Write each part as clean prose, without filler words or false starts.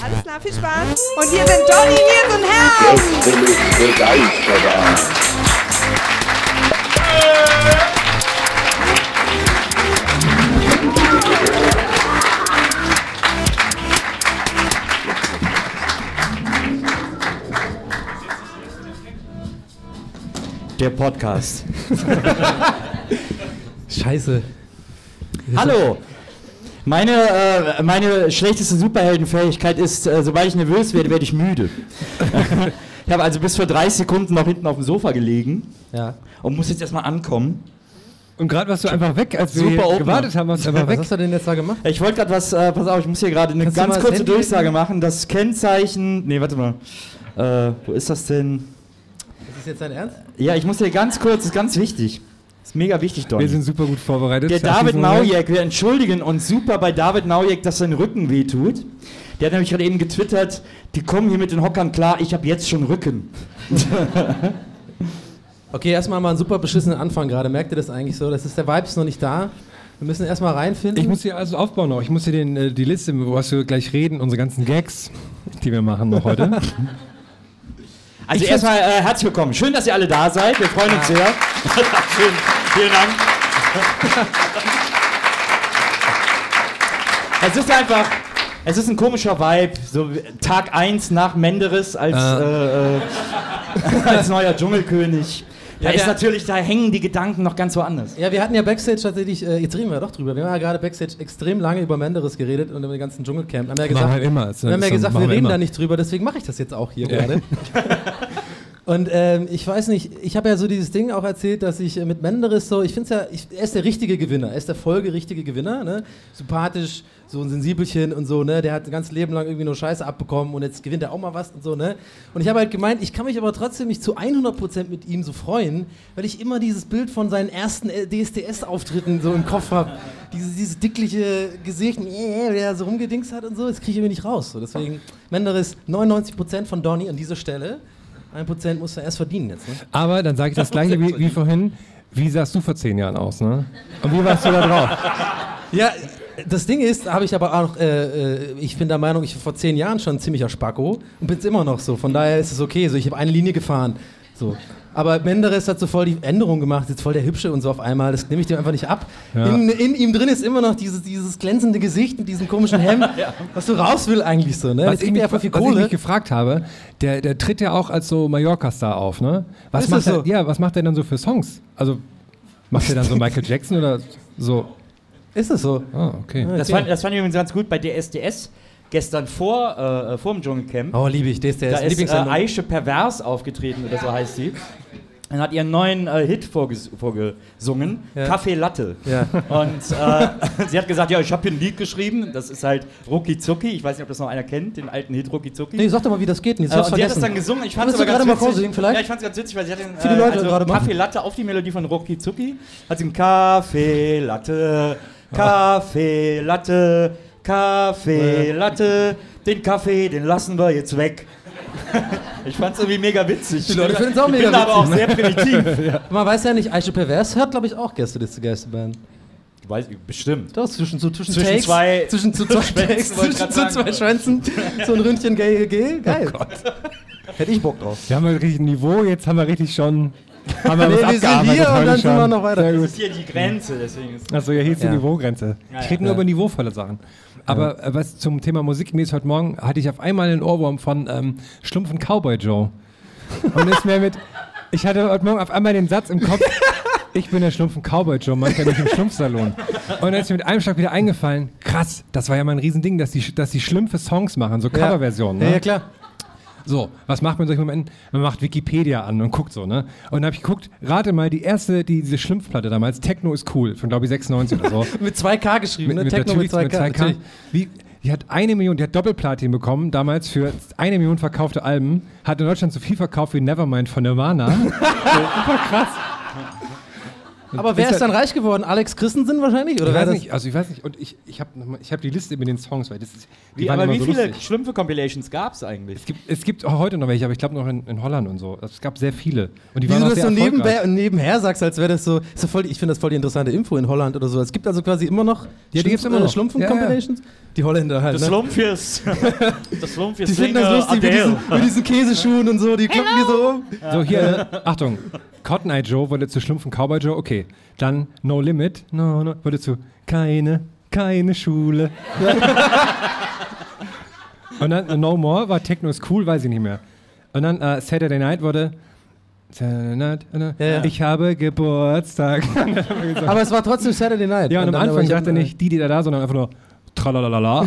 Alles klar, viel Spaß. Und hier sind Johnny, Nils und Herr. Jetzt bin ich begeistert. Der Podcast. Scheiße. Hallo. Meine schlechteste Superheldenfähigkeit ist, sobald ich nervös werde, werde ich müde. Ich habe also bis vor 30 Sekunden noch hinten auf dem Sofa gelegen und muss jetzt erstmal ankommen. Und gerade warst du einfach weg, als wir Super gewartet haben, warst du einfach weg. Was hast du denn jetzt da gemacht? Ich wollte gerade was, pass auf, ich muss hier gerade eine ganz kurze Durchsage machen. Das Kennzeichen, warte mal, wo ist das denn? Ist das jetzt dein Ernst? Ja, ich muss hier ganz kurz, das ist ganz wichtig. Das ist mega wichtig, Don. Wir sind super gut vorbereitet. Der David Naujek, wir entschuldigen uns super bei David Naujek, dass sein Rücken wehtut. Der hat nämlich gerade eben getwittert, die kommen hier mit den Hockern klar, ich habe jetzt schon Rücken. Okay, erstmal mal einen super beschissenen Anfang gerade. Merkt ihr das eigentlich so? Das ist, der Vibe ist noch nicht da. Wir müssen erstmal reinfinden. Ich muss hier also aufbauen noch. Ich muss hier die Liste, wo wir gleich reden, unsere ganzen Gags, die wir machen noch heute. Also erstmal herzlich willkommen. Schön, dass ihr alle da seid. Wir freuen uns sehr. Schön. Vielen Dank. Es ist ein komischer Vibe. So Tag 1 nach Menderes als neuer Dschungelkönig. Da hängen die Gedanken noch ganz woanders. Ja, wir hatten ja Backstage tatsächlich, jetzt reden wir doch drüber, wir haben ja gerade Backstage extrem lange über Menderes geredet und über den ganzen Dschungelcamp. Wir haben ja gesagt, wir reden da nicht drüber, deswegen mache ich das jetzt auch hier gerade. Und ich weiß nicht, ich habe ja so dieses Ding auch erzählt, dass ich mit Menderes so, ich finde es ja, er ist der richtige Gewinner, er ist der folgerichtige Gewinner, ne? Sympathisch, so ein Sensibelchen und so, ne? Der hat ein ganzes Leben lang irgendwie nur Scheiße abbekommen und jetzt gewinnt er auch mal was und so, ne? Und ich habe halt gemeint, ich kann mich aber trotzdem nicht zu 100% mit ihm so freuen, weil ich immer dieses Bild von seinen ersten DSDS-Auftritten so im Kopf habe. Dieses dickliche Gesicht, der er so rumgedingst hat und so, das kriege ich irgendwie nicht raus. So, deswegen, Menderes, 99% von Donny an dieser Stelle. 1% musst du erst verdienen jetzt, ne? Aber dann sage ich das gleiche wie vorhin. Wie sahst du vor 10 Jahren aus, ne? Und wie warst du da drauf? Ja, das Ding ist, habe ich aber auch, ich bin der Meinung, ich war vor 10 Jahren schon ein ziemlicher Spacko und bin es immer noch so. Von daher ist es okay. So, ich habe eine Linie gefahren. So. Aber Menderes hat so voll die Änderung gemacht, jetzt voll der Hübsche und so auf einmal. Das nehme ich dem einfach nicht ab. Ja. In ihm drin ist immer noch dieses glänzende Gesicht mit diesem komischen Hemd, was so raus will eigentlich so. Ne? Was ich mich gefragt habe, der tritt ja auch als so Mallorca-Star auf, ne? Was macht er dann so für Songs? Also macht er dann so Michael Jackson oder so? Ist es so? Ah, okay. Das fand ich übrigens ganz gut bei DSDS. Gestern vor dem Dschungelcamp. Oh, liebe ich, DSDS. Da ist Aische Pervers aufgetreten, oder so heißt sie. Und hat ihren neuen Hit vorgesungen, Kaffee Latte. Ja. Und sie hat gesagt, ja, ich habe hier ein Lied geschrieben, das ist halt Rucki Zucki. Ich weiß nicht, ob das noch einer kennt, den alten Hit Rucki Zucki. Nee, sag doch mal, wie das geht. Und die hat das dann gesungen. Ich fand es aber ganz witzig. Ja, ich fand es ganz witzig, weil sie hat den Kaffee Latte auf die Melodie von Rucki Zucki. Hat sie Kaffee Latte, Kaffee Latte, Kaffee Latte, den Kaffee, den lassen wir jetzt weg. Ich fand's irgendwie mega witzig. Die Leute finden es auch mega witzig. Ich bin aber auch sehr primitiv. Ja. Man weiß ja nicht, Aische Pervers hört, glaube ich, auch Gästeliste Geisterbahn. Bestimmt. Doch, zwischen Takes, zwei Schwänzen, so ein Ründchen geil. Geil. Oh Gott. Hätte ich Bock drauf. Wir haben ein richtig Niveau, jetzt haben wir richtig schon... wir sind hier und dann sind wir noch weiter. Das ist hier die Grenze, deswegen ist... Achso, hier ist die Niveaugrenze. Ich rede nur über niveauvolle Sachen. Aber was zum Thema Musik, mir ist heute Morgen, hatte ich auf einmal einen Ohrwurm von Schlumpfen Cowboy Joe. Und ich hatte heute Morgen auf einmal den Satz im Kopf, ich bin der Schlumpfen Cowboy Joe, manchmal nicht im Schlumpfsalon. Und dann ist mir mit einem Schlag wieder eingefallen, krass, das war ja mal ein Riesending, dass die Schlümpfe Songs machen, so Coverversionen. Ne? Ja, klar. So, was macht man in solchen Momenten? Man macht Wikipedia an und guckt so, ne? Und dann habe ich geguckt, rate mal, diese Schlumpfplatte damals, Techno ist cool, von glaube ich 96 oder so. Mit 2K geschrieben, ne? Techno mit 2K. Die hat 1 Million, die hat Doppelplatin bekommen, damals für 1 Million verkaufte Alben, hat in Deutschland so viel verkauft wie Nevermind von Nirvana. So, super krass. Aber wer ist dann reich geworden? Alex Christensen wahrscheinlich? Oder ich weiß nicht. Und ich hab die Liste mit den Songs, weil das ist. Aber wie viele Schlümpfe-Compilations gab es eigentlich? Es gibt auch heute noch welche, aber ich glaube noch in Holland und so. Es gab sehr viele. Und die Wieso waren du das so nebenher sagst, als wäre das so. Ich finde das voll die interessante Info in Holland oder so. Es gibt also quasi immer noch Schlumpfen-Compilations. Ja. Die Holländer halt. Das Schlumpfies. Die finden das lustig mit diesen Käseschuhen und so. Die kloppen die so um. Ja. So, hier, Achtung. Cotton Eye Joe wurde zu Schlumpfen Cowboy Joe. Okay. Dann No Limit. No. Wurde zu keine Schule. Und dann No More war Techno ist cool, weiß ich nicht mehr. Und dann Saturday Night wurde ich habe Geburtstag. Aber es war trotzdem Saturday Night. Ja, und am Anfang dachte er nicht die da, sondern einfach nur Tralalala.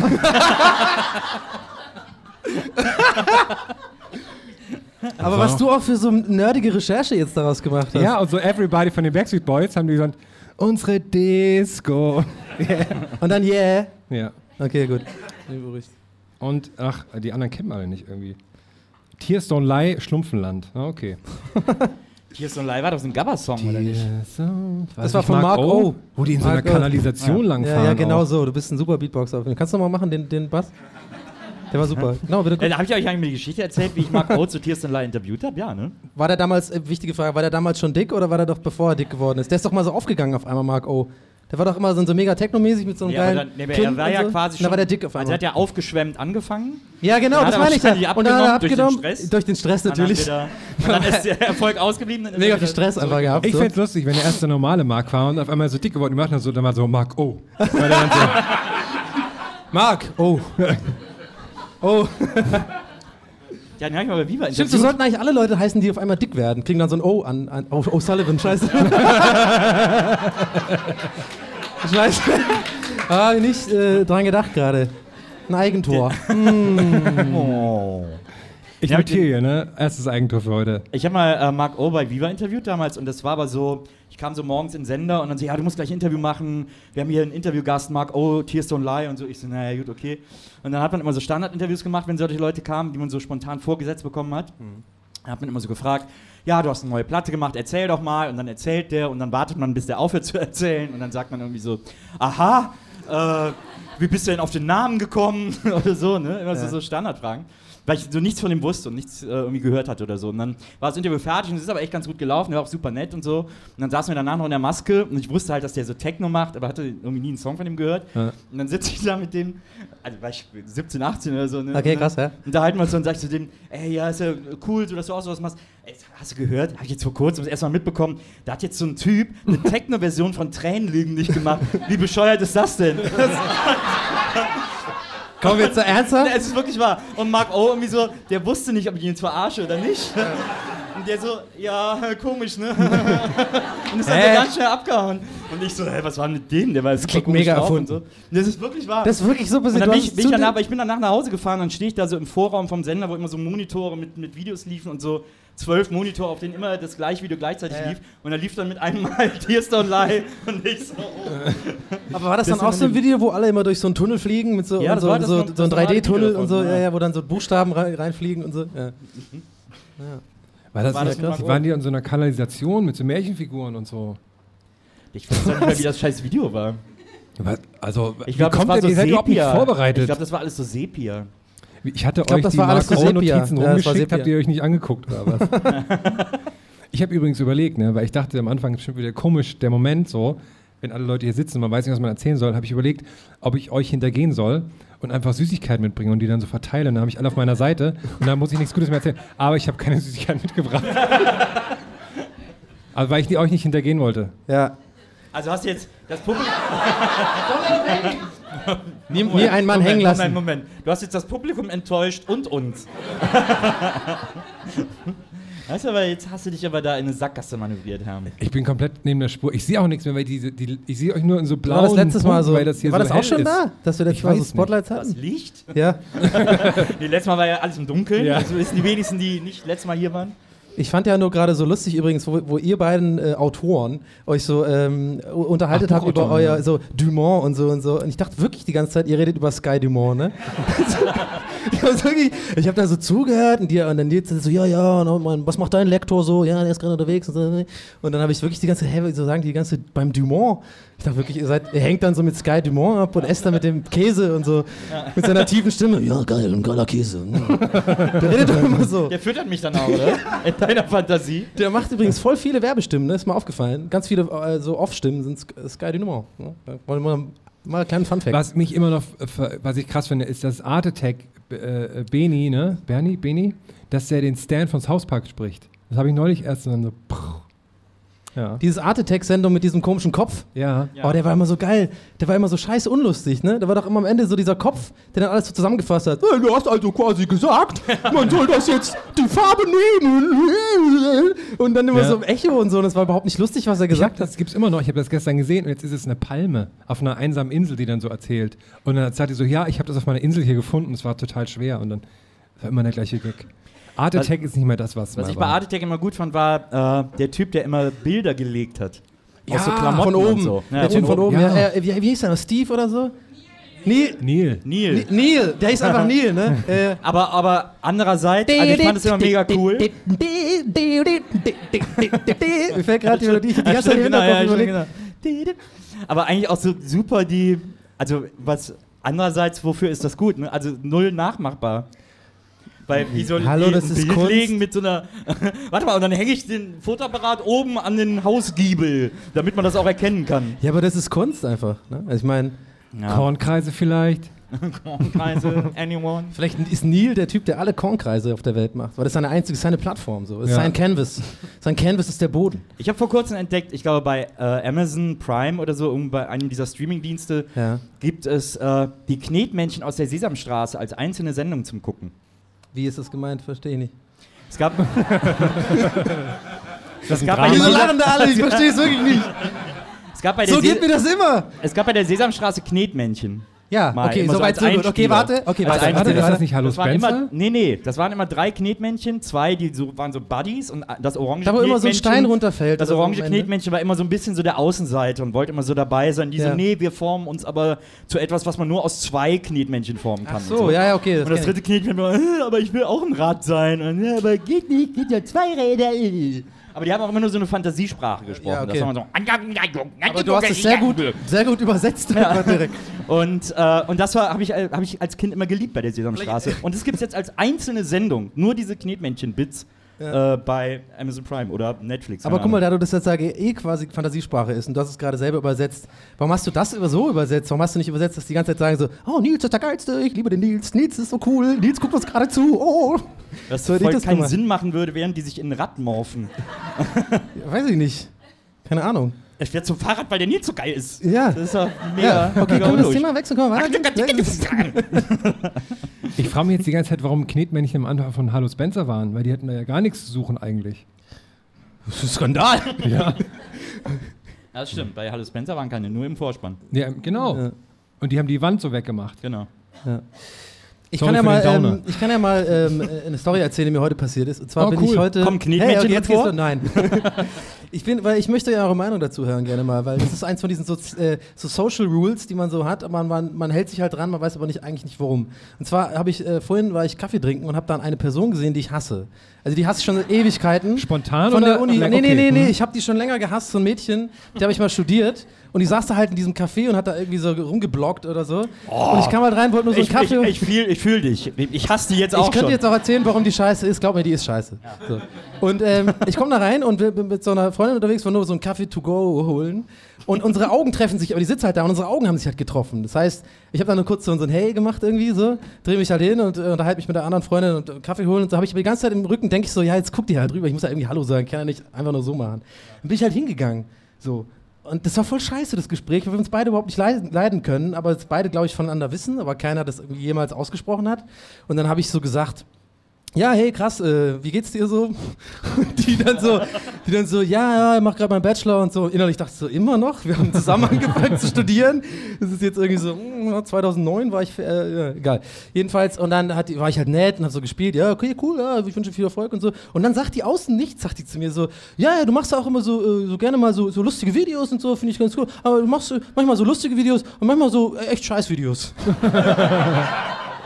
Aber was du auch für so nerdige Recherche jetzt daraus gemacht hast. Ja, und so Everybody von den Backstreet Boys haben die gesagt, unsere Disco. Yeah. Und dann Yeah. Ja. Okay, gut. Und, die anderen kennen wir alle nicht irgendwie. Tears Don't Lie, Schlumpfenland. Okay. Tears Don't Lie war doch so ein Gabba-Song, oder nicht? Das war von Mark O. Wo die in so einer Kanalisation langfahren. Ja, genau so. Du bist ein super Beatboxer. Kannst du noch mal machen, den Bass? Der war super. Genau, bitte. Habe ich euch eigentlich die Geschichte erzählt, wie ich Mark O zu Tears Don't Lie interviewt habe? Ja, ne? War der damals, wichtige Frage, war der damals schon dick oder war der doch bevor er dick geworden ist? Der ist doch mal so aufgegangen auf einmal, Mark O. Der war doch immer so mega technomäßig mit so einem geilen er war ja so. Quasi schon. Da war der dick auf einmal. Also er hat ja aufgeschwemmt angefangen. Ja, genau, das meine ich dann. Und dann hat er abgenommen. Durch den Stress natürlich. Und dann ist der Erfolg ausgeblieben. Mega viel Stress einfach gehabt. Ich fände es lustig, wenn der erste normale Mark war und auf einmal so dick geworden und macht dann so, dann war so Mark O. Weil dann so, Mark O. Oh. Ja, den hab ich mal bei Viva Stimmt, so sollten eigentlich alle Leute heißen, die auf einmal dick werden. Kriegen dann so ein O an O'Sullivan, scheiße. Scheiße. Nicht dran gedacht gerade. Ein Eigentor. Ich notiere hier, ne? Erstes Eigentor für heute. Ich habe mal Mark O bei Viva interviewt damals und das war aber so, ich kam so morgens in den Sender und dann so, ja, du musst gleich ein Interview machen, wir haben hier einen Interviewgast, Mark O, Tears Don't Lie und so. Ich so, naja, gut, okay. Und dann hat man immer so Standardinterviews gemacht, wenn solche Leute kamen, die man so spontan vorgesetzt bekommen hat. Dann hat man immer so gefragt, ja, du hast eine neue Platte gemacht, erzähl doch mal. Und dann erzählt der und dann wartet man, bis der aufhört zu erzählen und dann sagt man irgendwie so, aha, wie bist du denn auf den Namen gekommen oder so, ne? Immer so Standardfragen. Weil ich so nichts von ihm wusste und nichts irgendwie gehört hatte oder so. Und dann war das Interview fertig und es ist aber echt ganz gut gelaufen, der war auch super nett und so. Und dann saßen wir danach noch in der Maske und ich wusste halt, dass der so Techno macht, aber hatte irgendwie nie einen Song von ihm gehört. Ja. Und dann sitze ich da mit dem, also war ich 17, 18 oder so. Ne? Okay, krass, ja. Und da halten wir uns so und sag ich zu dem, ey, ja, ist ja cool, so dass du auch sowas machst. Ey, hast du gehört? Hab ich jetzt vor kurzem das erste Mal mitbekommen, da hat jetzt so ein Typ eine Techno-Version von Tränenlügen nicht gemacht. Wie bescheuert ist das denn? Kommen wir jetzt ernsthaft? Es ist wirklich wahr. Und Mark O irgendwie so, der wusste nicht, ob ich ihn jetzt verarsche oder nicht. Und der so, ja, komisch, ne? Und ist dann so ganz schnell abgehauen. Und ich so, was war denn mit dem? Der war das klingt mega erfunden. So. Das ist wirklich wahr. Das ist wirklich so passiert. Ich bin danach nach Hause gefahren und stehe ich da so im Vorraum vom Sender, wo immer so Monitore mit Videos liefen und so 12 Monitore, auf denen immer das gleiche Video gleichzeitig lief. Und da lief dann mit einem Mal Tears Don't Lie und ich so, Aber war das dann auch so ein Video, wo alle immer durch so einen Tunnel fliegen, mit so, so ein 3D-Tunnel und so, wo dann so Buchstaben reinfliegen und so? Ja. War das waren die in so einer Kanalisation mit so Märchenfiguren und so? Ich weiß nicht mehr, wie das scheiß Video war. Also, ich glaube, das war so überhaupt nicht vorbereitet. Ich glaube, das war alles so Sepia. Ich hatte euch die Mark-O-Notizen rumgeschickt, habt ihr euch nicht angeguckt oder was? Ich habe übrigens überlegt, ne, weil ich dachte am Anfang, ist schon wieder komisch, der Moment so, wenn alle Leute hier sitzen und man weiß nicht, was man erzählen soll, habe ich überlegt, ob ich euch hintergehen soll und einfach Süßigkeiten mitbringen und die dann so verteilen. Dann habe ich alle auf meiner Seite und dann muss ich nichts Gutes mehr erzählen. Aber ich habe keine Süßigkeiten mitgebracht. Also weil ich euch nicht hintergehen wollte. Ja. Also hast du jetzt das Publikum... Nie einen Mann hängen lassen. Moment. Du hast jetzt das Publikum enttäuscht und uns. Weißt du, aber jetzt hast du dich aber da in eine Sackgasse manövriert, Herr. Ich bin komplett neben der Spur. Ich sehe auch nichts mehr, weil ich sehe euch nur in so blauen War das letztes Mal so, weil das hier war so das auch schon ist. da, dass wir letztes Mal so Spotlights hatten? Das Licht? Ja. Letztes Mal war ja alles im Dunkeln. Ja. Also wissen die wenigsten, die nicht letztes Mal hier waren. Ich fand ja nur gerade so lustig übrigens, wo ihr beiden Autoren euch so unterhaltet habt über euer so Dumont und so. Und ich dachte wirklich die ganze Zeit, ihr redet über Sky Dumont, ne? Ich habe da so zugehört und dann die so, ja, und was macht dein Lektor so? Ja, der ist gerade unterwegs. Und dann habe ich wirklich die ganze beim Dumont. Ich dachte wirklich, er hängt dann so mit Sky Dumont ab und esst dann mit dem Käse und so, mit seiner tiefen Stimme. Ja, geil, ein geiler Käse. Der redet doch immer so. Der füttert mich dann auch, oder? In deiner Fantasie. Der macht übrigens voll viele Werbestimmen, ne? Ist mir aufgefallen. Ganz viele so Off-Stimmen sind Sky Dumont. Ne? Wollen wir mal einen kleinen Funfact. Was mich immer noch, was ich krass finde, ist, dass Art Attack Beni, ne? Beni, dass der den Stan von South Park spricht. Das habe ich neulich erst dann so. Ja. Dieses Art Attack-Sendung mit diesem komischen Kopf. Ja. Oh, der war immer so geil. Der war immer so scheiße unlustig, ne? Da war doch immer am Ende so dieser Kopf, der dann alles so zusammengefasst hat. Du hast also quasi gesagt, man soll das jetzt die Farbe nehmen. Und dann immer so Echo und so. Und das war überhaupt nicht lustig, was er gesagt hat. Das gibt's immer noch. Ich habe das gestern gesehen und jetzt ist es eine Palme auf einer einsamen Insel, die dann so erzählt. Und dann sagt die so, ja, ich habe das auf meiner Insel hier gefunden. Es war total schwer. Und dann war immer der gleiche Gag. Art Attack ist nicht mehr das, was ich bei Art Attack immer gut fand, war der Typ, der immer Bilder gelegt hat. Aus so Klamotten von oben. Und so. Der Typ von oben. Ja. Wie hieß der noch? Steve oder so? Neil, der hieß einfach Neil, ne? Aber andererseits, also ich fand es immer mega cool. Mir fällt gerade die Melodie, die ganze Zeit genau. Aber eigentlich auch so super andererseits, wofür ist das gut, ne? Also null nachmachbar. Weil wie soll ich ein Bild legen mit so einer... Warte mal, und dann hänge ich den Fotoapparat oben an den Hausgiebel, damit man das auch erkennen kann. Ja, aber das ist Kunst einfach. Ne? Also ich meine... Kornkreise vielleicht. Kornkreise, anyone. Vielleicht ist Neil der Typ, der alle Kornkreise auf der Welt macht. Weil das ist seine Plattform. So. Das ist sein Canvas. Sein Canvas ist der Boden. Ich habe vor kurzem entdeckt, ich glaube bei Amazon Prime oder so, bei einem dieser Streamingdienste, gibt es die Knetmännchen aus der Sesamstraße als einzelne Sendung zum Gucken. Wie ist das gemeint? Verstehe ich nicht. Es gab... Wieso lachen da alle? Ich verstehe es wirklich nicht. So geht mir das immer. Es gab bei der Sesamstraße Knetmännchen. Ja, okay, soweit so gut. Okay, warte. Ist das nicht Hallo Spencer? Nee, das waren immer 3 Knetmännchen, 2, die waren so Buddies und das orange Knetmännchen... Da wo immer so ein Stein runterfällt. Das orange Knetmännchen war immer so ein bisschen so der Außenseiter und wollte immer so dabei sein. Die so, nee, wir formen uns aber zu etwas, was man nur aus 2 Knetmännchen formen kann. Ach so, ja, okay. Und das dritte Knetmännchen war, aber ich will auch ein Rad sein. Und, aber geht nicht, geht ja 2 Räder. Aber die haben auch immer nur so eine Fantasiesprache gesprochen. Ja, okay. Das war so, aber du hast es sehr gut übersetzt. Ja. Direkt. Und das hab ich als Kind immer geliebt bei der Sesamstraße. Und es gibt es jetzt als einzelne Sendung, nur diese Knetmännchen-Bits bei Amazon Prime oder Netflix. Aber guck mal, da du das jetzt quasi Fantasiesprache ist und du hast es gerade selber übersetzt, warum hast du das so übersetzt? Warum hast du nicht übersetzt, dass die ganze Zeit sagen so, oh, Nils ist der Geilste, ich liebe den Nils ist so cool, Nils guckt uns gerade zu, oh. Das voll keinen Sinn machen würde, während die sich in ein Rad morphen. Weiß ich nicht. Keine Ahnung. Ich werde zum Fahrrad, weil der Nils so geil ist. Ja. Das ist doch mega. Ja. Okay, können wir das Thema wechseln? Komm, weiter. Ich frage mich jetzt die ganze Zeit, warum Knetmännchen am Anfang von Hallo Spencer waren, weil die hatten da ja gar nichts zu suchen eigentlich. Das ist ein Skandal. Ja. Das stimmt, bei Hallo Spencer waren keine, nur im Vorspann. Ja, genau. Ja. Und die haben die Wand so weggemacht. Genau. Ja. Ich kann ja mal eine Story erzählen, die mir heute passiert ist. Und zwar bin ich heute... Komm, Knetmännchen jetzt vor? Nein. Weil ich möchte ja eure Meinung dazu hören gerne mal, weil das ist eins von diesen so Social Rules, die man so hat, aber man hält sich halt dran, man weiß aber eigentlich nicht warum. Und zwar vorhin war ich Kaffee trinken und habe dann eine Person gesehen, die ich hasse. Also die hasse ich schon seit Ewigkeiten. Spontan von oder? Der Uni. Nee, ich habe die schon länger gehasst, so ein Mädchen, die habe ich mal studiert und die saß da halt in diesem Café und hat da irgendwie so rumgeblockt oder so. Oh. Und ich kam halt rein, wollte nur so einen Kaffee. Ich fühl dich. Ich hasse die jetzt auch schon. Ich könnte jetzt auch erzählen, warum die scheiße ist. Glaub mir, die ist scheiße. Ja. So. Und ich komme da rein und bin mit so einer Freundin unterwegs, wollte nur so einen Kaffee to go holen. Und unsere Augen treffen sich, aber die sitzt halt da und unsere Augen haben sich halt getroffen. Das heißt, ich habe dann nur kurz so ein Hey gemacht irgendwie so, drehe mich halt hin und unterhalte mich mit der anderen Freundin und Kaffee holen und so habe ich aber die ganze Zeit im Rücken, denke ich so, ja, jetzt guck die halt rüber, ich muss ja irgendwie Hallo sagen, kann ja nicht einfach nur so machen. Dann bin ich halt hingegangen, so. Und das war voll scheiße, das Gespräch, weil wir uns beide überhaupt nicht leiden können, aber es beide, glaube ich, voneinander wissen, aber keiner das irgendwie jemals ausgesprochen hat. Und dann habe ich so gesagt, ja, hey, krass, wie geht's dir so? Und die dann so, ja, ich mach gerade meinen Bachelor und so. Innerlich dachte ich so, immer noch? Wir haben zusammen angefangen zu studieren. Das ist jetzt irgendwie so, 2009 war ich, egal. Jedenfalls, und dann war ich halt nett und hab so gespielt, ja, okay, cool, ja, ich wünsche viel Erfolg und so. Und dann sagt die außen nichts, sagt die zu mir so, ja, du machst auch immer so gerne mal so lustige Videos und so, finde ich ganz cool. Aber du machst manchmal so lustige Videos und manchmal so echt scheiß Videos.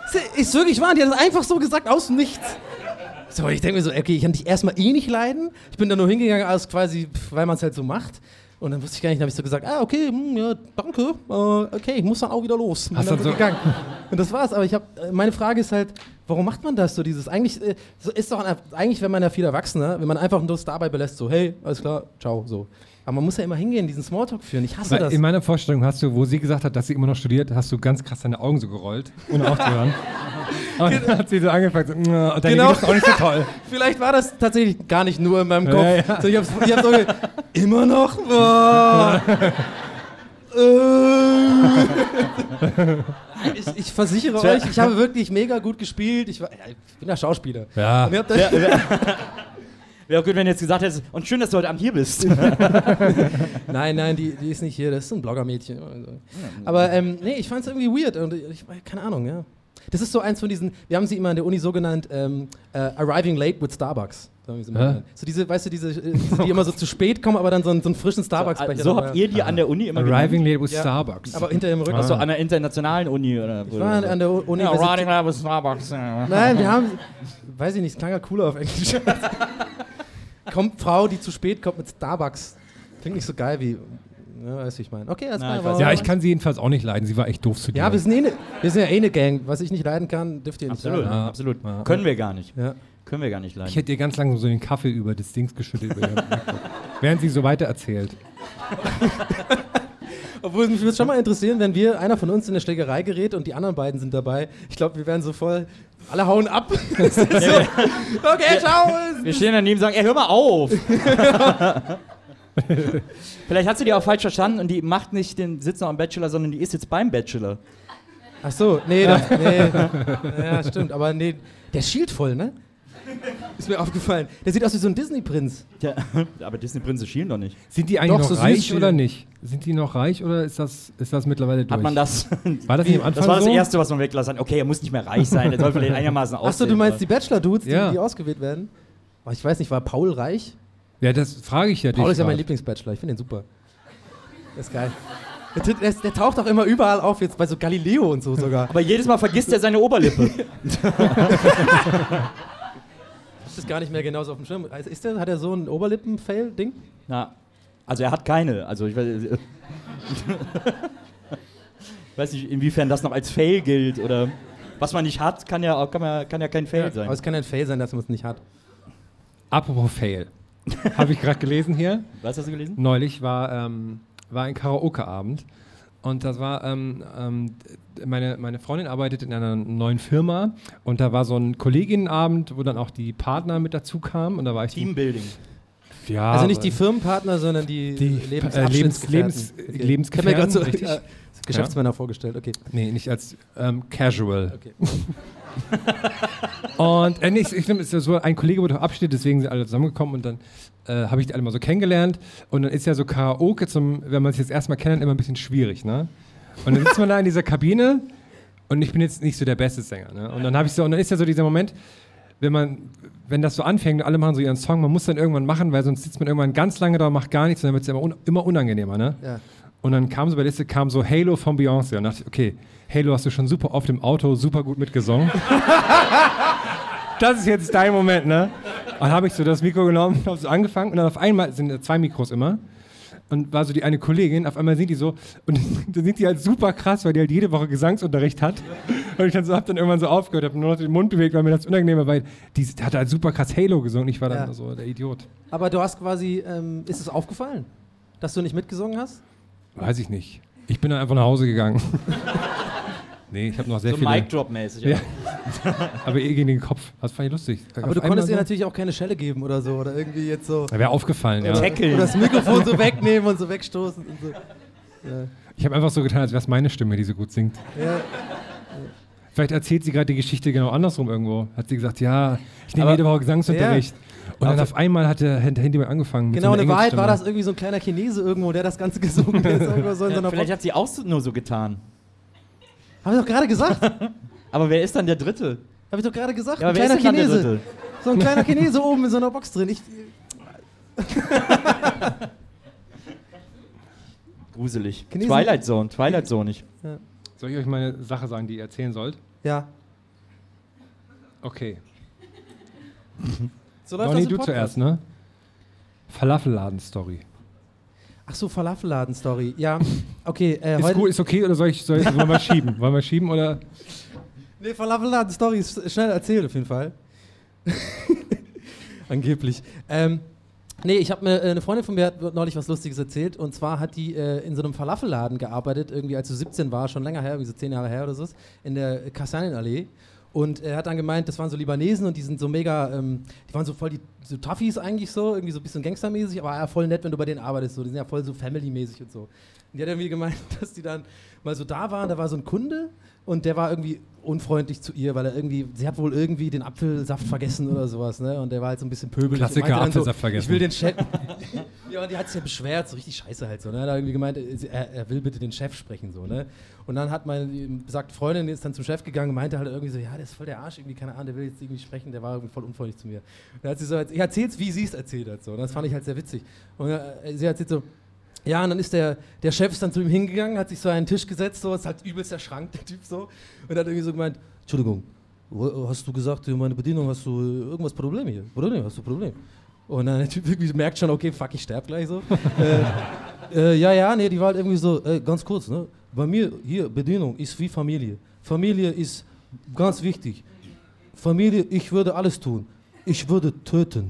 Ist wirklich wahr, die hat das einfach so gesagt, aus dem Nichts. So, ich denke mir so, okay, ich kann dich erstmal nicht leiden. Ich bin da nur hingegangen, als quasi, weil man es halt so macht. Und dann wusste ich gar nicht, dann habe ich so gesagt, okay, ja, danke, okay, ich muss dann auch wieder los. Und dann so gegangen. Und das war's, aber meine Frage ist halt, warum macht man das so, eigentlich, so ist doch, eigentlich wäre man ja viel erwachsener, wenn man einfach nur dabei belässt, so, hey, alles klar, ciao, so. Aber man muss ja immer hingehen, diesen Smalltalk führen, ich hasse das. In meiner Vorstellung hast du, wo sie gesagt hat, dass sie immer noch studiert, hast du ganz krass deine Augen so gerollt, ohne aufzuhören. Und dann hat sie so angefangen, und dann genau. Das auch nicht so toll. Vielleicht war das tatsächlich gar nicht nur in meinem Kopf. Ja. So, ich hab so immer noch? Ich versichere euch, ich habe wirklich mega gut gespielt. Ich bin ja Schauspieler. Ja. Wäre auch gut, wenn du jetzt gesagt hättest, und schön, dass du heute Abend hier bist. Nein, die ist nicht hier, das ist ein Bloggermädchen. Aber nee, ich fand es irgendwie weird und keine Ahnung, ja. Das ist so eins von diesen, wir haben sie immer an der Uni so genannt, Arriving Late with Starbucks. So diese, weißt du, die immer so zu spät kommen, aber dann so einen frischen Starbucks-Becher. So habt ihr die an der Uni immer Arriving Late with Starbucks. Aber hinter dem Rücken. Achso, an der internationalen Uni, oder? Ich war an der Uni. Ja, Arriving Late with Starbucks. Nein, wir haben, weiß ich nicht, es klang ja cooler auf Englisch. Kommt Frau, die zu spät kommt mit Starbucks. Klingt nicht so geil wie... Ja, weißt du, ich meine. Okay, ich kann sie jedenfalls auch nicht leiden. Sie war echt doof zu dir. Ja, wir sind ja eh eine Gang. Was ich nicht leiden kann, dürft ihr nicht leiden. Ja, absolut. Ja. Können wir gar nicht. Ja. Können wir gar nicht leiden. Ich hätte ihr ganz langsam so den Kaffee über das Dings geschüttet. Während sie so weiter erzählt. Obwohl, mich würde es schon mal interessieren, wenn einer von uns in eine Schlägerei gerät und die anderen beiden sind dabei. Ich glaube, wir wären so voll... Alle hauen ab. So, okay, ciao. Wir stehen daneben und sagen, hör mal auf. Vielleicht hat sie die auch falsch verstanden und die macht nicht den Sitz noch am Bachelor, sondern die ist jetzt beim Bachelor. Ach so, nee. Ja, stimmt, aber nee, der schielt voll, ne? Ist mir aufgefallen. Der sieht aus wie so ein Disney-Prinz. Ja, aber Disney-Prinze schielen doch nicht. Sind die eigentlich noch reich oder nicht? Sind die noch reich oder ist das mittlerweile durch? Hat man das? War das nicht am Anfang Das war das Erste, was man weglassen hat. Okay, er muss nicht mehr reich sein, er soll vielleicht einigermaßen aussehen. Achso, du meinst die Bachelor-Dudes, die ausgewählt werden? Oh, ich weiß nicht, war Paul reich? Ja, das frage ich ja dich. Paul ist ja mein Lieblingsbachelor, ich finde den super. Der ist geil. Der taucht auch immer überall auf, jetzt bei so Galileo und so sogar. Aber jedes Mal vergisst er seine Oberlippe. Das ist gar nicht mehr genauso auf dem Schirm. Hat er so ein Oberlippen-Fail-Ding? Na, also er hat keine. Also ich weiß nicht, inwiefern das noch als Fail gilt oder was man nicht hat, kann ja kein Fail sein. Aber es kann ein Fail sein, dass man es nicht hat. Apropos Fail. Habe ich gerade gelesen hier. Was hast du gelesen? Neulich war ein Karaoke-Abend. Und das war, meine Freundin arbeitet in einer neuen Firma und da war so ein Kolleginnenabend, wo dann auch die Partner mit dazu kamen und da war ich... Teambuilding. Ja. Also nicht die Firmenpartner, sondern die Lebensgefährten. Ich habe mir gerade so Geschäftsmänner vorgestellt, okay. Nee, nicht als Casual. Okay. Und so ein Kollege wurde Abschnitt, deswegen sind alle zusammengekommen und dann habe ich die alle mal so kennengelernt und dann ist ja so Karaoke, wenn man sich jetzt erstmal kennt, immer ein bisschen schwierig, ne? Und dann sitzt man da in dieser Kabine und ich bin jetzt nicht so der beste Sänger, ne? Und dann ist ja so dieser Moment, wenn das so anfängt und alle machen so ihren Song, man muss dann irgendwann machen, weil sonst sitzt man irgendwann ganz lange da und macht gar nichts und dann wird es immer unangenehmer, ne? Ja. Und dann kam so bei der Liste Halo von Beyoncé und dachte ich, okay, Halo hast du schon super oft im Auto super gut mitgesungen. Das ist jetzt dein Moment, ne? Und dann habe ich so das Mikro genommen, habe so angefangen und dann auf einmal sind 2 Mikros immer und war so die eine Kollegin, auf einmal sind die so und dann sind die halt super krass, weil die halt jede Woche Gesangsunterricht hat und ich habe dann irgendwann so aufgehört, habe nur noch den Mund bewegt, weil mir das unangenehm war, weil die hat halt super krass Halo gesungen, ich war dann so der Idiot. Aber du hast quasi, ist es aufgefallen, dass du nicht mitgesungen hast? Weiß ich nicht. Ich bin dann einfach nach Hause gegangen. Nee, ich habe noch sehr so viele... Mic-Drop-mäßig. Ja. Aber gegen den Kopf. Das fand ich lustig. Aber du konntest ihr natürlich auch keine Schelle geben oder so. Oder irgendwie jetzt so... Wäre aufgefallen, ja. Oder das Mikrofon so wegnehmen und so wegstoßen und so. Ja. Ich habe einfach so getan, als wäre es meine Stimme, die so gut singt. Ja. Vielleicht erzählt sie gerade die Geschichte genau andersrum irgendwo. Hat sie gesagt, ja, ich nehme jede Woche Gesangsunterricht. Ja. Und dann auf einmal hat der Handy mal angefangen. Genau, in Wahrheit war das irgendwie so ein kleiner Chinese irgendwo, der das Ganze gesungen hat. Vielleicht hat sie auch nur so getan. Hab ich doch gerade gesagt. Aber wer ist dann der Dritte? Hab ich doch gerade gesagt. Ja, ein kleiner Chinese. So ein kleiner Chinese oben in so einer Box drin. Gruselig. Twilight Zone. Ja. Soll ich euch mal eine Sache sagen, die ihr erzählen sollt? Ja. Okay. So läuft Donny, das im du Podcast. zuerst, ne? Falafelladen-Story. Ach so, Falafelladen-Story. Ja, okay. Ist gut, ist okay oder wollen wir schieben? Wollen wir schieben oder? Nee, Falafelladen-Story ist schnell erzählt auf jeden Fall. Angeblich. Nee, ich habe mir, eine Freundin von mir hat neulich was Lustiges erzählt und zwar hat die in so einem Falafelladen gearbeitet, irgendwie als sie 17 war, schon länger her, irgendwie so 10 Jahre her oder so, in der Kastanienallee. Und er hat dann gemeint, das waren so Libanesen und die sind so mega, die waren so voll die so Toughies eigentlich so, irgendwie so ein bisschen gangstermäßig, aber ja, voll nett, wenn du bei denen arbeitest, so. Die sind ja voll so family-mäßig und so. Und die hat irgendwie gemeint, dass die dann mal so da waren, da war so ein Kunde und der war irgendwie unfreundlich zu ihr, weil er irgendwie, sie hat wohl irgendwie den Apfelsaft vergessen oder sowas, ne? Und der war halt so ein bisschen pöbelig. Klassiker, Apfelsaft vergessen. Ich will den Chef. Ja, und die hat sich ja beschwert, so richtig scheiße halt so, ne? Er hat irgendwie gemeint, er will bitte den Chef sprechen, so, ne? Und dann hat meine besagte Freundin, die ist dann zum Chef gegangen und meinte halt irgendwie so, ja, der ist voll der Arsch, irgendwie, keine Ahnung, der will jetzt irgendwie sprechen, der war irgendwie voll unfreundlich zu mir. Und dann hat sie so, ich erzähl's, wie sie es erzählt hat, so. Und das fand ich halt sehr witzig. Und sie erzählt so, ja, und dann ist der Chef ist dann zu ihm hingegangen, hat sich so an einen Tisch gesetzt, so, ist halt übelst der Schrank, der Typ so, und hat irgendwie so gemeint, Entschuldigung, hast du gesagt, meine Bedienung, hast du irgendwas Problem hier? Hast du Problem? Und dann der Typ irgendwie merkt schon, okay, fuck, ich sterb gleich so. Nee, die war halt irgendwie so, ganz kurz, ne? Bei mir hier, Bedienung ist wie Familie. Familie ist ganz wichtig. Familie, ich würde alles tun. Ich würde töten.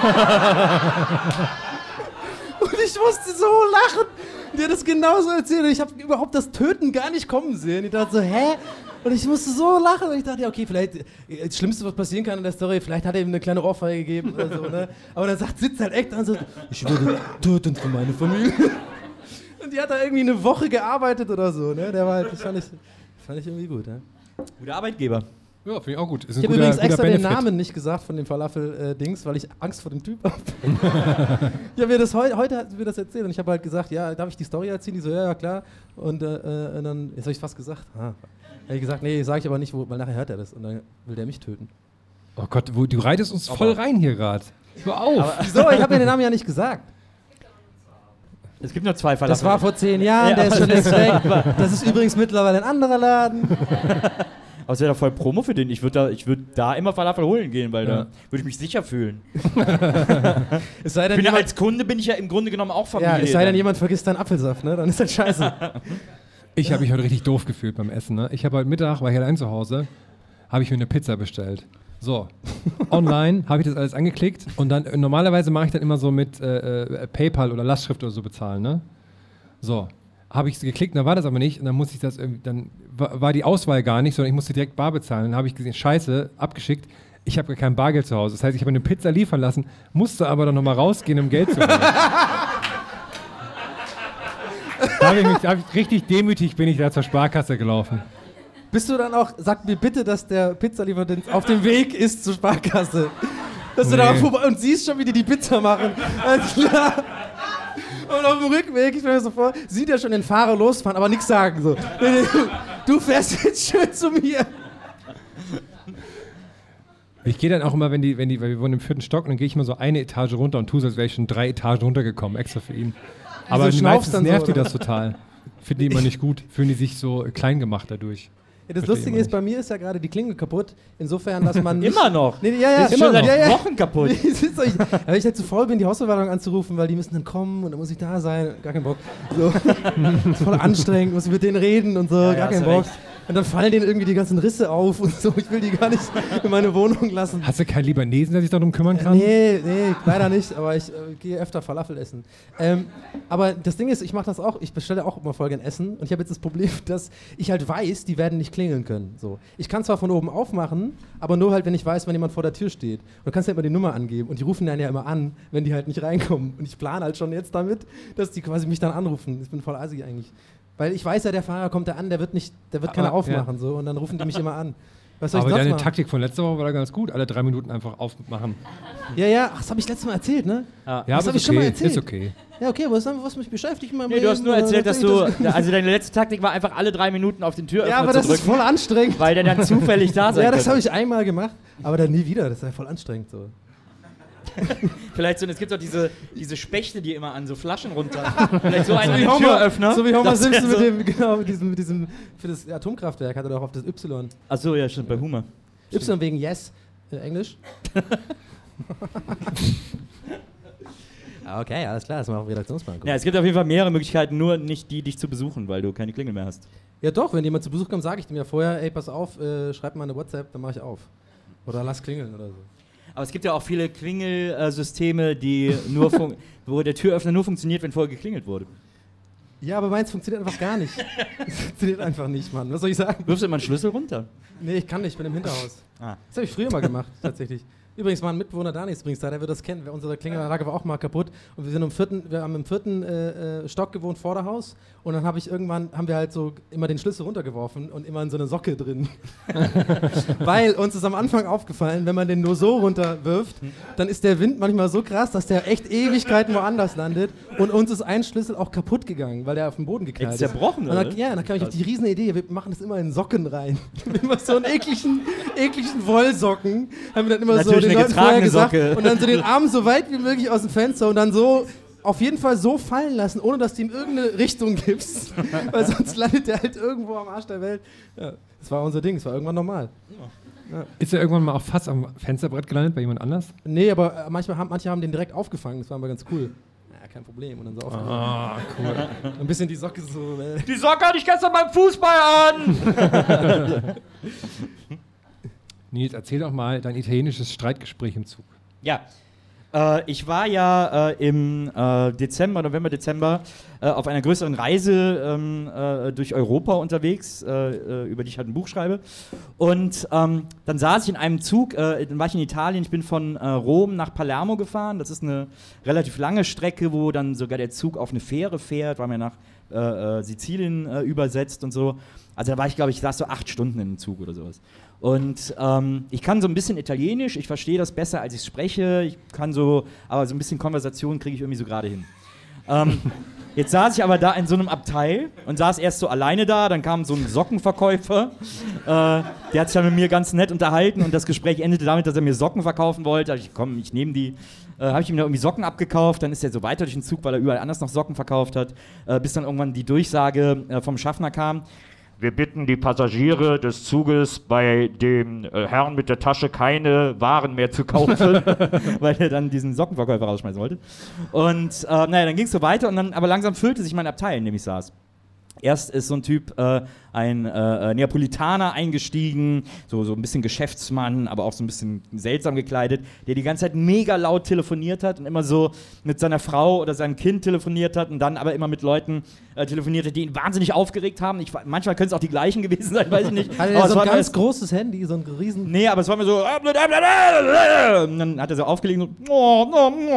Und ich musste so lachen. Die hat das genauso erzählt. Ich habe überhaupt das Töten gar nicht kommen sehen. Ich dachte so, hä? Und ich musste so lachen. Und ich dachte, ja, okay, vielleicht das Schlimmste, was passieren kann in der Story, vielleicht hat er ihm eine kleine Ohrfeige gegeben oder so, ne? Aber dann sitzt halt echt da und so, ich würde töten für meine Familie. Und die hat da irgendwie eine Woche gearbeitet oder so, ne? Der war halt, das fand ich irgendwie gut, ne? Guter Arbeitgeber. Ja, finde ich auch gut. Ich habe übrigens extra den Namen nicht gesagt von dem Falafel-Dings, weil ich Angst vor dem Typ habe. Ja, heute hat mir das erzählt und ich habe halt gesagt, ja, darf ich die Story erzählen? Die so, ja, klar. Und dann, jetzt habe ich fast gesagt. Habe ich gesagt, nee, sage ich aber nicht, weil nachher hört er das und dann will der mich töten. Oh Gott, du reitest uns voll rein hier gerade. Hör auf. Wieso? Ich habe mir den Namen ja nicht gesagt. Es gibt nur 2 Falafel. Das war vor 10 Jahren, der ist schon längst weg. Das ist übrigens mittlerweile ein anderer Laden. Aber es wäre doch voll Promo für den. Ich würde da immer Falafel holen gehen, weil da würde ich mich sicher fühlen. Es sei denn, als Kunde bin ich ja im Grunde genommen auch Familie. Ja, es sei denn, jemand vergisst deinen Apfelsaft, ne? Dann ist das scheiße. Ich habe mich heute richtig doof gefühlt beim Essen, ne? Ich habe heute Mittag, war ich allein zu Hause, habe ich mir eine Pizza bestellt. So, online habe ich das alles angeklickt und dann, normalerweise mache ich dann immer so mit PayPal oder Lastschrift oder so bezahlen, ne? So, habe ich es geklickt, dann war das aber nicht und dann musste ich das irgendwie, dann war die Auswahl gar nicht, sondern ich musste direkt bar bezahlen. Dann habe ich gesehen, scheiße, abgeschickt, ich habe kein Bargeld zu Hause. Das heißt, ich habe eine Pizza liefern lassen, musste aber dann nochmal rausgehen, um Geld zu holen. Richtig demütig bin ich da zur Sparkasse gelaufen. Bist du dann auch, sag mir bitte, dass der Pizzalieferant auf dem Weg ist zur Sparkasse. Dass du da vorbei und siehst schon, wie die Pizza machen. Klar. Und auf dem Rückweg, ich stelle mir so vor, sieht er schon den Fahrer losfahren, aber nichts sagen. So. Du fährst jetzt schön zu mir. Ich gehe dann auch immer, weil wir wohnen im 4. Stock, und dann gehe ich mal so eine Etage runter und tue so, als wäre ich schon 3 Etagen runtergekommen, extra für ihn. Aber meistens nervt die das total. Finden die immer nicht gut, fühlen die sich so klein gemacht dadurch. Ja, das Lustige ist, bei mir ist ja gerade die Klingel kaputt. Insofern, dass man immer noch? Nee, ja, ist schon seit Wochen kaputt. Weil ich halt zu faul bin, die Hausverwaltung anzurufen, weil die müssen dann kommen und dann muss ich da sein. Gar keinen Bock. So. Das ist voll anstrengend, muss ich mit denen reden und so. Gar keinen Bock. Recht. Und dann fallen denen irgendwie die ganzen Risse auf und so. Ich will die gar nicht in meine Wohnung lassen. Hast du keinen Libanesen, der sich darum kümmern kann? Nee, leider nicht. Aber ich gehe öfter Falafel essen. Aber das Ding ist, ich mache das auch. Ich bestelle auch immer voll gern Essen. Und ich habe jetzt das Problem, dass ich halt weiß, die werden nicht klingeln können. So. Ich kann zwar von oben aufmachen, aber nur halt, wenn ich weiß, wenn jemand vor der Tür steht. Und du kannst halt immer die Nummer angeben. Und die rufen dann ja immer an, wenn die halt nicht reinkommen. Und ich plane halt schon jetzt damit, dass die quasi mich dann anrufen. Ich bin voll assi eigentlich. Weil ich weiß ja, der Fahrer kommt da an, der wird keiner aufmachen. Ja. So, und dann rufen die mich immer an. Was soll ich aber deine machen? Taktik von letzter Woche war da ganz gut. Alle 3 Minuten einfach aufmachen. Ja, ach, das habe ich letztes Mal erzählt, ne? Ja, das habe ich schon mal erzählt. Ist okay. Ja, okay, was mich beschäftigt? Nee, du hast nur erzählt, dass also deine letzte Taktik war einfach alle 3 Minuten auf den Türöffner zu drücken. Ja, aber das ist voll anstrengend. Weil der dann zufällig da sein Ja, das habe ich einmal gemacht, aber dann nie wieder. Das ist ja voll anstrengend so. Vielleicht so, es gibt doch diese Spechte, die immer an so Flaschen runter. Vielleicht so einen Türöffner. So wie Homer Simpson mit diesem für das Atomkraftwerk hat er doch auf das Y. Achso, ja, stimmt, bei Homer. Y wegen Yes, Englisch. Okay, alles klar, das machen wir auf Redaktionsbank. Ja, es gibt auf jeden Fall mehrere Möglichkeiten, nur nicht die, dich zu besuchen, weil du keine Klingel mehr hast. Ja doch, wenn jemand zu Besuch kommt, sage ich dem ja vorher, ey, pass auf, schreib mal eine WhatsApp, dann mache ich auf. Oder lass klingeln oder so. Aber es gibt ja auch viele Klingelsysteme, die nur wo der Türöffner nur funktioniert, wenn vorher geklingelt wurde. Ja, aber meins funktioniert einfach gar nicht. Es funktioniert einfach nicht, Mann. Was soll ich sagen? Wirfst du immer einen Schlüssel runter? Nee, ich kann nicht, ich bin im Hinterhaus. Das habe ich früher mal gemacht, tatsächlich. Übrigens war ein Mitbewohner da nicht, übrigens da, der wird das kennen. Unsere Klingelanlage war auch mal kaputt und wir haben im vierten Stock gewohnt, Vorderhaus, und dann haben wir halt so immer den Schlüssel runtergeworfen und immer in so eine Socke drin. Weil uns ist am Anfang aufgefallen, wenn man den nur so runterwirft, dann ist der Wind manchmal so krass, dass der echt Ewigkeiten woanders landet, und uns ist ein Schlüssel auch kaputt gegangen, weil der auf den Boden geknallt ist. Zerbrochen, oder? Ja, dann kam ich auf die riesen Idee, wir machen das immer in Socken rein. Immer so einen ekligen Wollsocken, haben wir dann immer natürlich so den Leuten vorher gesagt, Socke. und dann so den Arm so weit wie möglich aus dem Fenster und dann so auf jeden Fall so fallen lassen, ohne dass du ihm irgendeine Richtung gibst, weil sonst landet der halt irgendwo am Arsch der Welt. Ja, das war unser Ding, das war irgendwann normal. Ja. Ist er irgendwann mal auch fast am Fensterbrett gelandet bei jemand anders? Nee, aber manche haben den direkt aufgefangen, das war aber ganz cool. Ja, kein Problem. Und dann so cool. Ein bisschen die Socke so. Die Socke hatte ich gestern beim Fußball an! Nils, erzähl doch mal dein italienisches Streitgespräch im Zug. Ja, ich war ja im November, Dezember auf einer größeren Reise durch Europa unterwegs, über die ich halt ein Buch schreibe. Und dann saß ich in einem Zug, dann war ich in Italien, ich bin von Rom nach Palermo gefahren. Das ist eine relativ lange Strecke, wo dann sogar der Zug auf eine Fähre fährt, weil man nach Sizilien übersetzt und so. Also da war ich, glaube ich, saß so 8 Stunden in dem Zug oder sowas. Und ich kann so ein bisschen Italienisch, ich verstehe das besser, als ich spreche. Aber so ein bisschen Konversation kriege ich irgendwie so gerade hin. Jetzt saß ich aber da in so einem Abteil und saß erst so alleine da, dann kam so ein Sockenverkäufer, der hat sich dann mit mir ganz nett unterhalten und das Gespräch endete damit, dass er mir Socken verkaufen wollte. Da dachte ich, komm, ich nehme die. Habe ich ihm da irgendwie Socken abgekauft, dann ist er so weiter durch den Zug, weil er überall anders noch Socken verkauft hat, bis dann irgendwann die Durchsage vom Schaffner kam. Wir bitten die Passagiere des Zuges, bei dem Herrn mit der Tasche keine Waren mehr zu kaufen, weil er dann diesen Sockenverkäufer rausschmeißen wollte. Und dann ging es so weiter, und dann aber langsam füllte sich mein Abteil, in dem ich saß. Erst ist so ein Typ, ein Neapolitaner eingestiegen, so ein bisschen Geschäftsmann, aber auch so ein bisschen seltsam gekleidet, der die ganze Zeit mega laut telefoniert hat und immer so mit seiner Frau oder seinem Kind telefoniert hat und dann aber immer mit Leuten telefoniert hat, die ihn wahnsinnig aufgeregt haben. Manchmal können es auch die gleichen gewesen sein, weiß ich nicht. Hat er so ein ganz großes Handy, so ein riesen... Nee, aber es war mir so... Und dann hat er so aufgelegt und so...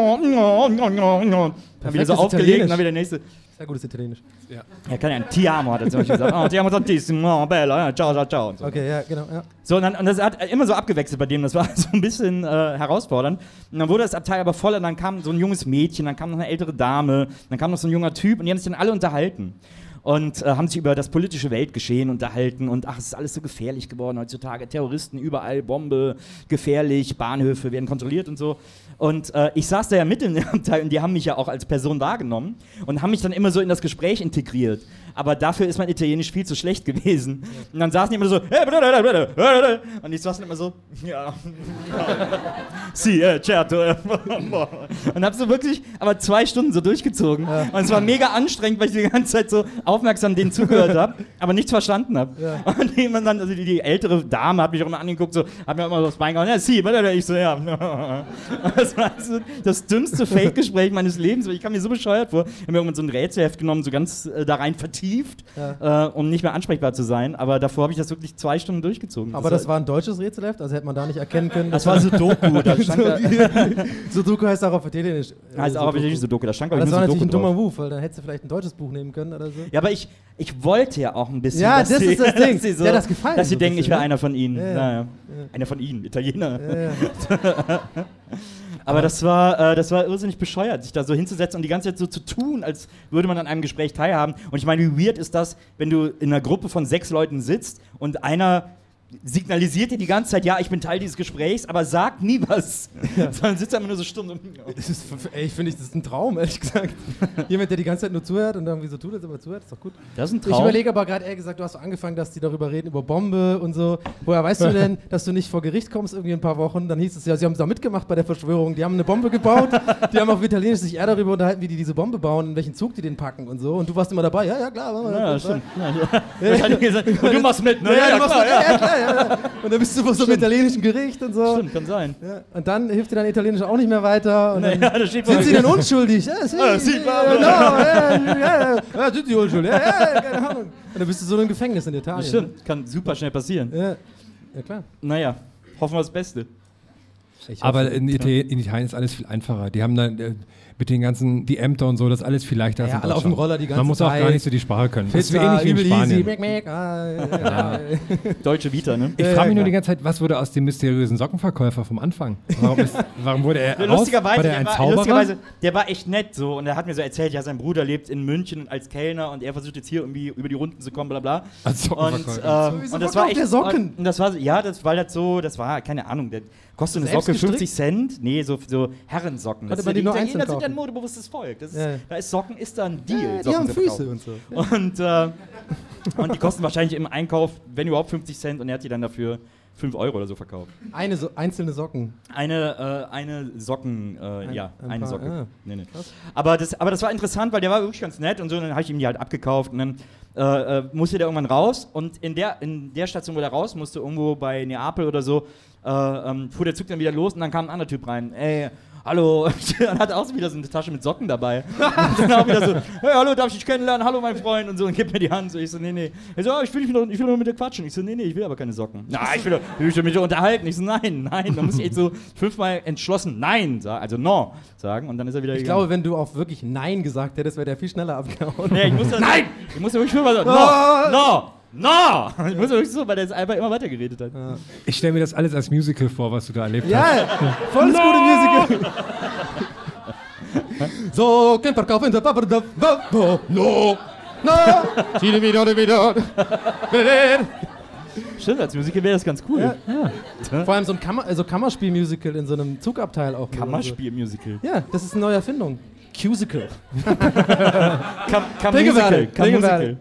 Dann wieder so aufgelegt und dann wieder der nächste... Sehr gutes Italienisch. Ja. Er kann ja ein Ti amo, hat er zum Beispiel gesagt. Oh, ti amo tantissimo, bella, ciao, ciao, ciao. Und so. Okay, ja, genau. Ja. So, und das hat immer so abgewechselt bei dem, das war so ein bisschen herausfordernd. Und dann wurde das Abteil aber voll, und dann kam so ein junges Mädchen, dann kam noch eine ältere Dame, dann kam noch so ein junger Typ, und die haben sich dann alle unterhalten. Und haben sich über das politische Weltgeschehen unterhalten und es ist alles so gefährlich geworden heutzutage. Terroristen überall, Bombe, gefährlich, Bahnhöfe werden kontrolliert und so. Und ich saß da ja mit in dem Abteil und die haben mich ja auch als Person wahrgenommen und haben mich dann immer so in das Gespräch integriert. Aber dafür ist mein Italienisch viel zu schlecht gewesen. Und dann saßen die immer so, und ich saß dann immer so, ja, sì, certo. Und hab so wirklich, aber 2 Stunden so durchgezogen. Ja. Und es war mega anstrengend, weil ich die ganze Zeit so aufmerksam denen zugehört habe, aber nichts verstanden habe. Ja. Und jemand dann, also die ältere Dame hat mich auch immer angeguckt, so, hat mir immer so das Bein gehauen, ja, sì, ich so, ja. Das war so das dümmste Fake-Gespräch meines Lebens, weil ich kam mir so bescheuert vor. Ich habe mir irgendwann so ein Rätselheft genommen, so ganz da rein vertieft, um nicht mehr ansprechbar zu sein, aber davor habe ich das wirklich 2 Stunden durchgezogen. Aber das war ein deutsches Rätselheft, also hätte man da nicht erkennen können. Das war Sudoku. Sudoku heißt auch auf Italienisch. Heißt auch auf Italienisch Sudoku, da stand, glaube ich, nur Sudoku. Das war natürlich ein dummer Move, weil dann hättest du vielleicht ein deutsches Buch nehmen können oder so. Ja, aber ich wollte ja auch ein bisschen, ja, das ist das Ding. So, ja, das gefallen dass sie so denken, bisschen, ich wäre einer von ihnen. Ja. Einer von ihnen, Italiener. Ja. Aber das war irrsinnig bescheuert, sich da so hinzusetzen und die ganze Zeit so zu tun, als würde man an einem Gespräch teilhaben. Und ich meine, wie weird ist das, wenn du in einer Gruppe von 6 Leuten sitzt und einer signalisiert dir die ganze Zeit, ja, ich bin Teil dieses Gesprächs, aber sagt nie was. Sondern sitzt einfach nur so stumm. Ich finde, das ist ein Traum, ehrlich gesagt. Jemand, der die ganze Zeit nur zuhört und irgendwie so tut, als ob er zuhört, ist doch gut. Das ist ein Traum. Ich überlege aber gerade, ehrlich gesagt, du hast so angefangen, dass die darüber reden, über Bombe und so. Woher weißt du denn, dass du nicht vor Gericht kommst irgendwie in ein paar Wochen? Dann hieß es ja, sie haben da mitgemacht bei der Verschwörung. Die haben eine Bombe gebaut, die haben auf Italienisch sich eher darüber unterhalten, wie die diese Bombe bauen, in welchen Zug die den packen und so. Und du warst immer dabei, ja, klar. Ja, stimmt. Und du machst mit, ne? Ja, klar. Und dann bist du vor so einem italienischen Gericht und so. Stimmt, kann sein. Ja. Und dann hilft dir dein Italienisch auch nicht mehr weiter. Und dann da sind sie denn unschuldig? Ja, sind sie unschuldig? Ja, keine Ahnung. Und dann bist du so in einem Gefängnis in Italien. Stimmt, ne? Kann super schnell passieren. Ja, klar. Naja, hoffen wir das Beste. Aber in Italien ist alles viel einfacher. Die haben dann mit den ganzen, die Ämter und so, das ist alles viel leichter als in alle auf dem Roller die ganze Zeit. Man muss auch gar nicht so die Sprache können. Das ist ähnlich wie in Spanien. Deutsche Vita, ne? Ich frage mich nur die ganze Zeit, was wurde aus dem mysteriösen Sockenverkäufer vom Anfang? Warum wurde er Lustigerweise, der war echt nett so und er hat mir so erzählt, ja, sein Bruder lebt in München als Kellner und er versucht jetzt hier irgendwie über die Runden zu kommen, bla bla. Als Sockenverkäufer. Und das war echt... Der Socken. Und das war, ja, das war, keine Ahnung, der kostet eine Socke 50 Cent? Nee, so Herrensocken. Die Italiener sind ein modebewusstes Volk. Da ist Socken, ist da ein Deal. Ja, die haben Füße und so. Und die kosten wahrscheinlich im Einkauf, wenn überhaupt 50 Cent und er hat die dann dafür 5 Euro oder so verkauft. Einzelne Socken? Eine Socken, eine Socke. Ah. Nee. Aber das war interessant, weil der war wirklich ganz nett und so, und dann habe ich ihm die halt abgekauft und dann musste der irgendwann raus und in der Station, wo der raus musste, irgendwo bei Neapel oder so, fuhr der Zug dann wieder los und dann kam ein anderer Typ rein. Ey, hallo, und hatte auch so wieder so eine Tasche mit Socken dabei. Und dann auch wieder so, hey, hallo, darf ich dich kennenlernen? Hallo, mein Freund. Und so, und gibt mir die Hand. So, ich so, nee. Er so, ich will nur mit dir quatschen. Ich so, nee, ich will aber keine Socken. Na, ich will mit dir unterhalten. Ich so, nein. Da muss ich echt so 5-mal entschlossen Nein sagen, also no sagen. Und dann ist er wieder gegangen. Ich glaube, wenn du auch wirklich Nein gesagt hättest, wäre der viel schneller abgehauen. Nee, ich musste wirklich 5-mal sagen, no! Ich muss wirklich so, weil der einfach immer weiter geredet hat. Ja. Ich stelle mir das alles als Musical vor, was du da erlebt hast. Ja, volles gute Musical. So, kein Verkauf in der No. Stimmt, als Musical wäre das ganz cool. Ja. Vor allem so ein Kammerspiel-Musical in so einem Zugabteil auch. Kammerspiel-Musical? Ja, das ist eine neue Erfindung. Cusical. Musical.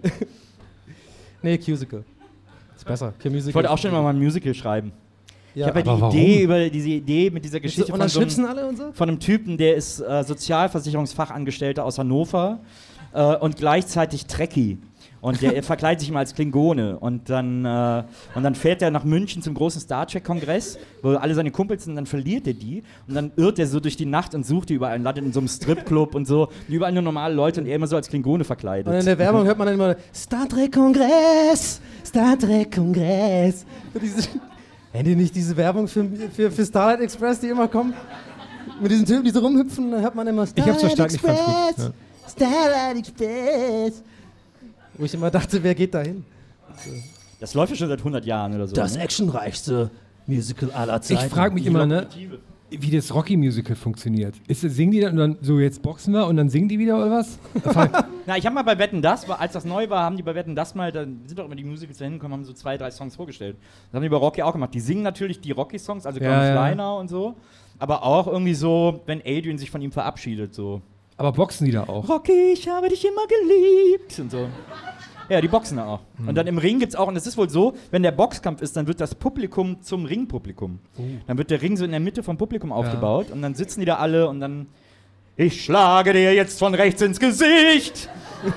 Nee, Cusical. Ist besser. Ich wollte auch schon mal ein Musical schreiben. Ja, ich habe ja diese Idee mit dieser Geschichte und dann schnipsen alle und so? Von einem Typen, der ist Sozialversicherungsfachangestellter aus Hannover und gleichzeitig Trekkie. Und der verkleidet sich immer als Klingone. Und dann fährt er nach München zum großen Star Trek-Kongress, wo alle seine Kumpels sind, und dann verliert er die. Und dann irrt er so durch die Nacht und sucht die überall und landet in so einem Stripclub und so. Und überall nur normale Leute und er immer so als Klingone verkleidet. Und in der Werbung hört man dann immer Star Trek-Kongress! Star Trek-Kongress! Kennt ihr nicht diese Werbung für Starlight Express, die immer kommen? Mit diesen Typen, die so rumhüpfen, dann hört man immer Starlight Express! Ich hab's verstanden, ich fand's gut. Ja. Starlight Express! Wo ich immer dachte, wer geht da hin? Das läuft ja schon seit 100 Jahren oder so. Das actionreichste Musical aller Zeiten. Ich frage mich immer, wie das Rocky-Musical funktioniert. Singen die dann und dann so, jetzt boxen wir und dann singen die wieder oder was? Na, ich habe mal bei Wetten, das, als das neu war, haben die bei Wetten, das mal, da sind doch immer die Musicals da hingekommen, haben so 2-3 Songs vorgestellt. Das haben die bei Rocky auch gemacht. Die singen natürlich die Rocky-Songs, also Kleiner und so, aber auch irgendwie so, wenn Adrian sich von ihm verabschiedet, so. Aber boxen die da auch? Rocky, ich habe dich immer geliebt und so. Ja, die boxen da auch. Und dann im Ring gibt's auch, und es ist wohl so, wenn der Boxkampf ist, dann wird das Publikum zum Ringpublikum. Dann wird der Ring so in der Mitte vom Publikum aufgebaut und dann sitzen die da alle und dann, ich schlage dir jetzt von rechts ins Gesicht.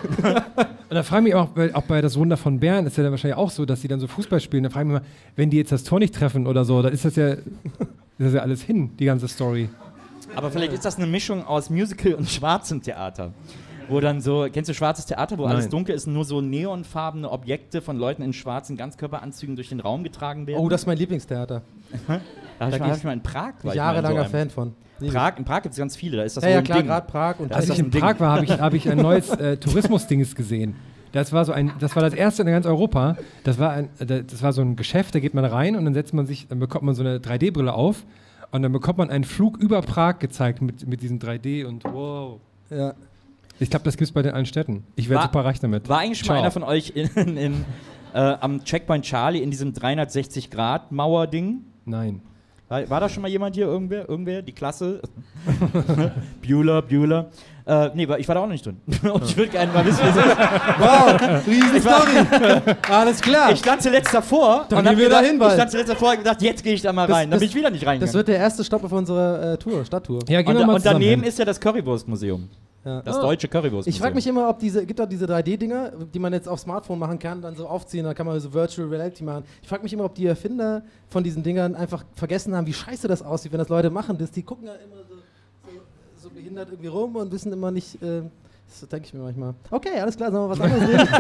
Und da frage ich mich auch bei Das Wunder von Bern ist ja dann wahrscheinlich auch so, dass die dann so Fußball spielen. Da frage ich mich mal, wenn die jetzt das Tor nicht treffen oder so, dann ist das ja alles hin, die ganze Story. Aber vielleicht ist das eine Mischung aus Musical und schwarzem Theater. Wo dann so, kennst du schwarzes Theater, wo alles dunkel ist und nur so neonfarbene Objekte von Leuten in schwarzen Ganzkörperanzügen durch den Raum getragen werden? Oh, das ist mein Lieblingstheater. Da hab ich mal in Prag. Jahrelanger Fan von. In Prag gibt es ganz viele, da ist das wohl ein Ding. Gerade Prag. Und als ich in Prag war, habe ich ein neues Tourismusdings gesehen. Das war das erste in ganz Europa. Das war so ein Geschäft, da geht man rein und dann bekommt man so eine 3D-Brille auf und dann bekommt man einen Flug über Prag gezeigt mit diesem 3D und wow. Ja. Ich glaube, das gibt es bei den allen Städten. Ich werde super reich damit. War eigentlich schon mal einer von euch am Checkpoint Charlie in diesem 360-Grad-Mauer-Ding? Nein. War da schon mal jemand hier? Irgendwer? Die Klasse? Bueller. Nee, ich war da auch nicht drin. Und ich würde gerne mal wissen, wie wow, riesen Story. Alles klar. Ich stand zuletzt davor und hab gedacht, jetzt gehe ich da mal rein. Dann bin ich wieder nicht reingegangen. Das wird der erste Stopp auf unserer Stadttour. Ja, gehen wir mal und daneben ist ja das Currywurstmuseum. Ja. Das deutsche Currywurstmuseum. Ich frage mich immer, gibt auch diese 3D-Dinger, die man jetzt auf Smartphone machen kann, dann so aufziehen, dann kann man so Virtual Reality machen. Ich frage mich immer, ob die Erfinder von diesen Dingern einfach vergessen haben, wie scheiße das aussieht, wenn das Leute machen. Die gucken ja immer so behindert irgendwie rum und wissen immer nicht, das denke ich mir manchmal. Okay, alles klar, sollen wir was anderes reden?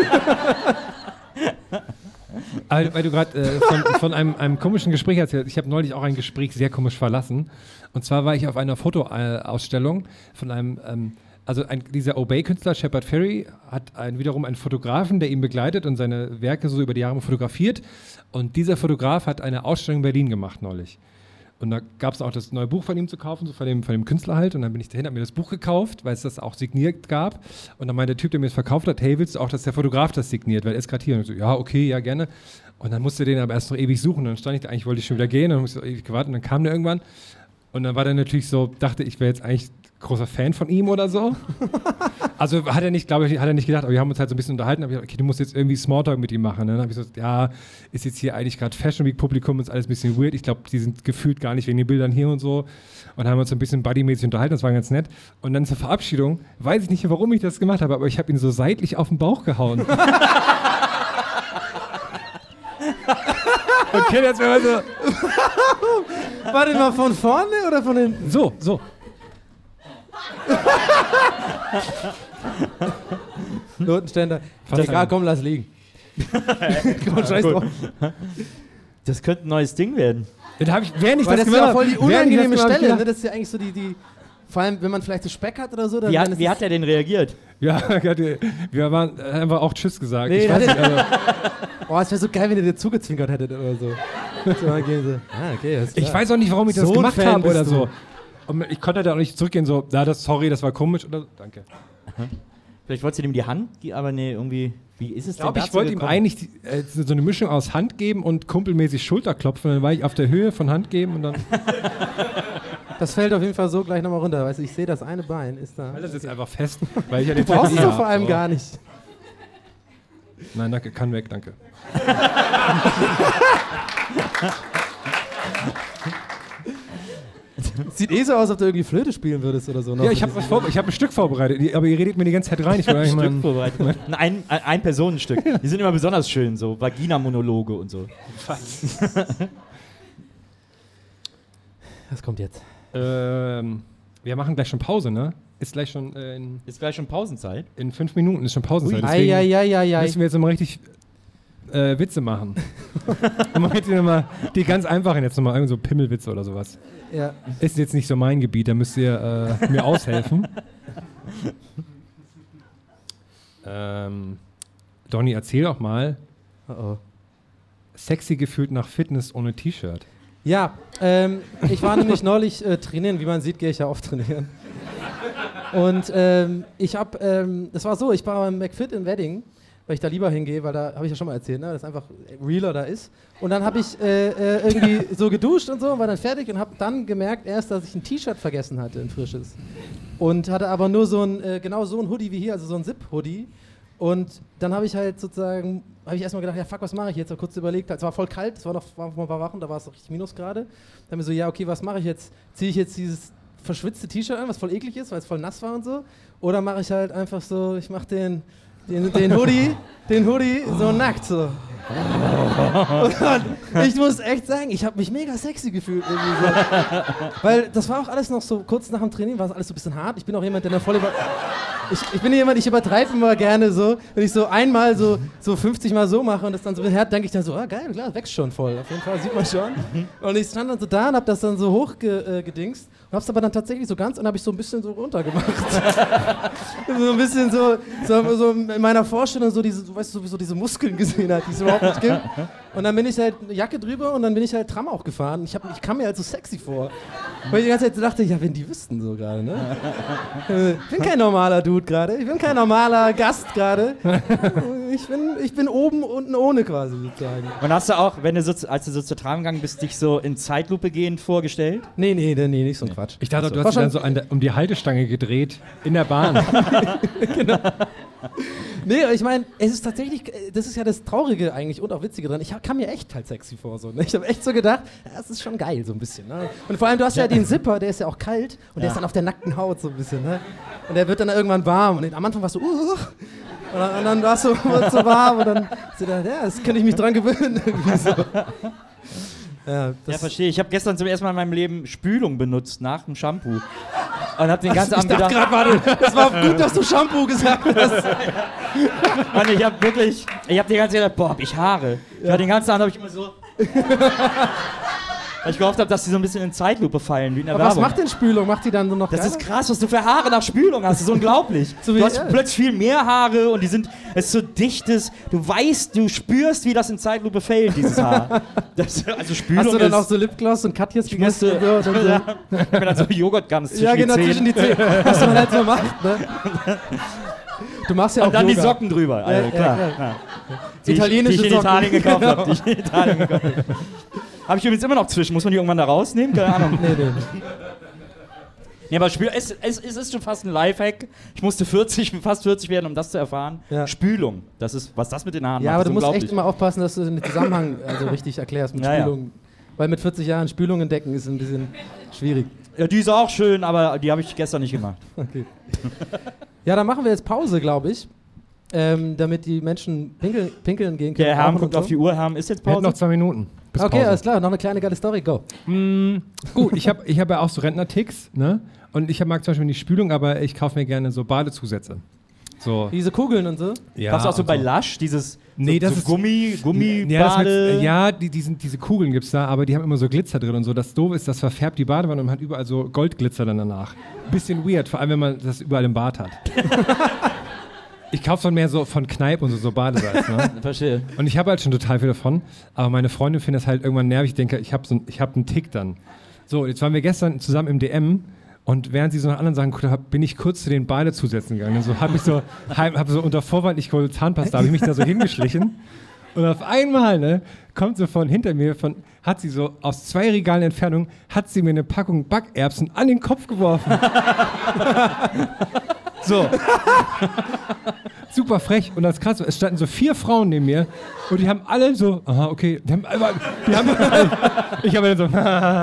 Weil du gerade von einem komischen Gespräch erzählt. Ich habe neulich auch ein Gespräch sehr komisch verlassen. Und zwar war ich auf einer Fotoausstellung von einem, dieser Obey-Künstler, Shepard Fairey, hat wiederum einen Fotografen, der ihn begleitet und seine Werke so über die Jahre fotografiert. Und dieser Fotograf hat eine Ausstellung in Berlin gemacht neulich. Und da gab es auch das neue Buch von ihm zu kaufen, so von dem Künstler halt. Und dann bin ich dahin, habe mir das Buch gekauft, weil es das auch signiert gab. Und dann meinte der Typ, der mir das verkauft hat, hey, willst du auch, dass der Fotograf das signiert? Weil er ist gerade hier. Und ich so, ja, okay, ja, gerne. Und dann musste den aber erst noch ewig suchen. Und dann stand ich da, eigentlich wollte ich schon wieder gehen. Und dann musste ich ewig gewartet. Und dann kam der irgendwann. Und dann war der natürlich so, dachte ich wäre jetzt eigentlich großer Fan von ihm oder so. Also hat er nicht gedacht, aber wir haben uns halt so ein bisschen unterhalten. Aber ich gesagt, okay, du musst jetzt irgendwie Smalltalk mit ihm machen. Ne? Dann habe ich so, ja, ist jetzt hier eigentlich gerade Fashion Week Publikum, ist alles ein bisschen weird. Ich glaube, die sind gefühlt gar nicht wegen den Bildern hier und so. Und dann haben wir uns ein bisschen buddymäßig unterhalten, das war ganz nett. Und dann zur Verabschiedung, weiß ich nicht, warum ich das gemacht habe, aber ich habe ihn so seitlich auf den Bauch gehauen. Okay, jetzt wäre so. War der mal von vorne oder von hinten? So. Notenständer. Egal, komm, lass liegen. Komm, scheiß drauf. Das könnte ein neues Ding werden. Das ist ja voll die unangenehme Stelle. Ne? Das ist ja eigentlich so die vor allem, wenn man vielleicht so Speck hat oder so. Wie hat er denn reagiert? Ja, wir haben einfach auch Tschüss gesagt. Nee, es wäre so geil, wenn ihr dir zugezwinkert hättet oder so. Okay, ich weiß auch nicht, warum ich das gemacht habe oder so. Und ich konnte da auch nicht zurückgehen, so, das war komisch oder so. Danke. Vielleicht wolltest du ihm die Hand, aber nee, irgendwie, wie ist es denn? Ich wollte ihm eigentlich so eine Mischung aus Hand geben und kumpelmäßig Schulterklopfen. Dann war ich auf der Höhe von Hand geben und dann. Das fällt auf jeden Fall so gleich nochmal runter. Weißt du, ich sehe, das eine Bein ist da. Weil das ist einfach fest. Weil ich ja den du brauchst es doch vor allem gar nicht. Nein, danke, kann weg, danke. Sieht so aus, als ob du irgendwie Flöte spielen würdest oder so. Noch ja, ich habe ein Stück vorbereitet, aber ihr redet mir die ganze Zeit rein. Ich will Stück vorbereitet. Ein Personenstück. Die sind immer besonders schön, so Vagina-Monologe und so. Was kommt jetzt? Wir machen gleich schon Pause, ne? Ist gleich schon Pausenzeit? In 5 Minuten ist schon Pausenzeit. Deswegen müssen wir jetzt nochmal richtig Witze machen. Und man hätte nochmal die ganz einfachen jetzt nochmal, irgend so Pimmelwitze oder sowas. Ja. Ist jetzt nicht so mein Gebiet, da müsst ihr mir aushelfen. Donny, erzähl doch mal. Sexy gefühlt nach Fitness ohne T-Shirt. Ja, ich war nämlich neulich trainieren. Wie man sieht, gehe ich ja oft trainieren. Und das war so, ich war beim McFit in Wedding, weil ich da lieber hingehe, weil da, habe ich ja schon mal erzählt, ne, das einfach realer da ist. Und dann habe ich irgendwie so geduscht und so und war dann fertig und habe dann gemerkt erst, dass ich ein T-Shirt vergessen hatte, ein frisches. Und hatte aber nur so ein Hoodie wie hier, also so ein Zip-Hoodie. Und dann habe ich halt sozusagen, erstmal gedacht, ja fuck, was mache ich jetzt? Habe kurz überlegt, es war voll kalt, es war noch ein paar Wochen, da war es noch richtig Minusgrade. Dann habe ich mir so, ja okay, was mache ich jetzt? Ziehe ich jetzt dieses verschwitzte T-Shirt an, was voll eklig ist, weil es voll nass war und so? Oder mache ich halt einfach so, ich mache den Hoodie so nackt so. Und ich muss echt sagen, ich habe mich mega sexy gefühlt irgendwie so. Weil das war auch alles noch so, kurz nach dem Training war es alles so ein bisschen hart. Ich bin auch jemand, der voll ich übertreibe immer gerne so. Wenn ich so einmal so 50 Mal so mache und das dann so hart, denke ich dann so, geil, klar, wächst schon voll. Auf jeden Fall, sieht man schon. Und ich stand dann so da und hab das dann so hochgedingst und hab's aber dann tatsächlich so ganz und habe ich so ein bisschen so runtergemacht. So ein bisschen so in meiner Vorstellung so diese, weißt du, so diese Muskeln gesehen hat, die es überhaupt nicht gibt. Und dann bin ich halt eine Jacke drüber und dann bin ich halt Tram auch gefahren. Ich kam mir halt so sexy vor. Weil ich die ganze Zeit dachte, ja, wenn die wüssten so gerade, ne? Ich bin kein normaler Dude gerade. Ich bin kein normaler Gast gerade. ich bin oben, unten ohne quasi sozusagen. Und hast du auch, als du so zur Tram gegangen bist, dich so in Zeitlupe gehend vorgestellt? Nee, nicht so ein Quatsch. Ich dachte, du hast dich dann so um die Haltestange gedreht in der Bahn. Genau. Nee, ich meine, es ist tatsächlich, das ist ja das Traurige eigentlich und auch Witzige dran. Ich kam mir echt halt sexy vor. So, ne? Ich habe echt so gedacht, das ist schon geil so ein bisschen. Ne? Und vor allem, du hast ja den Zipper, der ist ja auch kalt und der ist dann auf der nackten Haut so ein bisschen. Ne? Und der wird dann irgendwann warm. Und am Anfang warst du, und dann warst du so warm und dann, das kann ich mich dran gewöhnen. Irgendwie so. Ja, verstehe. Ich habe gestern zum ersten Mal in meinem Leben Spülung benutzt nach dem Shampoo. Und hab den ganzen Abend gedacht... das war gut, dass du Shampoo gesagt hast. Mann, ich hab die ganze Zeit gedacht, boah, hab ich Haare. Ja. Den ganzen Abend habe ich immer so... Weil ich gehofft habe, dass die so ein bisschen in Zeitlupe fallen, wie in der Werbung. Was macht denn Spülung? Macht die dann so noch Das ist krass, was du für Haare nach Spülung hast. Das ist unglaublich. Du hast plötzlich viel mehr Haare und es ist so dichtes. Du spürst, wie das in Zeitlupe fällt, dieses Haar. Also Spülung hast du dann auch so Lipgloss und Katjes gegessen? Ich bin dann so Joghurtgans zwischen die Zähne. Zwischen die Zähne. Was man halt so macht, ne? Du machst ja auch und dann Yoga. Die Socken drüber. Also, klar. Ja. Italienische die ich in Italien gekauft habe. Habe ich übrigens immer noch zwischen. Muss man die irgendwann da rausnehmen? Keine Ahnung. Nee. Nee, aber es ist schon fast ein Lifehack. Ich musste fast 40 werden, um das zu erfahren. Ja. Spülung. Was das mit den Haaren macht. Ja, aber du musst echt immer aufpassen, dass du den Zusammenhang richtig erklärst mit Spülung. Ja. Weil mit 40 Jahren Spülung entdecken ist ein bisschen schwierig. Ja, die ist auch schön, aber die habe ich gestern nicht gemacht. Okay. Ja, dann machen wir jetzt Pause, glaube ich. Damit die Menschen pinkeln gehen können. Der Herm guckt auf die Uhr. Herm, ist jetzt Pause? Wir noch 2 Minuten. Okay, Pause. Alles klar. Noch eine kleine geile Story. Go. Gut, ich hab ja auch so Rentner-Ticks, ne? Und ich mag zum Beispiel nicht Spülung, aber ich kaufe mir gerne so Badezusätze. So. Diese Kugeln und so? Ja. Kaufst du auch so bei Lush? Dieses das ist Gummibade? Diese Kugeln gibt's da, aber die haben immer so Glitzer drin und so. Das Doofe ist, das verfärbt die Badewanne und man hat überall so Goldglitzer dann danach. Bisschen weird, vor allem wenn man das überall im Bad hat. Ich kaufe dann mehr so von Kneipp und so Badesalz. Ne? Verstehe. Und ich habe halt schon total viel davon, aber meine Freundin findet das halt irgendwann nervig. Ich denke, ich hab einen Tick dann. So, jetzt waren wir gestern zusammen im DM und während sie so nach anderen Sachen geguckt hat, bin ich kurz zu den Badezusätzen gegangen. Und so habe ich so unter Vorwand, ich hole Zahnpasta, habe ich mich da so hingeschlichen. Und auf einmal, ne, kommt so von hinter mir, hat sie so aus 2 Regalen Entfernung, hat sie mir eine Packung Backerbsen an den Kopf geworfen. So. Super frech. Und das ist krass, es standen so 4 Frauen neben mir und die haben alle so, aha, okay. Ich habe dann so,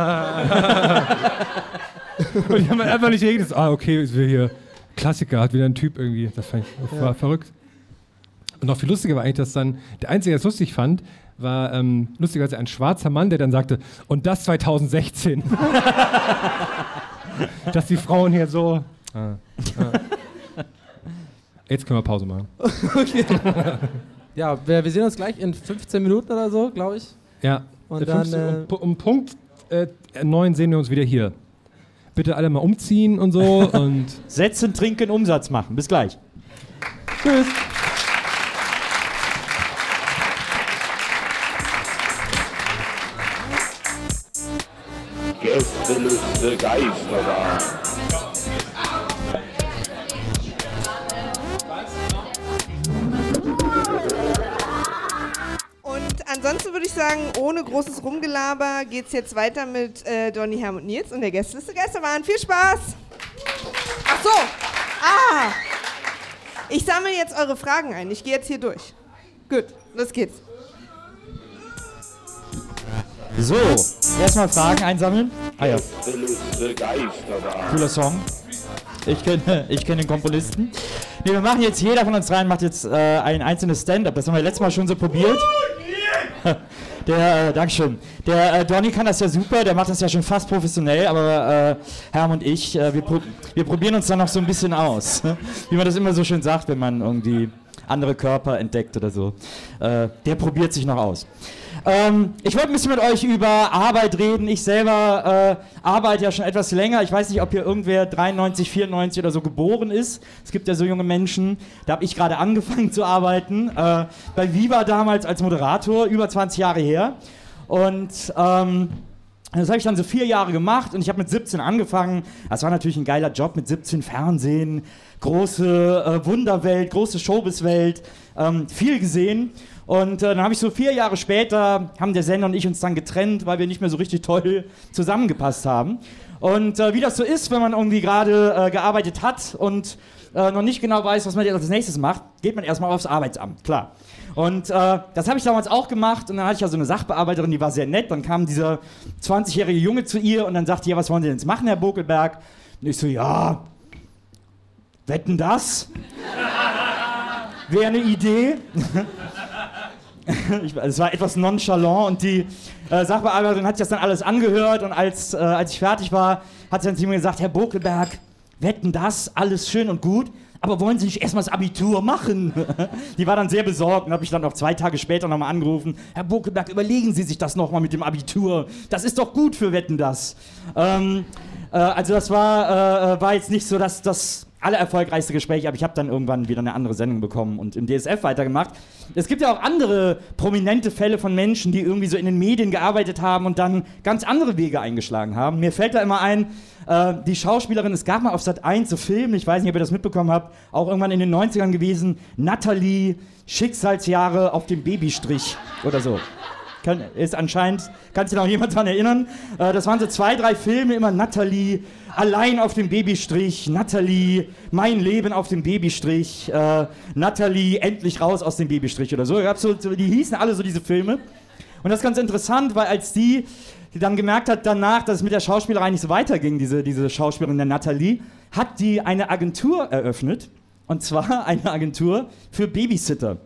und die haben einfach nicht reagiert. Okay, ist wieder hier Klassiker, hat wieder ein Typ irgendwie. Das war verrückt. Und noch viel lustiger war eigentlich, dass dann, der Einzige, der es lustig fand, war lustigerweise ein schwarzer Mann, der dann sagte, und das 2016. Dass die Frauen hier so... Jetzt können wir Pause machen. Okay. Ja, wir sehen uns gleich in 15 Minuten oder so, glaube ich. Ja. Und dann, um Punkt 9 sehen wir uns wieder hier. Bitte alle mal umziehen und so. Und Setzen, trinken, Umsatz machen. Bis gleich. Tschüss. Gästeliste Geisterbahn. Ansonsten würde ich sagen, ohne großes Rumgelaber geht's jetzt weiter mit Donny, Herm und Nils und der Gästeliste Geisterbahn. Viel Spaß! Ach so! Ich sammle jetzt eure Fragen ein. Ich gehe jetzt hier durch. Gut, los geht's. So, erstmal Fragen einsammeln. Ja. Gästeliste Geisterbahn. Cooler Song. Ich kenn den Komponisten. Nee, wir machen jetzt, jeder von uns dreien macht jetzt ein einzelnes Stand-up. Das haben wir letztes Mal schon so probiert. Dankeschön. Der Donny kann das ja super, der macht das ja schon fast professionell, aber Herm und ich, wir probieren uns dann noch so ein bisschen aus. Wie man das immer so schön sagt, wenn man irgendwie andere Körper entdeckt oder so. Der probiert sich noch aus. Ich wollte ein bisschen mit euch über Arbeit reden. Ich selber arbeite ja schon etwas länger. Ich weiß nicht, ob hier irgendwer 93, 94 oder so geboren ist. Es gibt ja so junge Menschen. Da habe ich gerade angefangen zu arbeiten. Bei Viva damals als Moderator, über 20 Jahre her. Und das habe ich dann so 4 Jahre gemacht und ich habe mit 17 angefangen. Das war natürlich ein geiler Job mit 17, Fernsehen, große Wunderwelt, große Showbiz-Welt. viel gesehen. Und dann habe ich so 4 Jahre später, haben der Sender und ich uns dann getrennt, weil wir nicht mehr so richtig toll zusammengepasst haben. Und wie das so ist, wenn man irgendwie gerade gearbeitet hat und noch nicht genau weiß, was man jetzt als nächstes macht, geht man erstmal aufs Arbeitsamt, klar. Und das habe ich damals auch gemacht und dann hatte ich ja so eine Sachbearbeiterin, die war sehr nett. Dann kam dieser 20-jährige Junge zu ihr und dann sagte, ja, was wollen Sie denn jetzt machen, Herr Bokelberg? Und ich so, ja, wetten das? Wäre eine Idee. Es war etwas nonchalant und die Sachbearbeiterin hat sich das dann alles angehört und als ich fertig war, hat sie dann zu mir gesagt, Herr Bokelberg, wetten das, alles schön und gut, aber wollen Sie nicht erstmal das Abitur machen? Die war dann sehr besorgt und habe ich dann noch 2 Tage später nochmal angerufen, Herr Bokelberg, überlegen Sie sich das nochmal mit dem Abitur, das ist doch gut für Wetten das. Also das war jetzt nicht so das allererfolgreichste Gespräch, aber ich habe dann irgendwann wieder eine andere Sendung bekommen und im DSF weitergemacht. Es gibt ja auch andere prominente Fälle von Menschen, die irgendwie so in den Medien gearbeitet haben und dann ganz andere Wege eingeschlagen haben. Mir fällt da immer ein, die Schauspielerin, es gab mal auf Sat.1 so Filme, ich weiß nicht, ob ihr das mitbekommen habt, auch irgendwann in den 90ern gewesen, Natalie, Schicksalsjahre auf dem Babystrich oder so. Ist anscheinend, kann sich noch jemand daran erinnern, das waren so 2, 3 Filme, immer Natalie, allein auf dem Babystrich, Natalie, mein Leben auf dem Babystrich, Natalie, endlich raus aus dem Babystrich oder so. Die hießen alle so diese Filme. Und das ist ganz interessant, weil als die dann gemerkt hat danach, dass es mit der Schauspielerei nicht so weiterging, diese Schauspielerin der Natalie, hat die eine Agentur eröffnet, und zwar eine Agentur für Babysitter.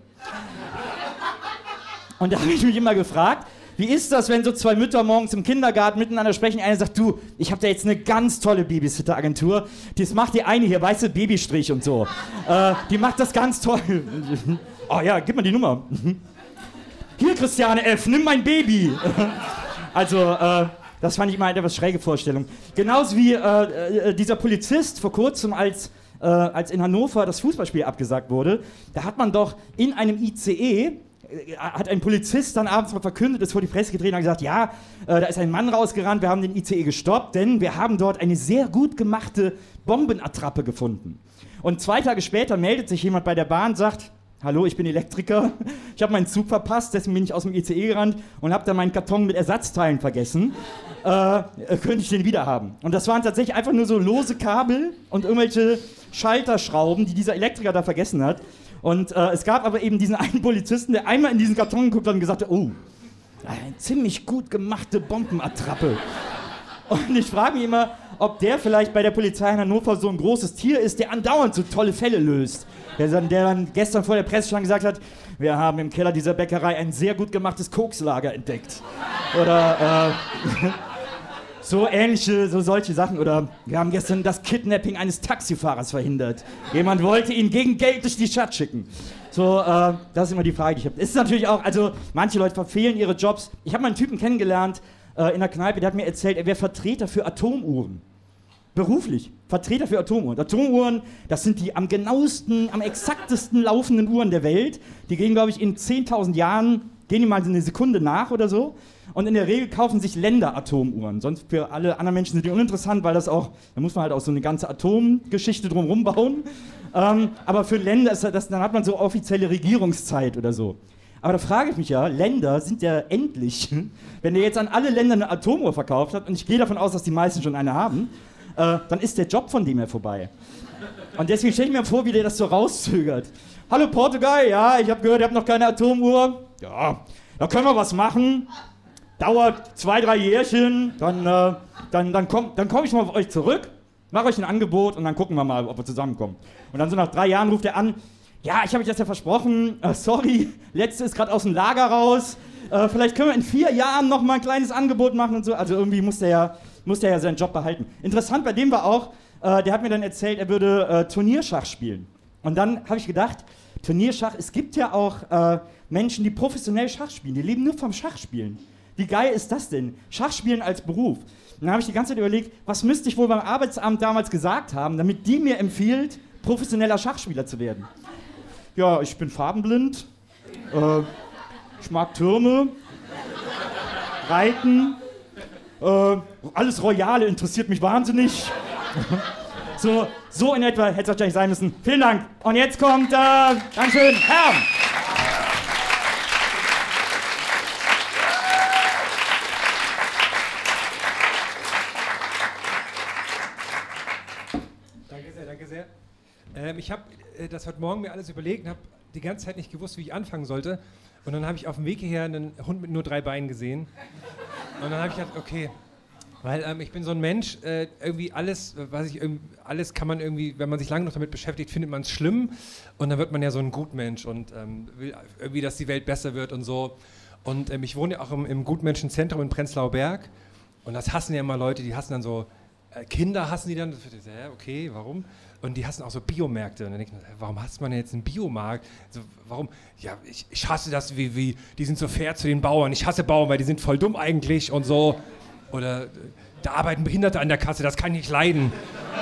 Und da habe ich mich immer gefragt, wie ist das, wenn so 2 Mütter morgens im Kindergarten miteinander sprechen, eine sagt, du, ich habe da jetzt eine ganz tolle Babysitter-Agentur, das macht die eine hier, weißt du, Babystrich und so. Die macht das ganz toll. Oh ja, gib mal die Nummer. Hier, Christiane F., nimm mein Baby. Also, das fand ich immer eine etwas schräge Vorstellung. Genauso wie dieser Polizist vor kurzem, als in Hannover das Fußballspiel abgesagt wurde, da hat man doch in einem ICE, hat ein Polizist dann abends mal verkündet, ist vor die Presse gedreht und hat gesagt, ja, da ist ein Mann rausgerannt, wir haben den ICE gestoppt, denn wir haben dort eine sehr gut gemachte Bombenattrappe gefunden. Und 2 Tage später meldet sich jemand bei der Bahn und sagt, hallo, ich bin Elektriker, ich habe meinen Zug verpasst, deswegen bin ich aus dem ICE gerannt und habe dann meinen Karton mit Ersatzteilen vergessen. Könnte ich den wieder haben? Und das waren tatsächlich einfach nur so lose Kabel und irgendwelche Schalterschrauben, die dieser Elektriker da vergessen hat. Und es gab aber eben diesen einen Polizisten, der einmal in diesen Karton geguckt hat und gesagt hat, oh, eine ziemlich gut gemachte Bombenattrappe. Und ich frage mich immer, ob der vielleicht bei der Polizei in Hannover so ein großes Tier ist, der andauernd so tolle Fälle löst. Der dann gestern vor der Presse schon gesagt hat, wir haben im Keller dieser Bäckerei ein sehr gut gemachtes Kokslager entdeckt. Oder so ähnliche, so solche Sachen. Oder wir haben gestern das Kidnapping eines Taxifahrers verhindert. Jemand wollte ihn gegen Geld durch die Stadt schicken. So, das ist immer die Frage, die ich habe. Es ist natürlich auch, also manche Leute verfehlen ihre Jobs. Ich habe mal einen Typen kennengelernt in der Kneipe, der hat mir erzählt, er wäre Vertreter für Atomuhren. Beruflich. Vertreter für Atomuhren. Atomuhren, das sind die am genauesten, am exaktesten laufenden Uhren der Welt. Die gehen, glaube ich, in 10.000 Jahren, gehen die mal eine Sekunde nach oder so. Und in der Regel kaufen sich Länder Atomuhren. Sonst für alle anderen Menschen sind die uninteressant, weil das auch, da muss man halt auch so eine ganze Atomgeschichte drumherum bauen. Aber für Länder ist das, dann hat man so offizielle Regierungszeit oder so. Aber da frage ich mich ja, Länder sind ja endlich, wenn der jetzt an alle Länder eine Atomuhr verkauft hat, und ich gehe davon aus, dass die meisten schon eine haben, dann ist der Job von dem ja vorbei. Und deswegen stelle ich mir vor, wie der das so rauszögert. Hallo Portugal, ja, ich habe gehört, ihr habt noch keine Atomuhr. Ja, da können wir was machen. Dauert 2, 3 Jährchen, dann komm ich mal auf euch zurück, mache euch ein Angebot und dann gucken wir mal, ob wir zusammenkommen. Und dann so nach 3 Jahren ruft er an, ja, ich habe euch das ja versprochen, sorry, letzte ist gerade aus dem Lager raus, vielleicht können wir in 4 Jahren noch mal ein kleines Angebot machen und so. Also irgendwie muss der ja seinen Job behalten. Interessant bei dem war auch, der hat mir dann erzählt, er würde Turnierschach spielen. Und dann habe ich gedacht, Turnierschach, es gibt ja auch Menschen, die professionell Schach spielen, die leben nur vom Schachspielen. Wie geil ist das denn? Schachspielen als Beruf. Und dann habe ich die ganze Zeit überlegt, was müsste ich wohl beim Arbeitsamt damals gesagt haben, damit die mir empfiehlt, professioneller Schachspieler zu werden. Ja, ich bin farbenblind, ich mag Türme, Reiten, alles Royale interessiert mich wahnsinnig. So in etwa hätte es wahrscheinlich sein müssen. Vielen Dank. Und jetzt kommt, Dankeschön, Herr. Danke sehr. Ich habe das heute Morgen mir alles überlegt und habe die ganze Zeit nicht gewusst, wie ich anfangen sollte. Und dann habe ich auf dem Weg hierher einen Hund mit nur 3 Beinen gesehen. Und dann habe ich gedacht, okay, weil ich bin so ein Mensch, irgendwie alles kann man irgendwie, wenn man sich lange noch damit beschäftigt, findet man es schlimm. Und dann wird man ja so ein Gutmensch und will irgendwie, dass die Welt besser wird und so. Und ich wohne ja auch im Gutmenschenzentrum in Prenzlauer Berg. Und das hassen ja immer Leute, die hassen dann so, Kinder hassen die dann. Okay, warum? Und die hassen auch so Biomärkte. Und dann denke ich mir, warum hasst man jetzt einen Biomarkt? So, warum? Ja, ich hasse das, wie die sind so fair zu den Bauern. Ich hasse Bauern, weil die sind voll dumm eigentlich und so. Oder da arbeiten Behinderte an der Kasse, das kann ich nicht leiden.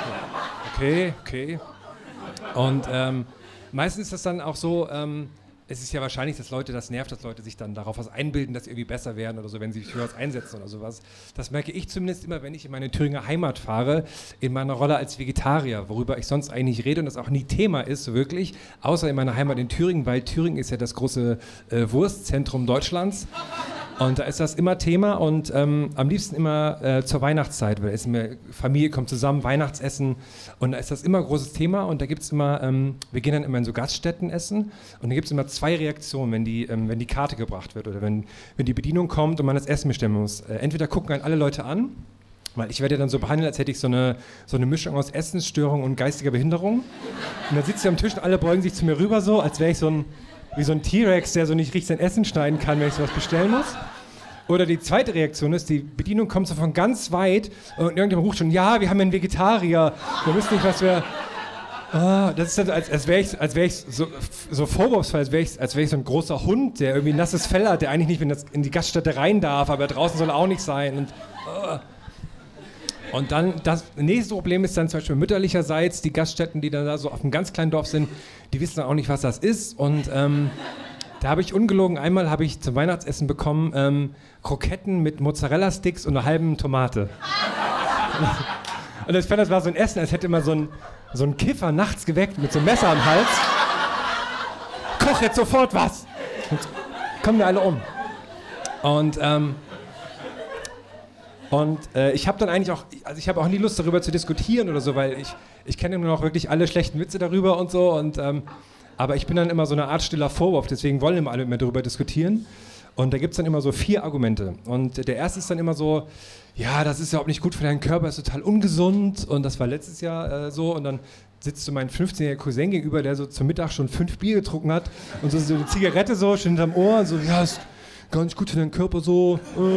Okay. Und meistens ist das dann auch so, es ist ja wahrscheinlich, dass das nervt, dass Leute sich dann darauf was einbilden, dass sie irgendwie besser werden oder so, wenn sie sich für was einsetzen oder sowas. Das merke ich zumindest immer, wenn ich in meine Thüringer Heimat fahre, in meiner Rolle als Vegetarier, worüber ich sonst eigentlich rede und das auch nie Thema ist, so wirklich, außer in meiner Heimat in Thüringen, weil Thüringen ist ja das große Wurstzentrum Deutschlands. Und da ist das immer Thema und am liebsten immer zur Weihnachtszeit, weil Familie kommt zusammen, Weihnachtsessen und da ist das immer ein großes Thema und da gibt es immer, wir gehen dann immer in so Gaststätten essen und da gibt es immer 2 Reaktionen, wenn die Karte gebracht wird oder wenn die Bedienung kommt und man das Essen bestimmen muss. Entweder gucken einen alle Leute an, weil ich werde dann so behandelt, als hätte ich so eine Mischung aus Essensstörung und geistiger Behinderung und dann sitze ich am Tisch und alle beugen sich zu mir rüber so, als wäre ich wie so ein T-Rex, der so nicht richtig sein Essen schneiden kann, wenn ich sowas bestellen muss. Oder die zweite Reaktion ist, die Bedienung kommt so von ganz weit und irgendjemand ruft schon, ja, wir haben einen Vegetarier, wir wissen nicht, was wir... das ist dann, als wäre ich so vorwurfsvoll, als wäre ich so ein großer Hund, der irgendwie ein nasses Fell hat, der eigentlich nicht in die Gaststätte rein darf, aber draußen soll er auch nicht sein. Und dann, das nächste Problem ist dann zum Beispiel mütterlicherseits, die Gaststätten, die dann da so auf einem ganz kleinen Dorf sind, die wissen dann auch nicht, was das ist. Und da habe ich ungelogen, einmal habe ich zum Weihnachtsessen bekommen Kroketten mit Mozzarella-Sticks und einer halben Tomate. Und ich fand, das war so ein Essen, als hätte immer so ein Kiffer nachts geweckt mit so einem Messer am Hals. Koch jetzt sofort was! Und kommen wir alle um. Und ich habe dann eigentlich auch, also ich habe auch nie Lust darüber zu diskutieren oder so, weil ich kenne nur noch wirklich alle schlechten Witze darüber und so. Aber ich bin dann immer so eine Art stiller Vorwurf, deswegen wollen immer alle mit mir darüber diskutieren. Und da gibt es dann immer so 4 Argumente. Und der erste ist dann immer so, ja, das ist ja überhaupt nicht gut für deinen Körper, ist total ungesund. Und das war letztes Jahr so. Und dann sitzt so mein 15-jähriger Cousin gegenüber, der so zum Mittag schon 5 Bier getrunken hat. Und so eine Zigarette so, schon hinterm Ohr. Und so, ja, ist gar nicht gut für deinen Körper so.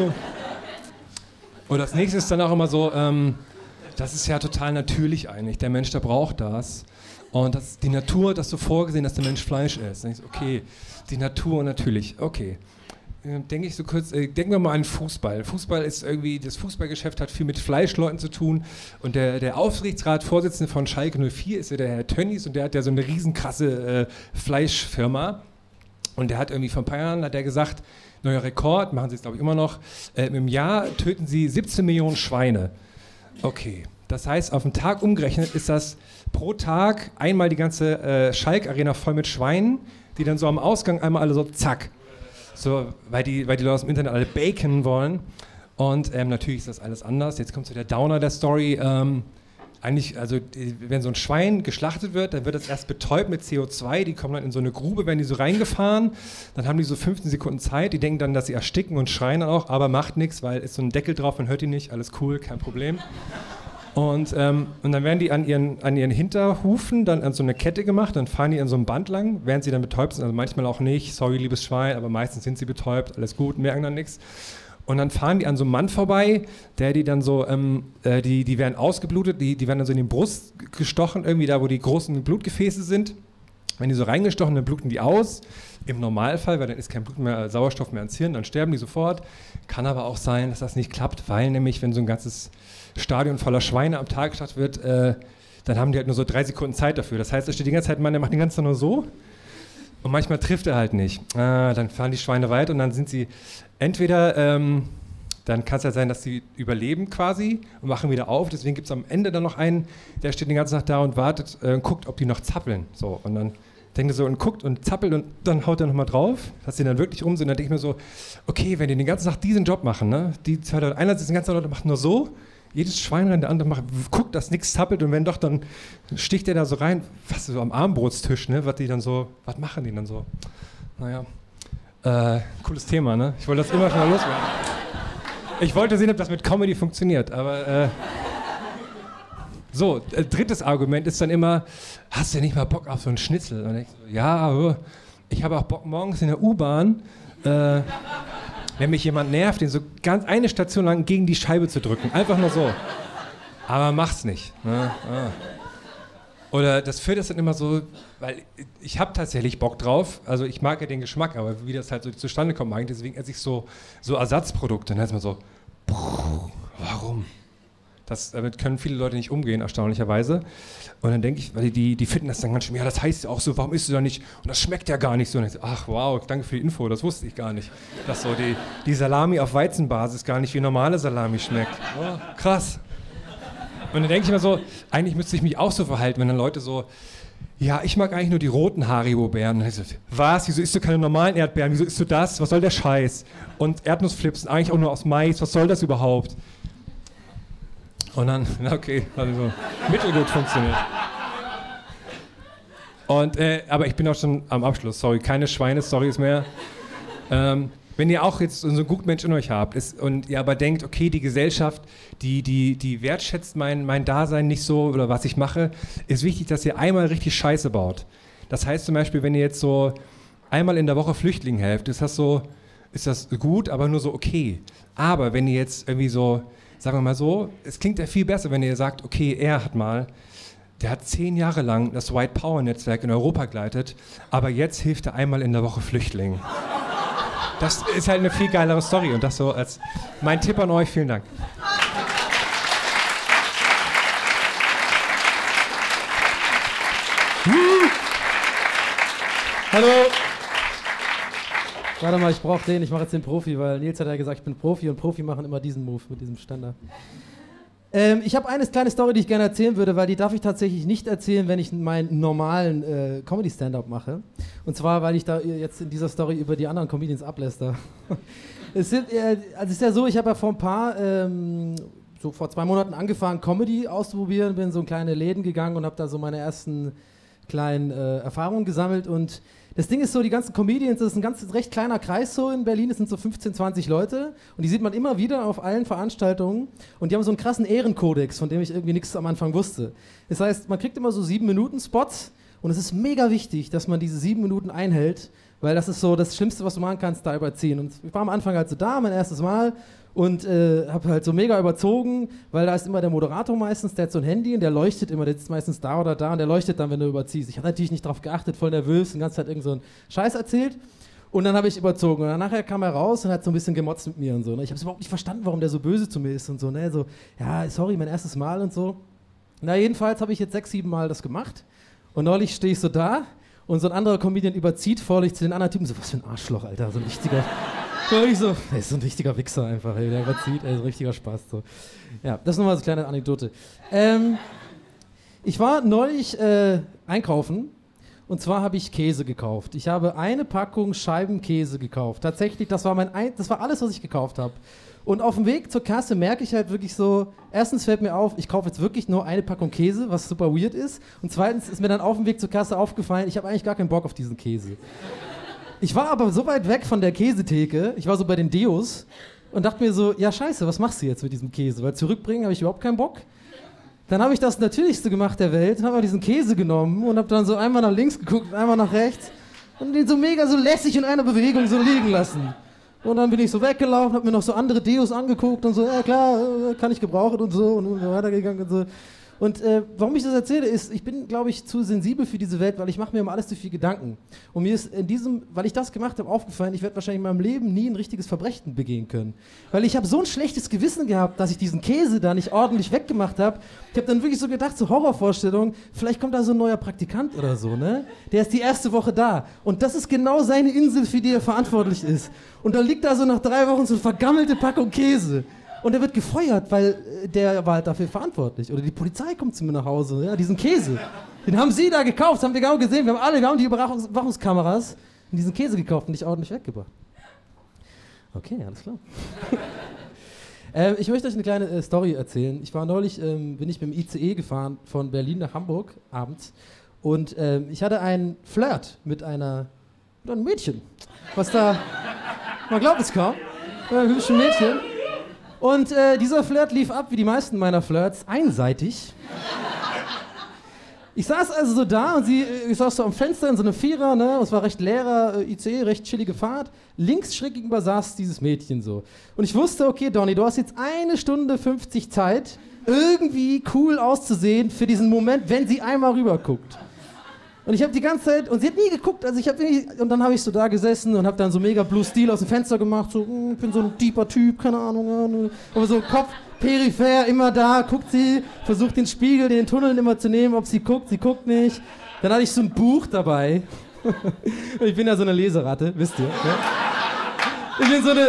Und das nächste ist dann auch immer so, das ist ja total natürlich eigentlich. Der Mensch, der braucht das. Und das die Natur hat das so vorgesehen, dass der Mensch Fleisch isst. Dann denke ich so, okay, die Natur natürlich, okay. Denke ich so kurz, denken wir mal an Fußball. Fußball ist irgendwie, das Fußballgeschäft hat viel mit Fleischleuten zu tun. Und der Aufsichtsratsvorsitzende von Schalke 04 ist ja der Herr Tönnies und der hat ja so eine riesenkrasse Fleischfirma. Und der hat irgendwie vor ein paar Jahren, hat der gesagt, neuer Rekord, machen sie es glaube ich immer noch, im Jahr töten sie 17 Millionen Schweine. Okay, das heißt, auf den Tag umgerechnet ist das pro Tag einmal die ganze Schalke-Arena voll mit Schweinen, die dann so am Ausgang einmal alle so zack. So, weil die Leute aus dem Internet alle Bacon wollen. Und natürlich ist das alles anders. Jetzt kommt so der Downer der Story. Eigentlich, also wenn so ein Schwein geschlachtet wird, dann wird das erst betäubt mit CO2. Die kommen dann in so eine Grube, werden die so reingefahren. Dann haben die so 15 Sekunden Zeit. Die denken dann, dass sie ersticken und schreien dann auch, aber macht nichts, weil ist so ein Deckel drauf, man hört die nicht. Alles cool, kein Problem. Und dann werden die an ihren Hinterhufen dann an so eine Kette gemacht, dann fahren die an so einem Band lang, während sie dann betäubt sind, also manchmal auch nicht, sorry liebes Schwein, aber meistens sind sie betäubt, alles gut, merken dann nichts. Und dann fahren die an so einem Mann vorbei, der die dann so, die werden ausgeblutet, die werden dann so in die Brust gestochen, irgendwie da, wo die großen Blutgefäße sind. Wenn die so reingestochen, dann bluten die aus, im Normalfall, weil dann ist kein Blut mehr, Sauerstoff mehr ans Hirn, dann sterben die sofort. Kann aber auch sein, dass das nicht klappt, weil nämlich, wenn so ein ganzes Stadion voller Schweine am Tag gestartet wird, dann haben die halt nur so 3 Sekunden Zeit dafür. Das heißt, da steht die ganze Zeit ein Mann, der macht den ganzen Tag nur so und manchmal trifft er halt nicht. Dann fahren die Schweine weiter und dann sind sie entweder, dann kann es halt sein, dass sie überleben quasi und machen wieder auf. Deswegen gibt es am Ende dann noch einen, der steht den ganzen Tag da und wartet und guckt, ob die noch zappeln. So, und dann denkt er so und guckt und zappelt und dann haut er nochmal drauf, dass die dann wirklich rum sind. Dann denke ich mir so, okay, wenn die den ganzen Tag diesen Job machen, ne? Die 2 Leute, einer sitzt den ganzen Tag und macht nur so, jedes Schwein rein, der andere guckt, dass nichts zappelt und wenn doch, dann sticht der da so rein, fast so am Armbrotstisch, ne, was machen die dann so? Naja, cooles Thema, ne? Ich wollte das immer schon mal loswerden. Ich wollte sehen, ob das mit Comedy funktioniert, aber so, drittes Argument ist dann immer, hast du nicht mal Bock auf so einen Schnitzel? Und ich so, ja, ich habe auch Bock morgens in der U-Bahn, wenn mich jemand nervt, den so ganz eine Station lang gegen die Scheibe zu drücken. Einfach nur so. Aber mach's nicht. Ne? Oder das vierte ist dann immer so, weil ich habe tatsächlich Bock drauf, also ich mag ja den Geschmack, aber wie das halt so zustande kommt, mag ich deswegen esse ich so Ersatzprodukte. Dann ist man so, warum? Damit können viele Leute nicht umgehen, erstaunlicherweise. Und dann denke ich, weil die finden das dann ganz schön, ja, das heißt ja auch so, warum isst du da nicht? Und das schmeckt ja gar nicht so. Und ich so, ach wow, danke für die Info, das wusste ich gar nicht. Dass so die Salami auf Weizenbasis gar nicht wie normale Salami schmeckt. Oh, krass. Und dann denke ich mir so, eigentlich müsste ich mich auch so verhalten, wenn dann Leute so, ja, ich mag eigentlich nur die roten Haribo-Beeren. Und ich so, was, wieso isst du keine normalen Erdbeeren? Wieso isst du das? Was soll der Scheiß? Und Erdnussflips sind eigentlich auch nur aus Mais, was soll das überhaupt? Und dann, okay, also mittelgut funktioniert. Und, aber ich bin auch schon am Abschluss, sorry, keine Schweine-Storys mehr. Wenn ihr auch jetzt so einen Gutmensch in euch habt und ihr aber denkt, okay, die Gesellschaft, die wertschätzt mein Dasein nicht so oder was ich mache, ist wichtig, dass ihr einmal richtig Scheiße baut. Das heißt zum Beispiel, wenn ihr jetzt so einmal in der Woche Flüchtlingen helft, ist das gut, aber nur so okay. Aber wenn ihr jetzt irgendwie so, sagen wir mal so, es klingt ja viel besser, wenn ihr sagt, okay, der hat 10 Jahre lang das White Power Netzwerk in Europa geleitet, aber jetzt hilft er einmal in der Woche Flüchtlingen. Das ist halt eine viel geilere Story und das so als mein Tipp an euch. Vielen Dank. Hallo. Warte mal, ich brauche den, ich mache jetzt den Profi, weil Nils hat ja gesagt, ich bin Profi und Profi machen immer diesen Move mit diesem Standard. Ich habe eine kleine Story, die ich gerne erzählen würde, weil die darf ich tatsächlich nicht erzählen, wenn ich meinen normalen Comedy-Stand-Up mache. Und zwar, weil ich da jetzt in dieser Story über die anderen Comedians abläster. Es ist ja so, ich habe ja vor vor 2 Monaten angefangen, Comedy auszuprobieren, bin so in kleine Läden gegangen und habe da so meine ersten kleinen Erfahrungen gesammelt und das Ding ist so, die ganzen Comedians, das ist ein recht kleiner Kreis so in Berlin, es sind so 15, 20 Leute und die sieht man immer wieder auf allen Veranstaltungen und die haben so einen krassen Ehrenkodex, von dem ich irgendwie nichts am Anfang wusste. Das heißt, man kriegt immer so 7-Minuten-Spots und es ist mega wichtig, dass man diese 7 Minuten einhält, weil das ist so das Schlimmste, was du machen kannst, da überziehen. Und ich war am Anfang halt so da, mein erstes Mal und habe halt so mega überzogen, weil da ist immer der Moderator meistens, der hat so ein Handy und der leuchtet immer, der sitzt meistens da oder da und der leuchtet dann, wenn du überziehst. Ich habe natürlich nicht drauf geachtet, voll nervös, die ganze Zeit irgend so einen Scheiß erzählt und dann habe ich überzogen und dann nachher kam er raus und hat so ein bisschen gemotzt mit mir und so. Ne? Ich habe es überhaupt nicht verstanden, warum der so böse zu mir ist und so, ne? So, ja, sorry, mein erstes Mal und so. Na, jedenfalls habe ich jetzt 6, 7 Mal das gemacht und neulich stehe ich so da und so ein anderer Comedian überzieht vorlich zu den anderen Typen, so, was für ein Arschloch, Alter, so ein richtiger... So, er ist so ein richtiger Wichser einfach, ey, der überzieht, ey, so ein richtiger Spaß. So. Ja, das ist nochmal so eine kleine Anekdote. Ich war neulich einkaufen und zwar habe ich Käse gekauft. Ich habe eine Packung Scheibenkäse gekauft. Tatsächlich, das war alles, was ich gekauft habe. Und auf dem Weg zur Kasse merke ich halt wirklich so, erstens fällt mir auf, ich kaufe jetzt wirklich nur eine Packung Käse, was super weird ist. Und zweitens ist mir dann auf dem Weg zur Kasse aufgefallen, ich habe eigentlich gar keinen Bock auf diesen Käse. Ich war aber so weit weg von der Käsetheke, ich war so bei den Deos und dachte mir so, ja scheiße, was machst du jetzt mit diesem Käse? Weil zurückbringen habe ich überhaupt keinen Bock. Dann habe ich das Natürlichste gemacht der Welt und habe mal diesen Käse genommen und habe dann so einmal nach links geguckt und einmal nach rechts und den so mega so lässig in einer Bewegung so liegen lassen. Und dann bin ich so weggelaufen, habe mir noch so andere Deos angeguckt und so, ja klar, kann ich gebrauchen und so weitergegangen und so. Und warum ich das erzähle, ist, ich bin, glaube ich, zu sensibel für diese Welt, weil ich mache mir um alles zu viel Gedanken. Und mir ist weil ich das gemacht habe, aufgefallen, ich werde wahrscheinlich in meinem Leben nie ein richtiges Verbrechen begehen können. Weil ich habe so ein schlechtes Gewissen gehabt, dass ich diesen Käse da nicht ordentlich weggemacht habe. Ich habe dann wirklich so gedacht, so Horrorvorstellungen, vielleicht kommt da so ein neuer Praktikant oder so, ne? Der ist die erste Woche da. Und das ist genau seine Insel, für die er verantwortlich ist. Und dann liegt da so nach 3 Wochen so eine vergammelte Packung Käse. Und er wird gefeuert, weil der war halt dafür verantwortlich. Oder die Polizei kommt zu mir nach Hause, ja, diesen Käse. Den haben sie da gekauft, das haben wir genau gesehen. Wir haben die Überwachungskameras und diesen Käse gekauft und nicht ordentlich weggebracht. Okay, alles klar. Ich möchte euch eine kleine Story erzählen. Ich war neulich, bin ich mit dem ICE gefahren von Berlin nach Hamburg abends und ich hatte einen Flirt mit einem Mädchen. Was da, man glaubt es kaum, ein hübsches Mädchen. Und dieser Flirt lief ab, wie die meisten meiner Flirts, einseitig. Ich saß also so da und ich saß so am Fenster in so einem Vierer, ne? Es war recht leerer ICE, recht chillige Fahrt. Links schräg gegenüber saß dieses Mädchen so. Und ich wusste, okay, Donny, du hast jetzt 1 Stunde 50 Zeit, irgendwie cool auszusehen für diesen Moment, wenn sie einmal rüber guckt. Und ich habe die ganze Zeit, und sie hat nie geguckt, also und dann habe ich so da gesessen und habe dann so mega Blue Steel aus dem Fenster gemacht, so, ich bin so ein deeper Typ, keine Ahnung, aber so Kopf peripher, immer da, guckt sie, versucht den Spiegel, den Tunnel immer zu nehmen, ob sie guckt nicht. Dann hatte ich so ein Buch dabei. Ich bin ja so eine Leseratte, wisst ihr. Ne?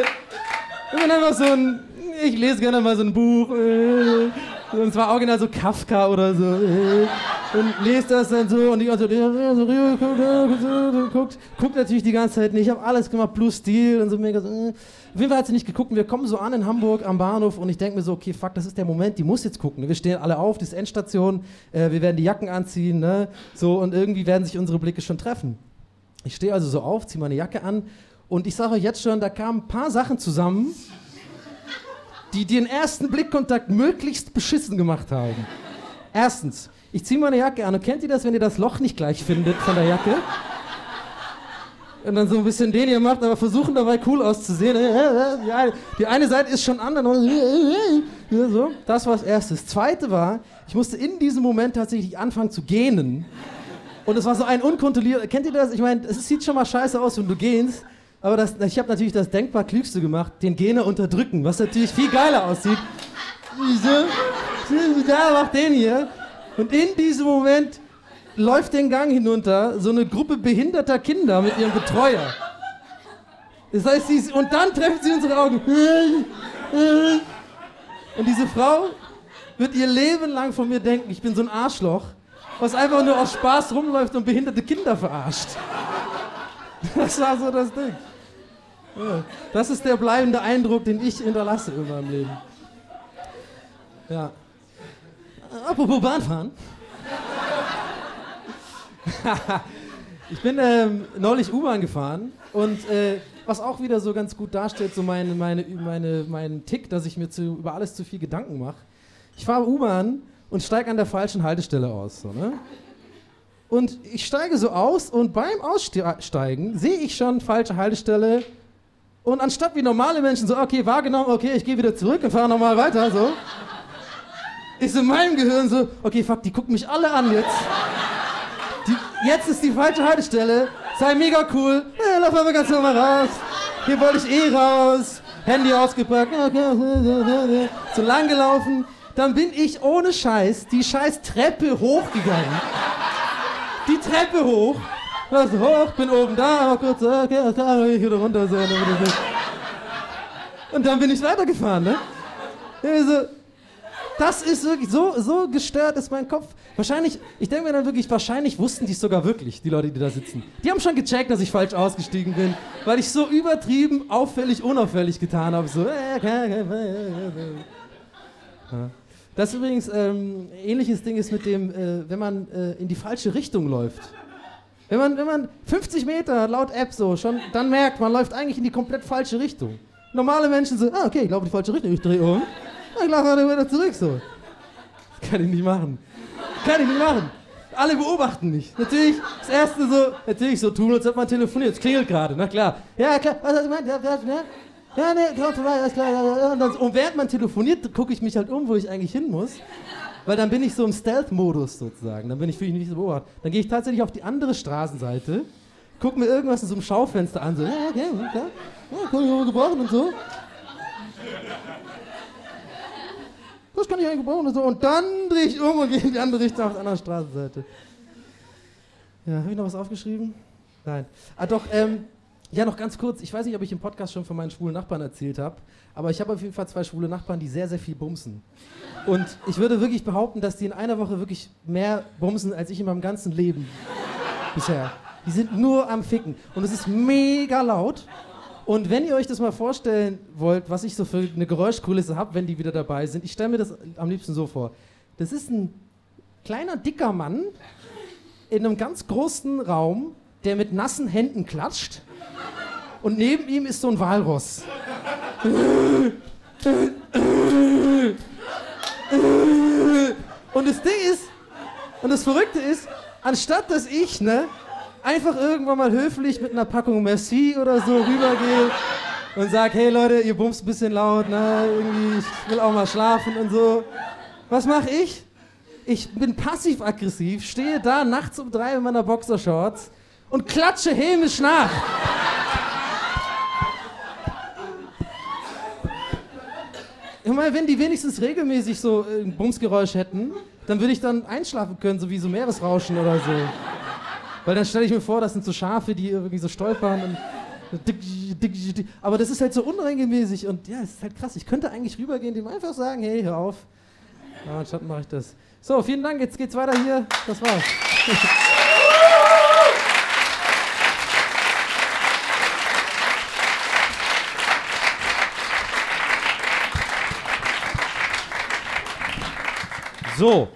Ich lese gerne mal so ein Buch. Und zwar original so Kafka oder so. Und lest das dann so und die ganze Zeit guckt natürlich die ganze Zeit nicht. Ich habe alles gemacht, Blue Steel und so mega so. Auf jeden Fall hat sie nicht geguckt und wir kommen so an in Hamburg am Bahnhof und ich denke mir so, okay, fuck, das ist der Moment, die muss jetzt gucken. Wir stehen alle auf, das ist Endstation, wir werden die Jacken anziehen, ne? So, und irgendwie werden sich unsere Blicke schon treffen. Ich stehe also so auf, ziehe meine Jacke an und ich sage euch jetzt schon, da kamen ein paar Sachen zusammen, die den ersten Blickkontakt möglichst beschissen gemacht haben. Erstens, ich ziehe meine Jacke an und kennt ihr das, wenn ihr das Loch nicht gleich findet von der Jacke? Und dann so ein bisschen den hier macht, aber versuchen dabei cool auszusehen. Die eine Seite ist schon an, dann so. Das war das Erste. Das Zweite war, ich musste in diesem Moment tatsächlich anfangen zu gähnen. Und es war so ein unkontrollierter, kennt ihr das? Ich meine, es sieht schon mal scheiße aus, wenn du gähnst, aber ich habe natürlich das denkbar Klügste gemacht, den Gähner unterdrücken, was natürlich viel geiler aussieht. Da macht den hier. Und in diesem Moment läuft den Gang hinunter so eine Gruppe behinderter Kinder mit ihrem Betreuer. Das heißt, und dann treffen sie unsere Augen. Und diese Frau wird ihr Leben lang von mir denken, ich bin so ein Arschloch, was einfach nur aus Spaß rumläuft und behinderte Kinder verarscht. Das war so das Ding. Ja, das ist der bleibende Eindruck, den ich hinterlasse in meinem Leben. Ja. Apropos Bahnfahren. Ich bin neulich U-Bahn gefahren und was auch wieder so ganz gut darstellt, so meinen Tick, dass ich mir über alles zu viel Gedanken mache. Ich fahre U-Bahn und steige an der falschen Haltestelle aus. So, ne? Und ich steige so aus und beim Aussteigen sehe ich schon falsche Haltestelle und anstatt wie normale Menschen so, okay, wahrgenommen, okay, ich gehe wieder zurück und fahre nochmal weiter, so, ist in meinem Gehirn so, okay, fuck, die gucken mich alle an jetzt. Jetzt ist die falsche Haltestelle, sei mega cool, lauf aber ganz normal raus, hier wollte ich raus, Handy ausgepackt, so lang gelaufen, dann bin ich ohne Scheiß die scheiß Treppe hochgegangen. Die Treppe hoch, also hoch, bin oben da, aber kurz, okay, ich wieder runter, so. Und dann bin ich weitergefahren, ne? Also, das ist wirklich, so gestört ist mein Kopf. Wahrscheinlich, ich denke mir dann wirklich, wahrscheinlich wussten die es sogar wirklich, die Leute, die da sitzen. Die haben schon gecheckt, dass ich falsch ausgestiegen bin, weil ich so übertrieben, auffällig, unauffällig getan habe. So. Das übrigens, ähnliches Ding ist mit dem, wenn man in die falsche Richtung läuft. Wenn man 50 Meter laut App so schon, dann merkt, man läuft eigentlich in die komplett falsche Richtung. Normale Menschen so, okay, ich laufe in die falsche Richtung, ich drehe um. Ich laufe wieder zurück so. Das kann ich nicht machen. Alle beobachten mich. Natürlich, das erste so, natürlich so tun, als ob man telefoniert. Es klingelt gerade, na klar. Ja, klar, was hast du gemeint? Ja, nee, komm vorbei, alles klar. Und während man telefoniert, gucke ich mich halt um, wo ich eigentlich hin muss. Weil dann bin ich so im Stealth-Modus sozusagen. Dann bin ich nicht so beobachtet. Dann gehe ich tatsächlich auf die andere Straßenseite, gucke mir irgendwas in so einem Schaufenster an. So, ja, okay, klar. Ja, kann ich auch gebrauchen und so. Das kann ich eigentlich gebrauchen und so. Und dann drehe ich um und gehe in die andere Richtung auf der anderen Straßenseite. Ja, habe ich noch was aufgeschrieben? Nein. Ah, doch, ja, noch ganz kurz. Ich weiß nicht, ob ich im Podcast schon von meinen schwulen Nachbarn erzählt habe, aber ich habe auf jeden Fall 2 schwule Nachbarn, die sehr, sehr viel bumsen. Und ich würde wirklich behaupten, dass die in einer Woche wirklich mehr bumsen, als ich in meinem ganzen Leben bisher. Die sind nur am Ficken. Und es ist mega laut. Und wenn ihr euch das mal vorstellen wollt, was ich so für eine Geräuschkulisse habe, wenn die wieder dabei sind, ich stelle mir das am liebsten so vor. Das ist ein kleiner, dicker Mann in einem ganz großen Raum, der mit nassen Händen klatscht. Und neben ihm ist so ein Walross. Und das Ding ist, und das Verrückte ist, anstatt dass ich, einfach irgendwann mal höflich mit einer Packung Merci oder so rübergehe und sag, hey Leute, ihr bumst ein bisschen laut, irgendwie, ich will auch mal schlafen und so. Was mache ich? Ich bin passiv-aggressiv, stehe da nachts um 3 in meiner Boxershorts und klatsche hämisch nach. Ich meine, wenn die wenigstens regelmäßig so ein Bumsgeräusch hätten, dann würde ich dann einschlafen können, so wie so Meeresrauschen oder so. Weil dann stelle ich mir vor, das sind so Schafe, die irgendwie so stolpern und aber das ist halt so unregelmäßig und ja, es ist halt krass. Ich könnte eigentlich rübergehen, dem einfach sagen, hey, hör auf. Aber anstatt mache ich das. So, vielen Dank, jetzt geht's weiter hier. Das war's. So.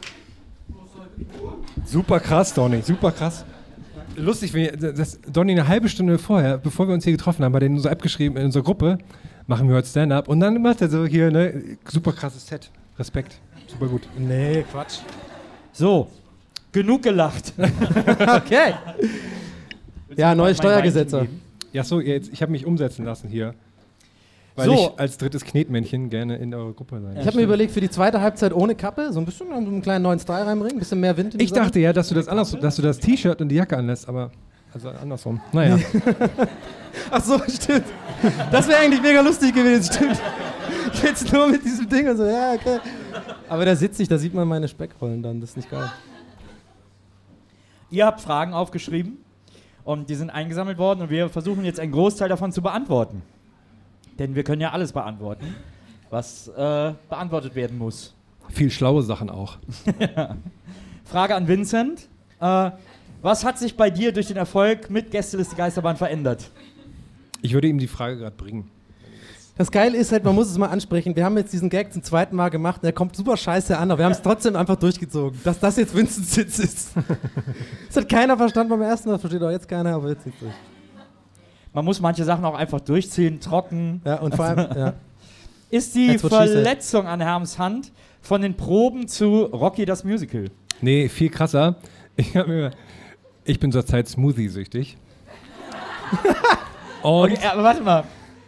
Super krass, Donny, super krass. Lustig, dass Donny eine halbe Stunde vorher, bevor wir uns hier getroffen haben, bei in unserer App geschrieben, in unserer Gruppe, machen wir heute Stand-Up und dann macht er so hier, super krasses Set. Respekt, super gut. Nee, Quatsch. So, genug gelacht. Okay. Ja, neue Steuergesetze. Ja, so, jetzt, ich habe mich umsetzen lassen hier. Weil ich als drittes Knetmännchen gerne in eurer Gruppe sein möchte. Ich habe mir überlegt, für die zweite Halbzeit ohne Kappe, so ein bisschen einen kleinen neuen Style reinbringen, ein bisschen mehr Wind in die Ich dachte ja, dass du das andersrum, dass du das T-Shirt und die Jacke anlässt, aber also andersrum. Naja. Ach so, stimmt. Das wäre eigentlich mega lustig gewesen, stimmt. Jetzt nur mit diesem Ding und so, ja, okay. Aber da sitze ich, da sieht man meine Speckrollen dann, das ist nicht geil. Ihr habt Fragen aufgeschrieben und die sind eingesammelt worden und wir versuchen jetzt einen Großteil davon zu beantworten. Denn wir können ja alles beantworten, was beantwortet werden muss. Viel schlaue Sachen auch. Frage an Vincent. Was hat sich bei dir durch den Erfolg mit Gästeliste Geisterbahn verändert? Ich würde ihm die Frage gerade bringen. Das Geile ist halt, man muss es mal ansprechen, wir haben jetzt diesen Gag zum zweiten Mal gemacht und der kommt super scheiße an, aber wir haben es trotzdem einfach durchgezogen, dass das jetzt Vincents Sitz ist. Das hat keiner verstanden beim ersten Mal, das versteht auch jetzt keiner, aber jetzt nicht durch. Man muss manche Sachen auch einfach durchziehen, trocken. Ja, und vor allem, ja. Ist die Verletzung an Herms Hand von den Proben zu Rocky das Musical? Nee, viel krasser. Ich bin zurzeit Smoothie-süchtig. Okay, aber warte mal.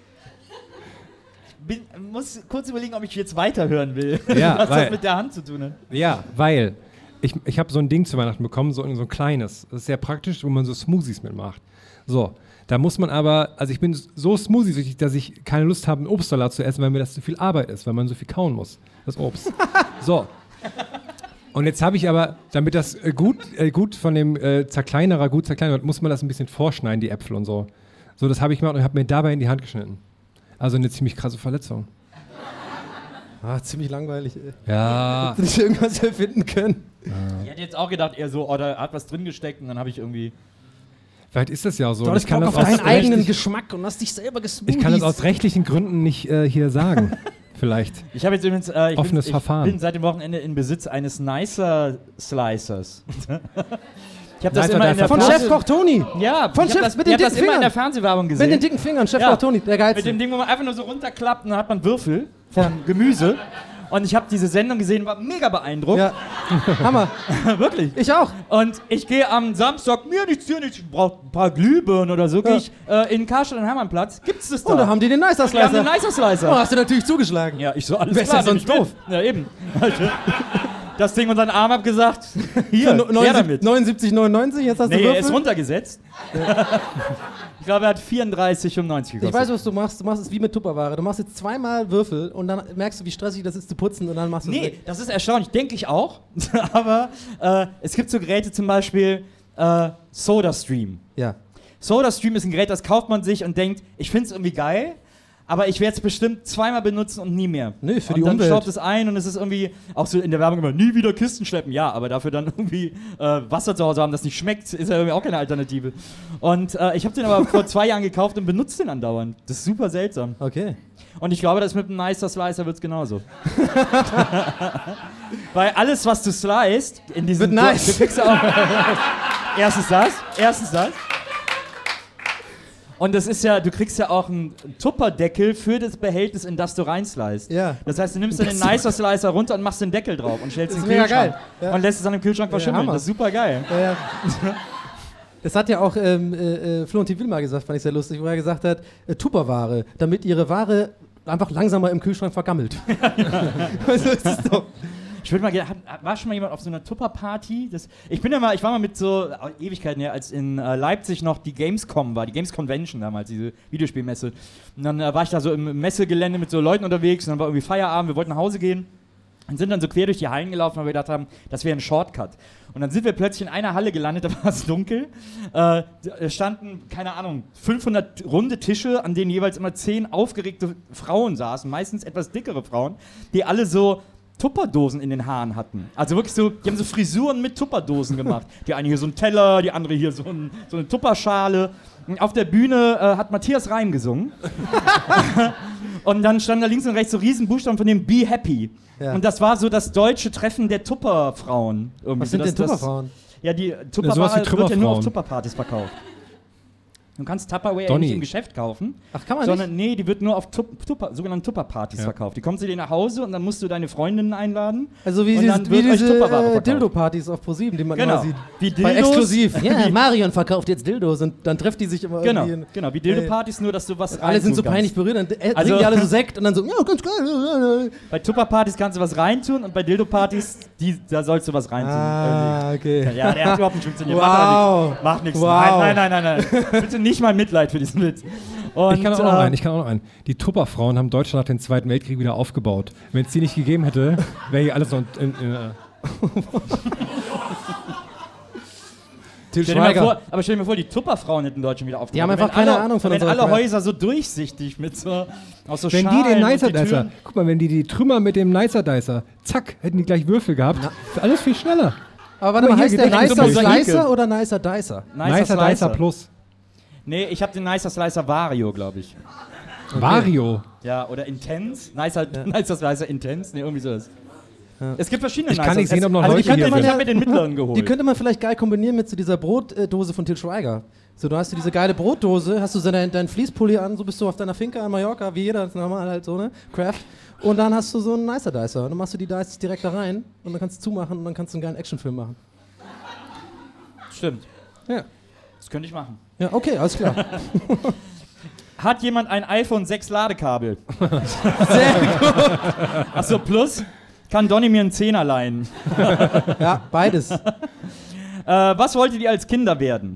Ich muss kurz überlegen, ob ich jetzt weiterhören will, ja, was das mit der Hand zu tun hat. Ja, weil ich habe so ein Ding zu Weihnachten bekommen, so ein kleines. Das ist sehr praktisch, wo man so Smoothies mitmacht. So. Da muss man aber, also ich bin so smoothie-süchtig, dass ich keine Lust habe, einen Obstsalat zu essen, weil mir das zu viel Arbeit ist, weil man so viel kauen muss, das Obst. So. Und jetzt habe ich aber, damit das gut von dem Zerkleinerer gut zerkleinert wird, muss man das ein bisschen vorschneiden, die Äpfel und so. So, das habe ich gemacht und habe mir dabei in die Hand geschnitten. Also eine ziemlich krasse Verletzung. Ziemlich langweilig, ey. Ja. Hätte nicht irgendwas erfinden können. Ja. Ich hätte jetzt auch gedacht, eher so, da hat was drin gesteckt und dann habe ich irgendwie... Vielleicht ist das ja auch so. Du hast Bock auf deinen eigenen Geschmack und hast dich selber gesmoothies. Ich kann das aus rechtlichen Gründen nicht hier sagen. Vielleicht. Ich habe jetzt übrigens offenes Verfahren. Ich bin seit dem Wochenende in Besitz eines Nicer Slicers. Ich habe das immer in der von Chefkoch Toni. Ja, von Chef mit den dicken Fingern. Immer in der Fernsehwerbung gesehen. Mit den dicken Fingern, Chefkoch Toni, der Geilste. Mit dem Ding, wo man einfach nur so runterklappt und dann hat man Würfel von Gemüse. Und ich habe diese Sendung gesehen, war mega beeindruckt. Ja, Hammer. Wirklich. Ich auch. Und ich gehe am Samstag, mir nichts, ich brauche ein paar Glühbirnen oder so, gehe ich in Karstadt und Hermannplatz. Gibt's das da? Und da haben die den Nicer Slicer. Die haben den Nicer Slicer. Oh, hast du natürlich zugeschlagen. Ja, ich so, alles klar. Ist ja sonst doof. Ja, eben. Das Ding unter den Arm abgesagt. Hier, her damit. 79,99, jetzt hast du Würfel? Nee, er ist runtergesetzt. Ich glaube, er hat 34,95 gekostet. Ich weiß, was du machst. Du machst es wie mit Tupperware. Du machst jetzt zweimal Würfel und dann merkst du, wie stressig das ist zu putzen und dann machst du es weg. Das ist erstaunlich. Denke ich auch. Aber es gibt so Geräte, zum Beispiel SodaStream. Ja. SodaStream ist ein Gerät, das kauft man sich und denkt, ich finde es irgendwie geil, Aber ich werde es bestimmt zweimal benutzen und nie mehr. Nee, für die Umwelt. Und dann staubt es ein und es ist irgendwie auch so in der Werbung immer, nie wieder Kisten schleppen. Ja, aber dafür dann irgendwie Wasser zu Hause haben, das nicht schmeckt, ist ja irgendwie auch keine Alternative. Und ich habe den aber vor 2 Jahren gekauft und benutze den andauernd. Das ist super seltsam. Okay. Und ich glaube, das mit einem Nicer Slicer wird es genauso. Weil alles, was du slicest, in diesem... Wird nice. Du kriegst ja auch... Erstens das. Und das ist ja, du kriegst ja auch einen Tupperdeckel für das Behältnis, in das du reinslicest. Ja. Das heißt, du nimmst dann den Nicer Slicer runter und machst den Deckel drauf und stellst den Kühlschrank. Geil. Ja. Und lässt es dann im Kühlschrank verschimmeln. Das ist super geil. Ja. Das hat ja auch Florentin Will mal gesagt, fand ich sehr lustig, wo er gesagt hat, Tupperware, damit ihre Ware einfach langsamer im Kühlschrank vergammelt. Also ist es doch. Ich würde mal gerne, war schon mal jemand auf so einer Tupper-Party? Ich war mal mit so Ewigkeiten her, als in Leipzig noch die Gamescom war, die Games Convention damals, diese Videospielmesse. Und dann war ich da so im Messegelände mit so Leuten unterwegs und dann war irgendwie Feierabend, wir wollten nach Hause gehen und sind dann so quer durch die Hallen gelaufen, weil wir gedacht haben, das wäre ein Shortcut. Und dann sind wir plötzlich in einer Halle gelandet, da war es dunkel. Da standen, keine Ahnung, 500 runde Tische, an denen jeweils immer 10 aufgeregte Frauen saßen, meistens etwas dickere Frauen, die alle so Tupperdosen in den Haaren hatten. Also wirklich so, die haben so Frisuren mit Tupperdosen gemacht. Die eine hier so einen Teller, die andere hier so eine Tupperschale. Und auf der Bühne hat Matthias Reim gesungen. Und dann standen da links und rechts so Riesenbuchstaben von dem Be Happy. Ja. Und das war so das deutsche Treffen der Tupperfrauen. Was sind denn Tupperfrauen? Ja, die Tupperware wird ja nur auf Tupperpartys verkauft. Du kannst Tupperware nicht im Geschäft kaufen. Ach, kann man sondern, nicht? Nee, die wird nur auf sogenannten Tupperpartys verkauft. Die kommen zu dir nach Hause und dann musst du deine Freundinnen einladen. Also wie diese Dildo-Partys auf ProSieben, die man immer sieht. Wie Dildos. Bei Exklusiv. Ja, Marion verkauft jetzt Dildos und dann trifft die sich immer irgendwie. Genau, wie Dildo-Partys, nur dass du was alle sind so peinlich berührt, dann trinken die alle so Sekt und dann so, ja, ganz geil. Bei Tupperpartys kannst du was reintun und bei Dildo-Partys, da sollst du was reintun. Ah, okay. Ja, der hat überhaupt nicht funktioniert. Wow. Macht nichts. Wow. Nein. Bitte nicht mal Mitleid für diesen Witz. Und, ich kann auch noch einen. Die Tupperfrauen haben Deutschland nach dem Zweiten Weltkrieg wieder aufgebaut. Wenn es die nicht gegeben hätte, wäre hier alles noch aber stell dir mal vor, die Tupperfrauen hätten Deutschland wieder aufgebaut. Die haben einfach keine Ahnung von unserer alle Häuser so durchsichtig mit so aus so Wenn Schalen die den Nicer Dicer, guck mal, wenn die Trümmer mit dem Nicer Dicer, zack, hätten die gleich Würfel gehabt. Alles viel schneller. Aber warte mal, heißt der Nicer Slicer oder Nicer Dicer? Nicer Dicer Plus. Nee, ich habe den Nicer Slicer Vario, glaube ich. Okay. Vario? Ja, oder Intense. Nicer Slicer Intense. Nee, irgendwie sowas. Ja. Es gibt verschiedene Nicer. Ich kann nicht sehen, ob noch Leute hier sind. Ich habe mir den mittleren geholt. Die könnte man vielleicht geil kombinieren mit so dieser Brotdose von Til Schweiger. So, du hast diese geile Brotdose, hast du so deinen Fließpulli an, so bist du auf deiner Finca in Mallorca, wie jeder, das ist normal halt so, ne? Craft. Und dann hast du so einen Nicer Dicer. Und dann machst du die Dices direkt da rein und dann kannst du zumachen und dann kannst du einen geilen Actionfilm machen. Stimmt. Ja. Das könnte ich machen. Ja, okay, alles klar. Hat jemand ein iPhone 6 Ladekabel? Sehr gut. Achso, plus? Kann Donny mir einen 10er leihen? Ja, beides. Was wolltet ihr als Kinder werden?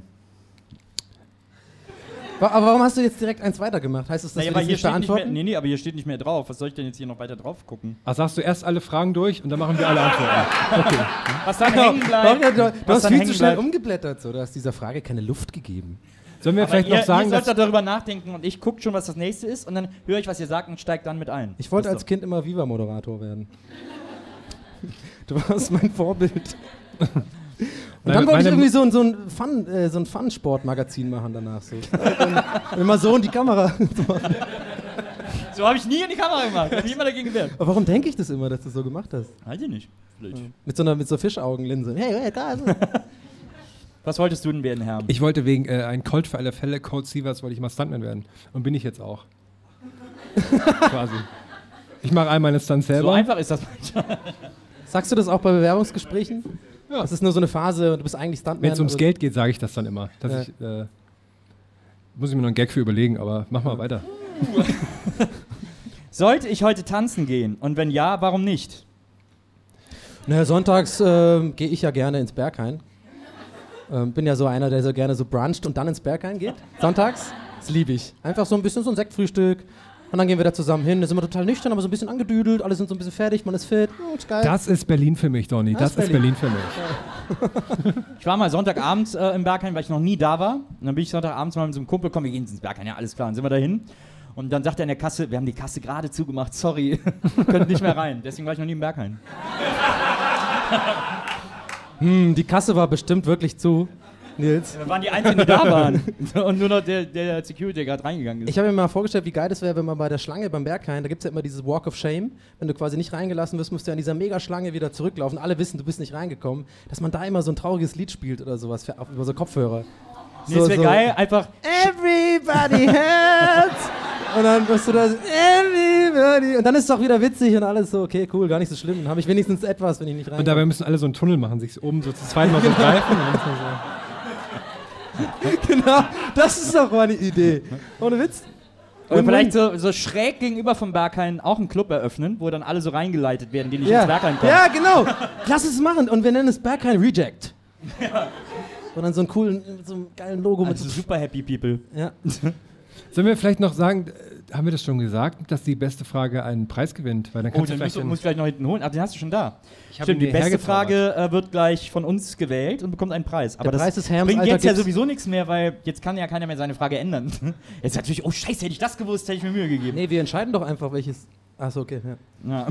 Aber warum hast du jetzt direkt eins weitergemacht? Heißt das, dass wir das nicht beantworten? Nee, aber hier steht nicht mehr drauf. Was soll ich denn jetzt hier noch weiter drauf gucken? Ach, sagst du erst alle Fragen durch und dann machen wir alle Antworten. Okay. Was dann hängen bleibt. Du hast viel zu schnell umgeblättert. So. Du hast dieser Frage keine Luft gegeben. Sollen wir vielleicht noch sagen, ihr sollt darüber nachdenken und ich gucke schon, was das nächste ist und dann höre ich, was ihr sagt und steige dann mit ein. Ich wollte als Kind immer Viva-Moderator werden. Du warst mein Vorbild. Und dann wollte ich irgendwie so ein Fun-Sport-Magazin machen danach. So. Immer so in die Kamera. So habe ich nie in die Kamera gemacht. Ich habe mich immer dagegen gewehrt. Aber warum denke ich das immer, dass du so gemacht hast? Weiß ich nicht. Vielleicht. Mit so Fischaugenlinse. Hey, da ist Was wolltest du denn werden, Herr? Ich wollte wegen ein Colt für alle Fälle, Colt Sievers, wollte ich mal Stuntman werden. Und bin ich jetzt auch. Quasi. Ich mache all meine Stunts selber. So einfach ist das manchmal. Sagst du das auch bei Bewerbungsgesprächen? Ja. Das ist nur so eine Phase und du bist eigentlich Stuntman. Wenn es ums Geld geht, sage ich das dann immer. Dass muss ich mir noch einen Gag für überlegen, aber mach mal weiter. Sollte ich heute tanzen gehen? Und wenn ja, warum nicht? Naja, sonntags gehe ich ja gerne ins Berghain. Bin ja so einer, der so gerne so bruncht und dann ins Berghain geht. Sonntags. Das liebe ich. Einfach so ein bisschen so ein Sektfrühstück. Und dann gehen wir da zusammen hin. Da sind wir total nüchtern, aber so ein bisschen angedüdelt. Alle sind so ein bisschen fertig, man ist fit. Oh, ist geil. Das ist Berlin für mich, Donny. Das ist Berlin für mich. Ich war mal Sonntagabend im Berghain, weil ich noch nie da war. Und dann bin ich Sonntagabends mal mit so einem Kumpel, komm, wir gehen ins Berghain. Ja, alles klar. Dann sind wir da hin. Und dann sagt er in der Kasse, wir haben die Kasse gerade zugemacht, sorry, könnt nicht mehr rein. Deswegen war ich noch nie im Berghain. Die Kasse war bestimmt wirklich zu, Nils. Wir waren die Einzigen, die da waren. Und nur noch der Security, der gerade reingegangen ist. Ich habe mir mal vorgestellt, wie geil das wäre, wenn man bei der Schlange beim Berghain, da gibt es ja immer dieses Walk of Shame, wenn du quasi nicht reingelassen wirst, musst du an dieser Mega-Schlange wieder zurücklaufen. Alle wissen, du bist nicht reingekommen. Dass man da immer so ein trauriges Lied spielt oder sowas über so Kopfhörer. Nee, das wäre geil, einfach Everybody hurts. Und dann wirst du da Everybody. Und dann ist es auch wieder witzig und alles so, okay, cool, gar nicht so schlimm. Dann habe ich wenigstens etwas, wenn ich nicht rein. Und dabei müssen alle so einen Tunnel machen, sich oben so zu zweit mal so greifen. Und dann so. Genau, das ist doch mal eine Idee. Ohne Witz. Oder vielleicht so schräg gegenüber vom Berghain auch einen Club eröffnen, wo dann alle so reingeleitet werden, die nicht ins Berghain kommen. Ja, genau. Lass es machen. Und wir nennen es Berghain Reject. Ja. Und dann so einen geilen Logo also mit so super happy people. Ja. Sollen wir vielleicht noch sagen, haben wir das schon gesagt, dass die beste Frage einen Preis gewinnt? Weil dann kannst dann musst du gleich noch hinten holen. Aber den hast du schon da. Stimmt, die beste Frage wird gleich von uns gewählt und bekommt einen Preis. Aber der Preis das bringt jetzt ja sowieso nichts mehr, weil jetzt kann ja keiner mehr seine Frage ändern. Jetzt natürlich, oh scheiße, hätte ich das gewusst, hätte ich mir Mühe gegeben. Nee, wir entscheiden doch einfach, welches... Achso, okay. Ja.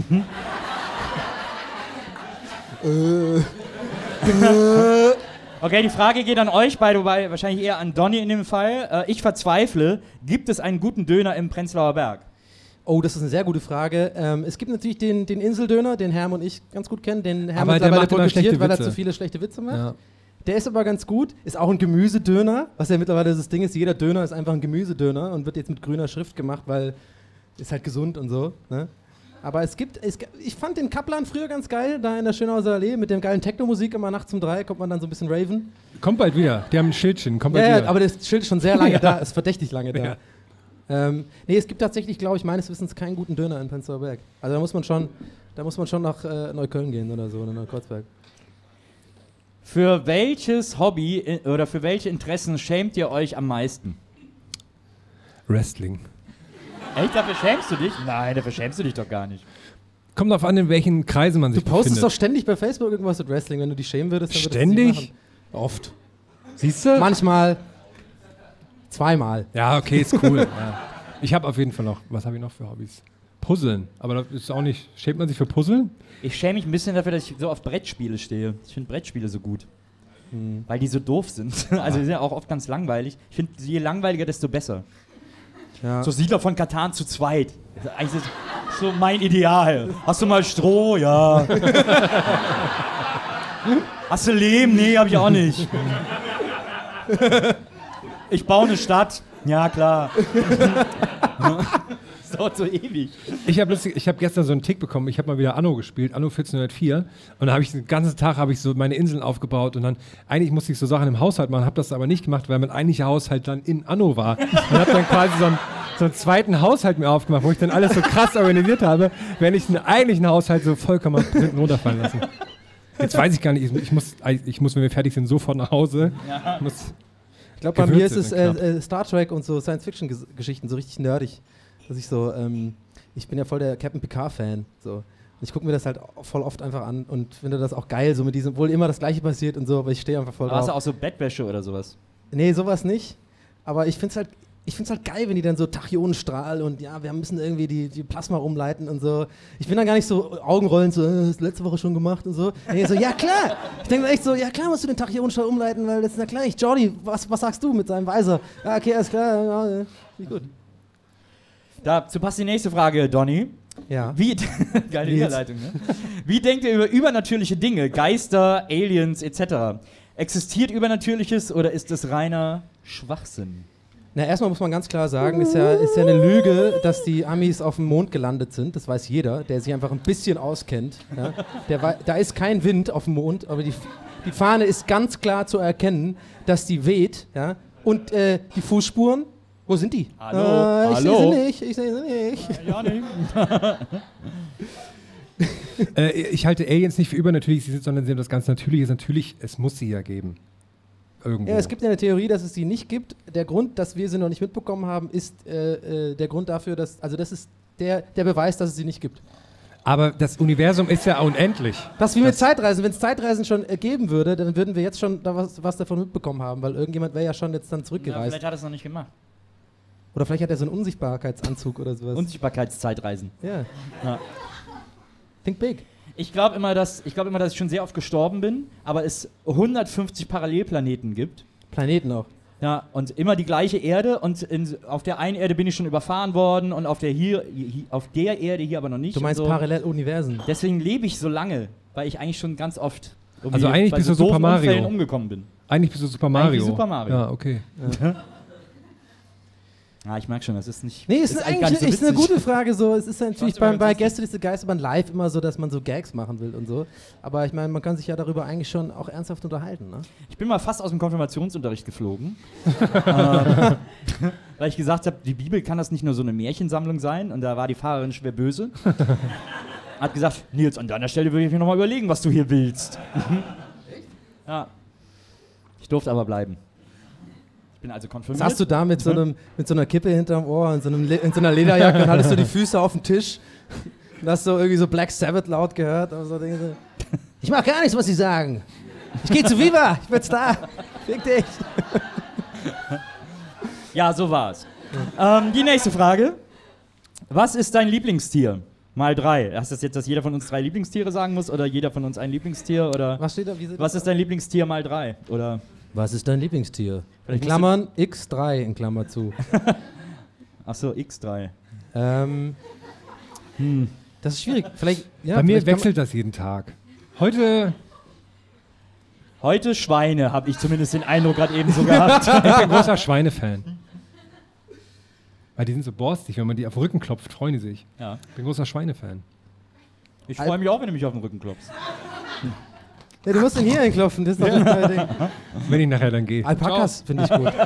Okay, die Frage geht an euch, wahrscheinlich eher an Donny in dem Fall. Ich verzweifle, gibt es einen guten Döner im Prenzlauer Berg? Oh, das ist eine sehr gute Frage. Es gibt natürlich den Inseldöner, den Herm und ich ganz gut kennen. Den Herm mittlerweile boykottiert, weil er zu viele schlechte Witze macht. Ja. Der ist aber ganz gut. Ist auch ein Gemüsedöner, was ja mittlerweile das Ding ist. Jeder Döner ist einfach ein Gemüsedöner und wird jetzt mit grüner Schrift gemacht, weil ist halt gesund und so. Ne? Aber ich fand den Kaplan früher ganz geil, da in der Schönhauser Allee, mit der geilen Techno-Musik immer nachts um 3, kommt man dann so ein bisschen raven. Kommt bald wieder, die haben ein Schildchen, kommt bald wieder. Ja, aber das Schild ist schon sehr lange da, ist verdächtig lange da. Ja. Nee, es gibt tatsächlich, glaube ich, meines Wissens keinen guten Döner in Prenzlauer Berg. Also da muss man schon nach Neukölln gehen oder so, oder nach Kreuzberg. Für welches Hobby oder für welche Interessen schämt ihr euch am meisten? Wrestling. Echt? Dafür schämst du dich? Nein, dafür schämst du dich doch gar nicht. Kommt drauf an, in welchen Kreisen man sich befindet. Du postest doch ständig bei Facebook irgendwas mit Wrestling. Wenn du dich schämen würdest, dann würdest ständig? du das nicht machen. Oft. Siehst du? Manchmal. Zweimal. Ja, okay, ist cool. Ja. Ich habe auf jeden Fall noch, was habe ich noch für Hobbys? Puzzeln. Aber das ist auch nicht, schämt man sich für Puzzeln? Ich schäme mich ein bisschen dafür, dass ich so auf Brettspiele stehe. Ich finde Brettspiele so gut. Weil die so doof sind. Also die sind ja auch oft ganz langweilig. Ich finde, je langweiliger, desto besser. Ja. So Siedler von Katan zu zweit. Das ist so mein Ideal. Hast du mal Stroh? Ja. Hast du Lehm? Nee, hab ich auch nicht. Ich baue eine Stadt. Ja, klar. Das dauert so ewig. Ich hab gestern so einen Tick bekommen. Ich habe mal wieder Anno gespielt, Anno 1404. Und da habe ich den ganzen Tag so meine Inseln aufgebaut. Und dann, eigentlich musste ich so Sachen im Haushalt machen, habe das aber nicht gemacht, weil mein eigentlicher Haushalt dann in Anno war. Und habe dann quasi so einen zweiten Haushalt mir aufgemacht, wo ich dann alles so krass organisiert habe, wenn ich einen eigentlichen Haushalt so vollkommen hinten runterfallen lassen. Jetzt weiß ich gar nicht, ich muss, wenn wir fertig sind, sofort nach Hause. Ja. Ich glaube, bei mir ist es Star Trek und so Science-Fiction-Geschichten, so richtig nerdig. Dass ich so, ich bin ja voll der Captain Picard-Fan. So. Und ich gucke mir das halt voll oft einfach an und finde das auch geil, so mit diesem, obwohl immer das Gleiche passiert und so, aber ich stehe einfach voll drauf. Hast du auch so Bettwäsche oder sowas? Nee, sowas nicht. Aber ich finde es halt geil, wenn die dann so Tachyonenstrahl und ja, wir müssen irgendwie die Plasma umleiten und so. Ich bin dann gar nicht so Augenrollen, so, hast du letzte Woche schon gemacht und so. Nee, so, ja klar. Ich denke echt so, ja klar musst du den Tachyonenstrahl umleiten, weil das ist ja klar. Jordi, was sagst du mit seinem Weiser? Ja, okay, alles klar. Ja, gut. Dazu passt die nächste Frage, Donny. Ja. Geile Überleitung, ne? Wie denkt ihr über übernatürliche Dinge, Geister, Aliens etc.? Existiert Übernatürliches oder ist es reiner Schwachsinn? Na, erstmal muss man ganz klar sagen, ist ja eine Lüge, dass die Amis auf dem Mond gelandet sind. Das weiß jeder, der sich einfach ein bisschen auskennt. Ja? Da ist kein Wind auf dem Mond, aber die Fahne ist ganz klar zu erkennen, dass die weht. Ja? Und die Fußspuren, wo sind die? Hallo? Ich sehe sie nicht. Ja, nicht. Ich halte Aliens nicht für übernatürlich, sondern sie haben das ganz Natürliche. Natürlich, es muss sie ja geben. Irgendwo. Ja, es gibt ja eine Theorie, dass es sie nicht gibt. Der Grund, dass wir sie noch nicht mitbekommen haben, ist der Grund dafür, das ist der Beweis, dass es sie nicht gibt. Aber das Universum ist ja unendlich. Das ist wie mit Zeitreisen. Wenn es Zeitreisen schon geben würde, dann würden wir jetzt schon da was davon mitbekommen haben, weil irgendjemand wäre ja schon jetzt dann zurückgereist. Ja, vielleicht hat er es noch nicht gemacht. Oder vielleicht hat er so einen Unsichtbarkeitsanzug oder sowas. Unsichtbarkeitszeitreisen. Ja. Think big. Ich glaube immer, dass ich schon sehr oft gestorben bin, aber es 150 Parallelplaneten gibt. Planeten auch. Ja, und immer die gleiche Erde und auf der einen Erde bin ich schon überfahren worden und auf der Erde hier aber noch nicht. Du meinst so. Paralleluniversen. Deswegen lebe ich so lange, weil ich eigentlich schon ganz oft also eigentlich bist du Super Mario umgekommen bin. Eigentlich bist du Super Mario. Eigentlich Super Mario. Ja, okay. Ja, ich merke schon, das ist nicht. Nee, ist eine gute Frage. So. Es ist natürlich bei Gästeliste Geisterbahn live immer so, dass man so Gags machen will und so. Aber ich meine, man kann sich ja darüber eigentlich schon auch ernsthaft unterhalten. Ne? Ich bin mal fast aus dem Konfirmationsunterricht geflogen. Weil ich gesagt habe, die Bibel kann das nicht nur so eine Märchensammlung sein. Und da war die Pfarrerin schwer böse. Hat gesagt, Nils, an deiner Stelle würde ich mir nochmal überlegen, was du hier willst. Echt? Ja. Ich durfte aber bleiben. Ich bin also konfirmiert. Saßt du da mit so einer Kippe hinterm Ohr und in so einer Lederjacke und hattest du die Füße auf dem Tisch und hast so irgendwie so Black Sabbath laut gehört. Und so Dinge. Ich mach gar nichts, was sie sagen. Ich gehe zu Viva, ich bin da. Fick dich. Ja, so war's. Die nächste Frage. Was ist dein Lieblingstier? Mal 3. Heißt das jetzt, dass jeder von uns 3 Lieblingstiere sagen muss oder jeder von uns ein Lieblingstier? Oder was steht da? Was ist dein Lieblingstier mal 3? Oder was ist dein Lieblingstier? In Klammern X3 in Klammer zu. Achso, X3. Das ist schwierig. Bei mir wechselt das jeden Tag. Heute Schweine, habe ich zumindest den Eindruck gerade eben so gehabt. Ich bin ein großer Schweinefan. Weil die sind so borstig, wenn man die auf den Rücken klopft, freuen die sich. Ja. Ich bin ein großer Schweinefan. Ich freue mich auch, wenn du mich auf den Rücken klopfst. Ja, du musst ihn hier einklopfen, das ist doch das Ding. Wenn ich nachher dann gehe. Alpakas finde ich gut.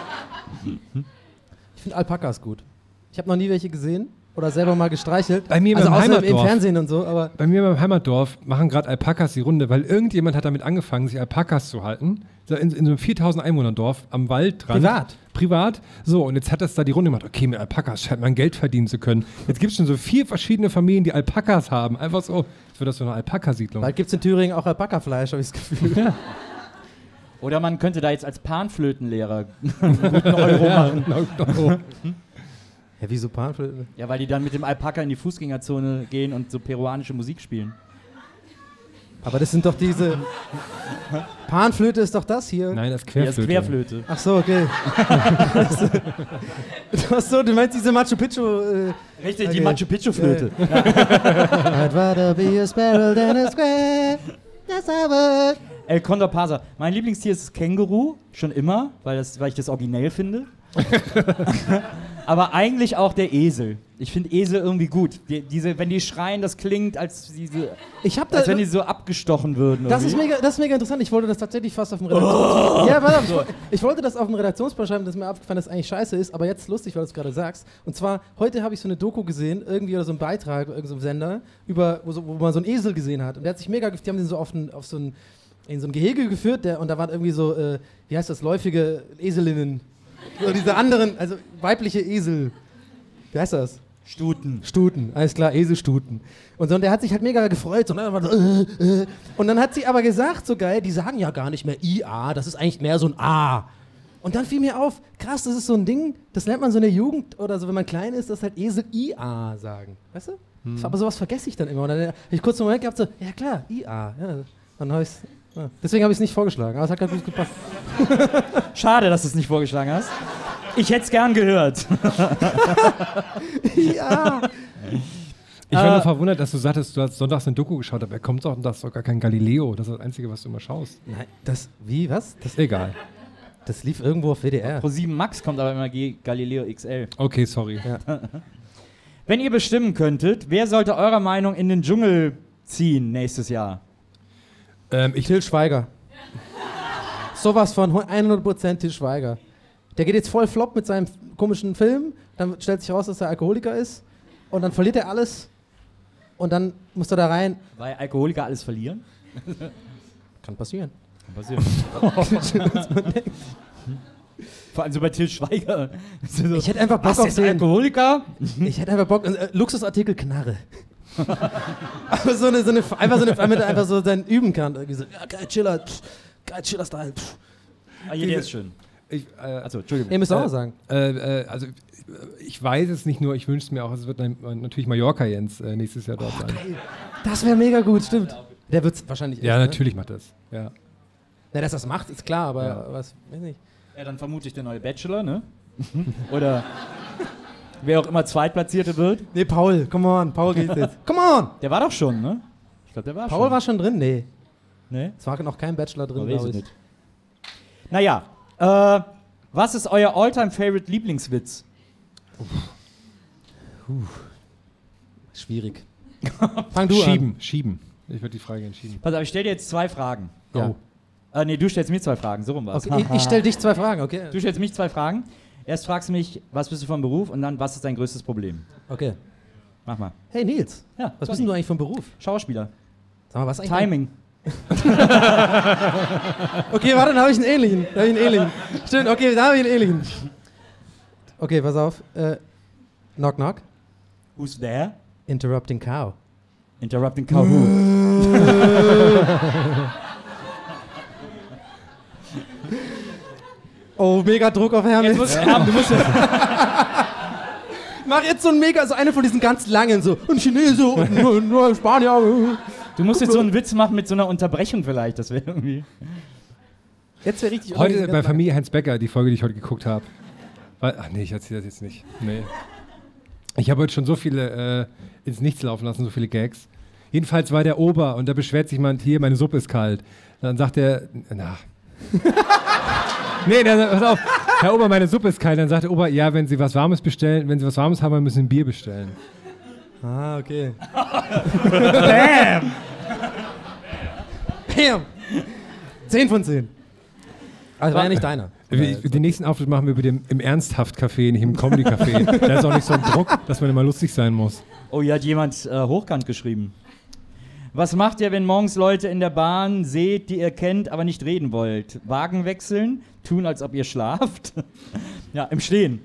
Ich finde Alpakas gut. Ich habe noch nie welche gesehen oder selber mal gestreichelt. Bei mir also im Heimatdorf. Im Fernsehen und so. Aber bei mir im Heimatdorf machen gerade Alpakas die Runde, weil irgendjemand hat damit angefangen, sich Alpakas zu halten. In so einem 4000 Einwohnern-Dorf am Waldrand. Privat. So, und jetzt hat das da die Runde gemacht. Okay, mit Alpakas scheint man Geld verdienen zu können. Jetzt gibt es schon so 4 verschiedene Familien, die Alpakas haben. Einfach so, jetzt wird das so eine Alpakasiedlung. Bald gibt es in Thüringen auch Alpakafleisch, habe ich das Gefühl. Ja. Oder man könnte da jetzt als Panflötenlehrer einen guten Euro machen. Ja, wieso Panflöten? Ja, weil die dann mit dem Alpaka in die Fußgängerzone gehen und so peruanische Musik spielen. Aber das sind doch diese... Panflöte ist doch das hier. Nein, das ist Querflöte. Das ist Querflöte. Ach so, okay. Ach so, du meinst diese Machu Picchu... Richtig, okay. Die Machu Picchu-Flöte. I'd rather be a sparrow than a square. Yes, I would. El Condor Pasa. Mein Lieblingstier ist das Känguru, schon immer, weil ich das originell finde. Aber eigentlich auch der Esel. Ich finde Esel irgendwie gut. Wenn die schreien, das klingt, als wenn die so abgestochen würden. Das ist mega interessant. Ich wollte das tatsächlich fast auf dem Ich wollte das auf dem Redaktionsplan schreiben, dass mir aufgefallen, dass es eigentlich scheiße ist. Aber jetzt lustig, weil du es gerade sagst. Und zwar, heute habe ich so eine Doku gesehen, irgendwie oder so einen Beitrag, irgendein Sender, wo man so einen Esel gesehen hat. Und der hat sich mega, die haben den so in so ein Gehege geführt, und da waren irgendwie so, wie heißt das, läufige Eselinnen. So diese anderen, also weibliche Esel. Wie heißt das? Stuten, alles klar, Eselstuten. Und der hat sich halt mega gefreut. Und dann hat sie aber gesagt, so geil, die sagen ja gar nicht mehr IA, das ist eigentlich mehr so ein A. Und dann fiel mir auf, krass, das ist so ein Ding, das lernt man so in der Jugend oder so, wenn man klein ist, dass halt Esel IA sagen. Weißt du? Aber sowas vergesse ich dann immer. Und dann habe ich kurz einen Moment gehabt, so, ja klar, IA. Ja, dann habe ich's. Ja. Deswegen habe ich es nicht vorgeschlagen, aber es hat gerade gut gepasst. Schade, dass du es nicht vorgeschlagen hast. Ich hätte es gern gehört. Ja. Ich war nur verwundert, dass du sagtest, du hast sonntags eine Doku geschaut, aber er kommt doch und das ist doch gar kein Galileo. Das ist das Einzige, was du immer schaust. Nein, was? Das ist egal. Das lief irgendwo auf WDR. Pro7 Max kommt aber immer Galileo XL. Okay, sorry. Ja. Wenn ihr bestimmen könntet, wer sollte eurer Meinung in den Dschungel ziehen nächstes Jahr? Til Schweiger. Sowas von 100% Til Schweiger. Der geht jetzt voll flop mit seinem komischen Film, dann stellt sich raus, dass er Alkoholiker ist und dann verliert er alles und dann muss er da rein. Weil Alkoholiker alles verlieren? Kann passieren. Vor allem so bei Til Schweiger. Ich hätte einfach Bock auf den Alkoholiker? Ich hätte einfach Bock, Luxusartikel Knarre. Aber damit er einfach so sein üben kann. Irgendwie so, ja, geil, Chiller-Style. Ah, hier, der ist schön. Entschuldigung. Ihr müsst auch mal sagen. Also ich weiß es nicht nur, ich wünsche es mir auch, es wird natürlich Mallorca Jens nächstes Jahr dort sein. Geil. Das wäre mega gut, stimmt. Der wird es wahrscheinlich Ja, natürlich macht das. Ja. Na, dass das macht, ist klar, aber was, weiß nicht. Ja, dann vermute ich der neue Bachelor, ne? Oder wer auch immer Zweitplatzierte wird. Nee, Paul, come on, Paul geht jetzt. Come on! Der war doch schon, ne? Ich glaube, der war Paul schon. war schon drin? Nee. Nee? Es war noch kein Bachelor drin, glaube ich. Nicht. Naja, was ist euer All-Time-Favorite Lieblingswitz? Schwierig. Fang du an. Schieben. Ich würde die Frage entschieden. Pass auf, ich stelle dir jetzt 2 Fragen. Ja. Nee, du stellst mir 2 Fragen, so rum war's. Okay, ich stelle dich 2 Fragen, okay? Du stellst mich 2 Fragen. Erst fragst du mich, was bist du vom Beruf und dann, was ist dein größtes Problem? Okay. Mach mal. Hey Nils, Ja, was bist denn du eigentlich vom Beruf? Schauspieler. Sag mal, was eigentlich? Timing. Okay, warte, dann habe ich einen ähnlichen. Stimmt, okay, da habe ich einen ähnlichen. Okay, pass auf. Knock, knock. Who's there? Interrupting cow. Interrupting cow who? Oh, mega Druck auf Hermes. Du musst jetzt Mach jetzt so ein mega, so eine von diesen ganz langen, so ein Chinese und nur Spanier. Du musst jetzt so einen Witz machen mit so einer Unterbrechung vielleicht, das wäre irgendwie... Jetzt wäre richtig... Heute bei Familie Heinz Becker, die Folge, die ich heute geguckt habe. Ach nee, ich erzähle das jetzt nicht. Nee. Ich habe heute schon so viele ins Nichts laufen lassen, so viele Gags. Jedenfalls war der Ober und da beschwert sich jemand, hier, meine Suppe ist kalt. Dann sagt er, nee, pass auf, Herr Ober, meine Suppe ist kalt. Dann sagt der Ober, ja, wenn Sie was Warmes bestellen, wenn Sie was Warmes haben, dann müssen Sie ein Bier bestellen. Ah, okay. Bam! Bam! 10 von 10. Also war ja nicht deiner. Den nächsten Auftritt machen wir im Ernsthaft-Café, nicht im Comedy-Café. Da ist auch nicht so ein Druck, dass man immer lustig sein muss. Oh, hier hat jemand hochkant geschrieben. Was macht ihr, wenn morgens Leute in der Bahn seht, die ihr kennt, aber nicht reden wollt? Wagen wechseln? Tun, als ob ihr schlaft? Ja, im Stehen.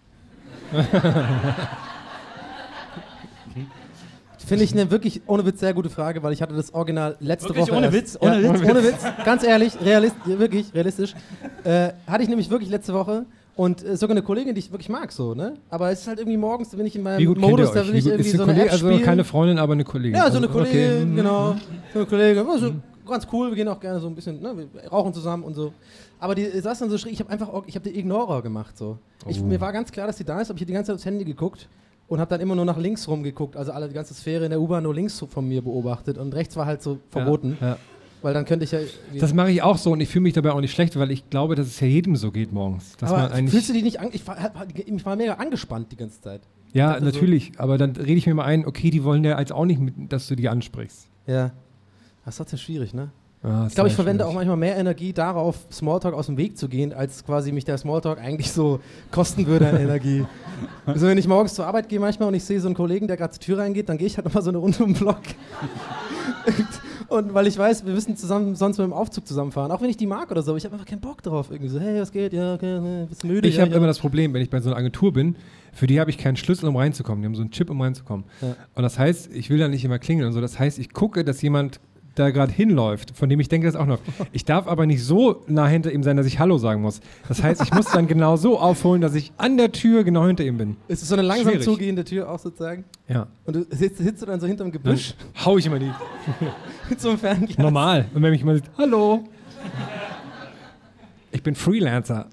Finde ich eine wirklich ohne Witz sehr gute Frage, weil ich hatte das Original letzte wirklich Woche. Ohne Witz? Ohne Witz, ganz ehrlich, wirklich realistisch. Hatte ich nämlich wirklich letzte Woche und sogar eine Kollegin, die ich wirklich mag, so, ne? Aber es ist halt irgendwie morgens, da bin ich in meinem Modus, da will ich irgendwie so eine App spielen. Also keine Freundin, aber eine Kollegin. Ja, so eine Kollegin, okay. Genau. So eine Kollegin, also ganz cool, wir gehen auch gerne so ein bisschen, ne? Wir rauchen zusammen und so. Aber die saß dann so schräg, ich habe den Ignorer gemacht, so. Mir war ganz klar, dass die da ist, aber ich habe die ganze Zeit aufs Handy geguckt. Und habe dann immer nur nach links rumgeguckt, also die ganze Sphäre in der U-Bahn nur links von mir beobachtet und rechts war halt so verboten, weil dann könnte ich ja... Das mache ich auch so und ich fühle mich dabei auch nicht schlecht, weil ich glaube, dass es ja jedem so geht morgens. Dass aber man fühlst du dich nicht... Ich war mega angespannt die ganze Zeit. Ja, natürlich, so, aber dann rede ich mir mal ein, okay, die wollen ja jetzt auch nicht, dass du die ansprichst. Ja, das ist trotzdem schwierig, ne? Ah, ich glaube, ich verwende auch manchmal mehr Energie darauf, Smalltalk aus dem Weg zu gehen, als quasi mich der Smalltalk eigentlich so kosten würde an Energie. Also wenn ich morgens zur Arbeit gehe manchmal und ich sehe so einen Kollegen, der gerade zur Tür reingeht, dann gehe ich halt nochmal so eine Runde um den Block. Und weil ich weiß, wir müssen zusammen sonst mit dem Aufzug zusammenfahren, auch wenn ich die mag oder so, aber ich habe einfach keinen Bock drauf. Irgendwie so, hey, was geht? Ja, okay, bist du müde? Ich habe immer das Problem, wenn ich bei so einer Agentur bin, für die habe ich keinen Schlüssel, um reinzukommen. Die haben so einen Chip, um reinzukommen. Ja. Und das heißt, ich will da nicht immer klingeln und so. Das heißt, ich gucke, dass jemand da gerade hinläuft, von dem ich denke, das auch noch. Ich darf aber nicht so nah hinter ihm sein, dass ich Hallo sagen muss. Das heißt, ich muss dann genau so aufholen, dass ich an der Tür genau hinter ihm bin. Ist es so eine langsam zugehende Tür auch sozusagen? Ja. Und du sitzt du dann so hinterm Gebüsch? Dann hau ich immer die. Mit so einem Fernglas? Normal. Und wenn mich mal sieht, hallo. Ich bin Freelancer.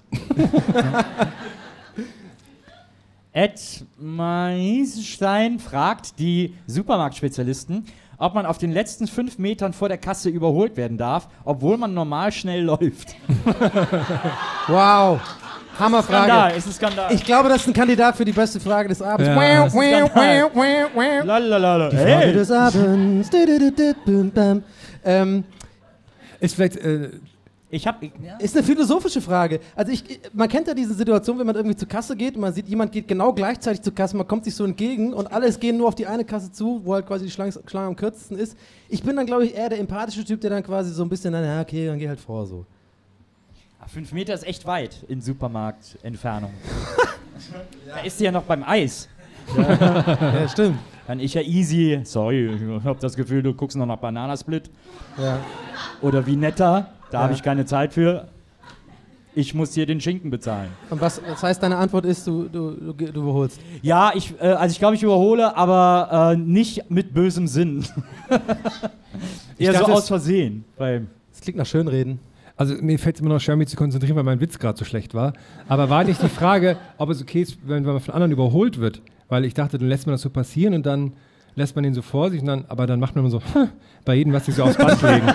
Ed Meisenstein fragt die Supermarktspezialisten, ob man auf den letzten 5 Metern vor der Kasse überholt werden darf, obwohl man normal schnell läuft. Wow. Hammerfrage. Skandal, ist ein Skandal. Ich glaube, das ist ein Kandidat für die beste Frage des Abends. Ja, Die Frage des Abends. Ist vielleicht... Ist eine philosophische Frage. Also man kennt ja diese Situation, wenn man irgendwie zur Kasse geht und man sieht, jemand geht genau gleichzeitig zur Kasse, man kommt sich so entgegen und alle gehen nur auf die eine Kasse zu, wo halt quasi die Schlange am kürzesten ist. Ich bin dann, glaube ich, eher der empathische Typ, der dann quasi so ein bisschen, okay, dann geh halt vor so. 5 Meter ist echt weit in Supermarktentfernung. Da ist sie ja noch beim Eis. Ja, stimmt. Dann ich ja easy, sorry, ich hab das Gefühl, du guckst noch nach Bananasplit. Ja. Oder Vinetta, da habe ich keine Zeit für. Ich muss hier den Schinken bezahlen. Und das heißt, deine Antwort ist, du überholst? Ja, ich glaube, ich überhole, aber nicht mit bösem Sinn. Eher so aus Versehen. Das klingt nach Schönreden. Also mir fällt es immer noch schwer, mich zu konzentrieren, weil mein Witz gerade so schlecht war. Aber war nicht die Frage, ob es okay ist, wenn man von anderen überholt wird? Weil ich dachte, dann lässt man das so passieren und dann lässt man den so vor sich, aber dann macht man immer so, bei jedem, was sie so aufs Band legen.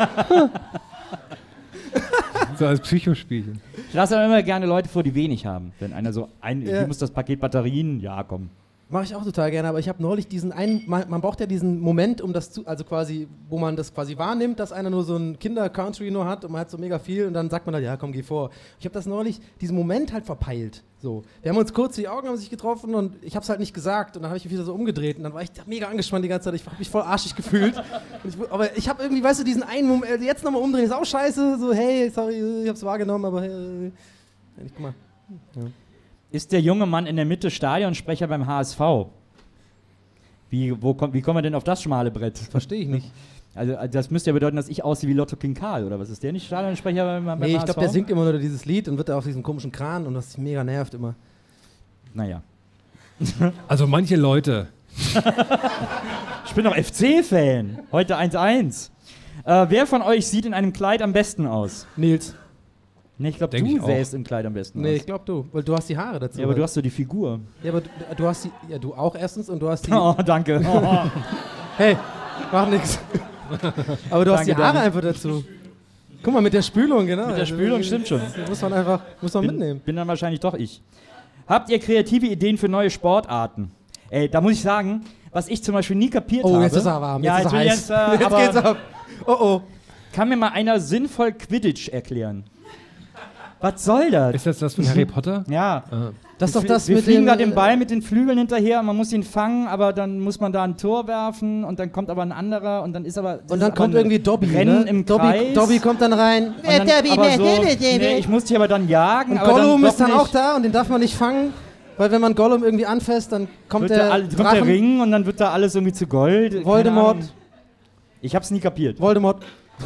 So als Psychospielchen. Ich lasse aber immer gerne Leute vor, die wenig haben. Wenn einer so, hier muss das Paket Batterien, ja komm. Mache ich auch total gerne, aber ich habe neulich diesen man braucht ja diesen Moment, um das also quasi, wo man das quasi wahrnimmt, dass einer nur so ein Kinder-Country nur hat und man hat so mega viel und dann sagt man halt, ja komm, geh vor. Ich habe das neulich, diesen Moment halt verpeilt. So. Wir haben uns kurz, die Augen haben sich getroffen und ich habe es halt nicht gesagt und dann habe ich mich wieder so umgedreht und dann war ich mega angespannt die ganze Zeit, ich habe mich voll arschig gefühlt. Aber ich habe irgendwie, weißt du, diesen einen Moment, jetzt nochmal umdrehen, ist auch scheiße, so hey, sorry, ich habe es wahrgenommen, aber guck mal. Ja. Ist der junge Mann in der Mitte Stadionsprecher beim HSV? Wie kommen wir denn auf das schmale Brett? Verstehe ich nicht. Also das müsste ja bedeuten, dass ich aussehe wie Lotto King Karl, oder was? Ist der nicht Stadionsprecher beim HSV? Nee, ich glaube, der singt immer nur dieses Lied und wird da auf diesen komischen Kran und das mega nervt immer. Naja. Also manche Leute. Ich bin doch FC-Fan. Heute 1-1. Wer von euch sieht in einem Kleid am besten aus? Nils. Nee, ich glaube, du sähst im Kleid am besten aus. Nee, ich glaube du, weil du hast die Haare dazu. Ja, aber du hast so die Figur. Ja, aber du hast die, ja, du auch erstens und du hast die... Oh, danke. Oh. Hey, mach nix. Aber du hast die Haare einfach dazu. Guck mal, mit der Spülung, genau. Mit der Spülung stimmt schon. Muss man mitnehmen. Bin dann wahrscheinlich doch ich. Habt ihr kreative Ideen für neue Sportarten? Ey, da muss ich sagen, was ich zum Beispiel nie kapiert habe... Oh, jetzt ist er warm, jetzt ist er heiß. Jetzt geht's ab. Oh. Kann mir mal einer sinnvoll Quidditch erklären? Was soll das? Ist das von Harry Potter? Ja. Das ist doch das wir fliegen da den Ball mit den Flügeln hinterher und man muss ihn fangen, aber dann muss man da ein Tor werfen und dann kommt aber ein anderer und dann ist aber... Und dann kommt irgendwie Dobby, Rennen im Kreis. Dobby kommt dann rein. Ich muss dich aber dann jagen. Und Gollum ist dann auch da und den darf man nicht fangen, weil wenn man Gollum irgendwie anfasst, dann kommt der Ring und dann wird da alles irgendwie zu Gold. Voldemort. Ich hab's nie kapiert. Voldemort.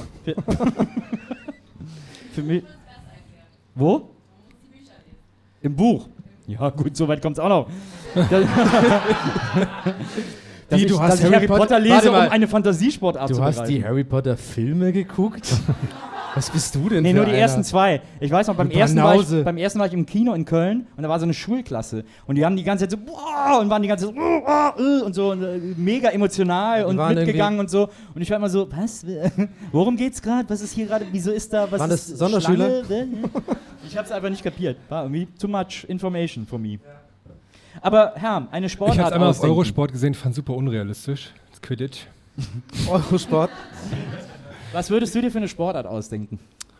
Für mich... Wo? Im Buch. Ja gut, so weit kommt's auch noch. Du hast Harry Potter lese, um eine Fantasiesportart zu begreifen. Du hast die Harry Potter Filme geguckt? Was bist du denn? Nee, nur die ersten 2. Ich weiß noch, beim ersten war ich im Kino in Köln und da war so eine Schulklasse und die haben die ganze Zeit so boah, und waren die ganze Zeit so und so mega emotional und mitgegangen und so und ich war immer so, was? Worum geht's gerade? Was ist hier gerade? Wieso ist da was? Waren das Sonderschüler? Ich hab's einfach nicht kapiert. War irgendwie too much information for me. Aber Herr, eine Sportart. Ich hab's einmal auf Eurosport gesehen, fand super unrealistisch. Das Quidditch. Eurosport. Was würdest du dir für eine Sportart ausdenken?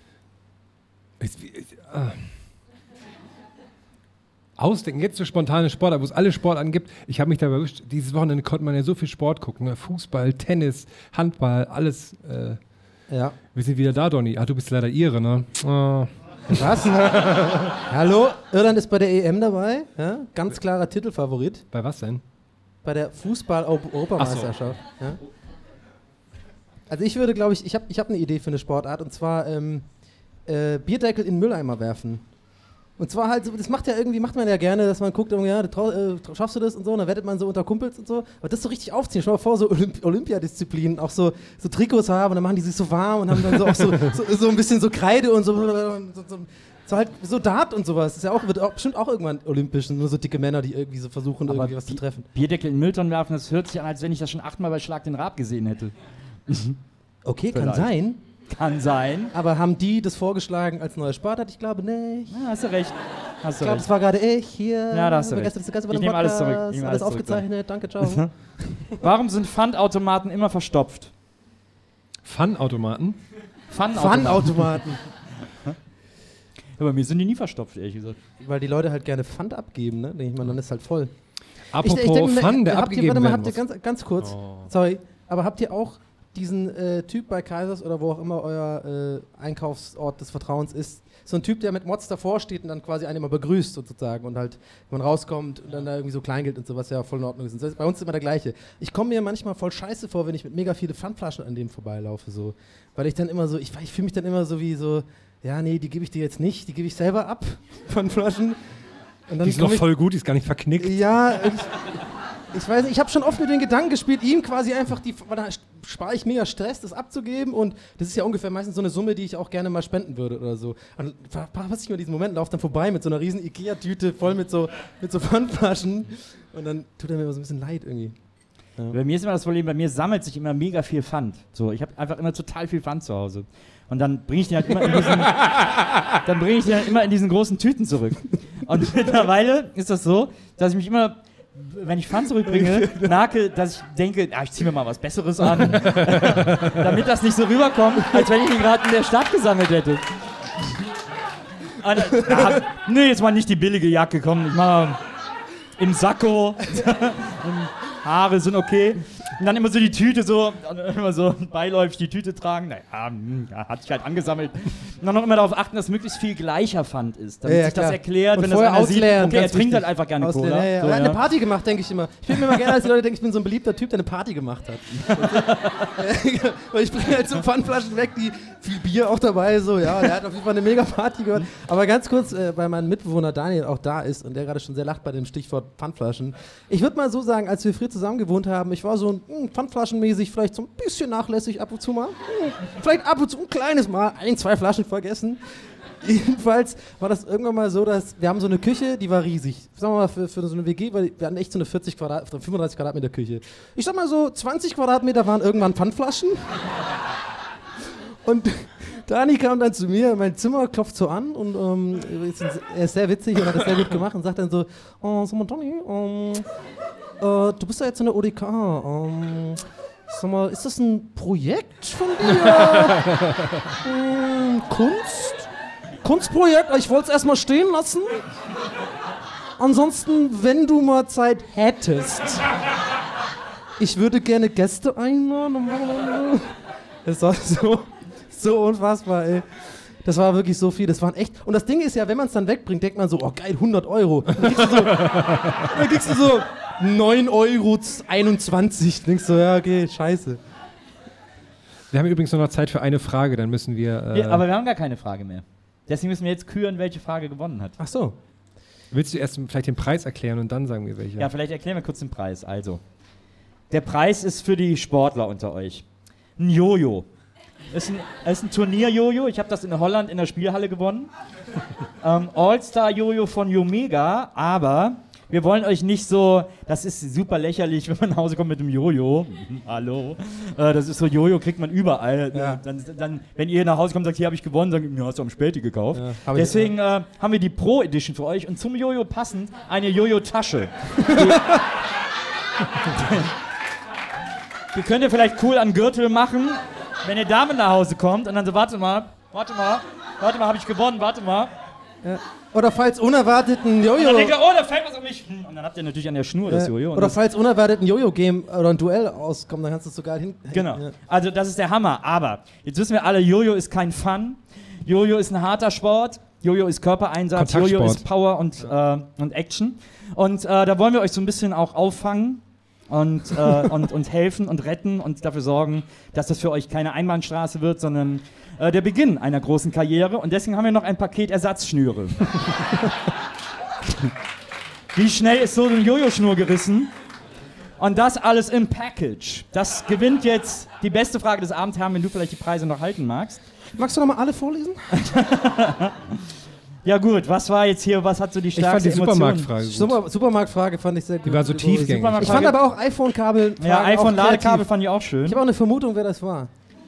Ausdenken, jetzt so spontane Sportart, wo es alle Sportarten gibt. Ich habe mich da erwischt, dieses Wochenende konnte man ja so viel Sport gucken. Ne? Fußball, Tennis, Handball, alles. Ja. Wir sind wieder da, Donny. Du bist leider Ire, ne? Was? Hallo? Irland ist bei der EM dabei. Ja? Ganz klarer Titelfavorit. Bei was denn? Bei der Fußball-Europameisterschaft. So. Ja? Also ich würde, glaube ich hab eine Idee für eine Sportart und zwar Bierdeckel in Mülleimer werfen. Und zwar halt, das macht man ja gerne, dass man guckt, ja, schaffst du das und so, und dann wettet man so unter Kumpels und so. Aber das so richtig aufziehen, schau mal vor, so Olympiadisziplinen, auch so Trikots haben und dann machen die sich so warm und haben dann so auch so ein bisschen so Kreide und so halt so Dart und sowas. Das ist ja wird auch bestimmt auch irgendwann olympisch, nur so dicke Männer, die irgendwie so versuchen, irgendwie was zu treffen. Bierdeckel in Mülltonnen werfen, das hört sich an, als wenn ich das schon 8-mal bei Schlag den Raab gesehen hätte. Okay, kann sein. Kann sein. Aber haben die das vorgeschlagen als neue Sportart? Ich glaube nicht. Ja, hast du recht. Ich glaube, das war gerade ich hier. Ja, da hast du recht. Ich nehme alles zurück. Alles aufgezeichnet. Danke, ciao. Warum sind Pfandautomaten immer verstopft? Pfandautomaten? Pfandautomaten. Ja, bei mir sind die nie verstopft, ehrlich gesagt. Weil die Leute halt gerne Pfand abgeben, ne? Denke ich mal, dann ist halt voll. Apropos Pfand, der abgegeben werden muss. Habt ihr ganz kurz, sorry, aber habt ihr auch diesen Typ bei Kaisers oder wo auch immer euer Einkaufsort des Vertrauens ist, so ein Typ, der mit Mods davor steht und dann quasi einen immer begrüßt sozusagen und halt, wenn man rauskommt und dann da irgendwie so Kleingeld und sowas ja voll in Ordnung ist. Das ist bei uns immer der gleiche. Ich komme mir manchmal voll scheiße vor, wenn ich mit mega viele Pfandflaschen an dem vorbeilaufe, so. Weil ich dann immer so, ich fühle mich dann immer so wie so, ja, nee, die gebe ich dir jetzt nicht, die gebe ich selber ab, Pfandflaschen. Und dann die ist noch voll gut, die ist gar nicht verknickt. Ja, ich weiß nicht, ich habe schon oft mit den Gedanken gespielt, ihm quasi einfach weil da spare ich mega Stress, das abzugeben und das ist ja ungefähr meistens so eine Summe, die ich auch gerne mal spenden würde oder so. Und was ich mir in diesem Moment laufe dann vorbei mit so einer riesen Ikea-Tüte voll mit so Pfandflaschen und dann tut er mir immer so ein bisschen leid irgendwie. Ja. Bei mir ist immer das Problem, bei mir sammelt sich immer mega viel Pfand. So, ich habe einfach immer total viel Pfand zu Hause. Und dann bringe ich den halt immer in diesen großen Tüten zurück. Und mittlerweile ist das so, dass ich mich immer, wenn ich Pfand zurückbringe, merke, dass ich denke, ich ziehe mir mal was Besseres an. Damit das nicht so rüberkommt, als wenn ich ihn gerade in der Stadt gesammelt hätte. Nee, jetzt mal nicht die billige Jacke, komm, ich mach im Sakko. Haare sind okay. Und dann immer so die Tüte immer so beiläufig die Tüte tragen. Naja, hat sich halt angesammelt. Und dann noch immer darauf achten, dass möglichst viel gleicher Pfand ist. Damit sich das erklärt, und wenn das einer sieht, okay, er trinkt halt einfach gerne Cola. Ja. So, er hat eine Party gemacht, denke ich immer. Ich finde mir immer gerne, dass die Leute denken, ich bin so ein beliebter Typ, der eine Party gemacht hat. Weil ich bringe halt so Pfandflaschen weg, die viel Bier auch dabei, so, ja, der hat auf jeden Fall eine mega Party gehört. Aber ganz kurz, weil mein Mitbewohner Daniel auch da ist und der gerade schon sehr lacht bei dem Stichwort Pfandflaschen. Ich würde mal so sagen, als wir früher zusammen gewohnt haben, ich war so pfandflaschenmäßig vielleicht so ein bisschen nachlässig ab und zu mal. Vielleicht ab und zu ein kleines Mal, 1-2 Flaschen vergessen. Jedenfalls war das irgendwann mal so, dass wir haben so eine Küche, die war riesig. Sagen wir mal für so eine WG, weil wir hatten echt so eine 35 Quadratmeter Küche. Ich sag mal so, 20 Quadratmeter waren irgendwann Pfandflaschen. Und Dani kam dann zu mir in mein Zimmer, klopft so an und er ist sehr witzig und hat das sehr gut gemacht und sagt dann so, sag mal Donny, du bist ja jetzt in der ODK, sag mal, ist das ein Projekt von dir? Kunstprojekt? Ich wollte es erstmal stehen lassen. Ansonsten, wenn du mal Zeit hättest, ich würde gerne Gäste einladen. Das war so unfassbar, ey. Das war wirklich so viel, das waren echt... Und das Ding ist ja, wenn man es dann wegbringt, denkt man so, oh geil, 100 Euro. Dann kriegst du so 9,21 €. Denkst du, ja, okay, scheiße. Wir haben übrigens noch Zeit für eine Frage, dann müssen wir... Ja, aber wir haben gar keine Frage mehr. Deswegen müssen wir jetzt küren, welche Frage gewonnen hat. Ach so. Willst du erst vielleicht den Preis erklären und dann sagen wir welche? Ja, vielleicht erklären wir kurz den Preis. Also, der Preis ist für die Sportler unter euch. Ein Jojo. Ist ein Turnier-Jojo. Ich habe das in Holland in der Spielhalle gewonnen. All-Star-Jojo von Jomega, aber wir wollen euch nicht so, das ist super lächerlich, wenn man nach Hause kommt mit einem Jojo. Hallo. Das ist so, Jojo kriegt man überall. Ja. Dann, wenn ihr nach Hause kommt und sagt, hier habe ich gewonnen, sagen, ja, hast du am Späti gekauft. Ja, deswegen haben wir die Pro-Edition für euch und zum Jojo passend eine Jojo-Tasche. Die könnt ihr vielleicht cool an Gürtel machen, wenn ihr damit nach Hause kommt und dann so, warte mal, habe ich gewonnen, warte mal. Ja. Oder falls unerwartet ein Jojo... Und dann denkt ihr, oh, da fällt was auf mich. Und dann habt ihr natürlich an der Schnur das Jojo. Oder falls unerwartet ein Jojo-Game oder ein Duell auskommt, dann kannst du es so geil hin... Genau, also das ist der Hammer. Aber jetzt wissen wir alle, Jojo ist kein Fun. Jojo ist ein harter Sport. Jojo ist Körpereinsatz. Jojo ist Power und Action. Und da wollen wir euch so ein bisschen auch auffangen. Und helfen und retten und dafür sorgen, dass das für euch keine Einbahnstraße wird, sondern der Beginn einer großen Karriere. Und deswegen haben wir noch ein Paket Ersatzschnüre. Wie schnell ist so eine Jojo-Schnur gerissen? Und das alles im Package. Das gewinnt jetzt die beste Frage des Abends, Herr, wenn du vielleicht die Preise noch halten magst. Magst du noch mal alle vorlesen? Ja gut, was war jetzt hier, was hat so die stärkste Emotion? Ich fand die Supermarktfrage gut. Supermarktfrage fand ich sehr gut. Die war so tiefgängig. Ich fand aber auch iPhone-Kabel... Ja, iPhone-Ladekabel fand ich auch schön. Ich habe auch eine Vermutung, wer das war.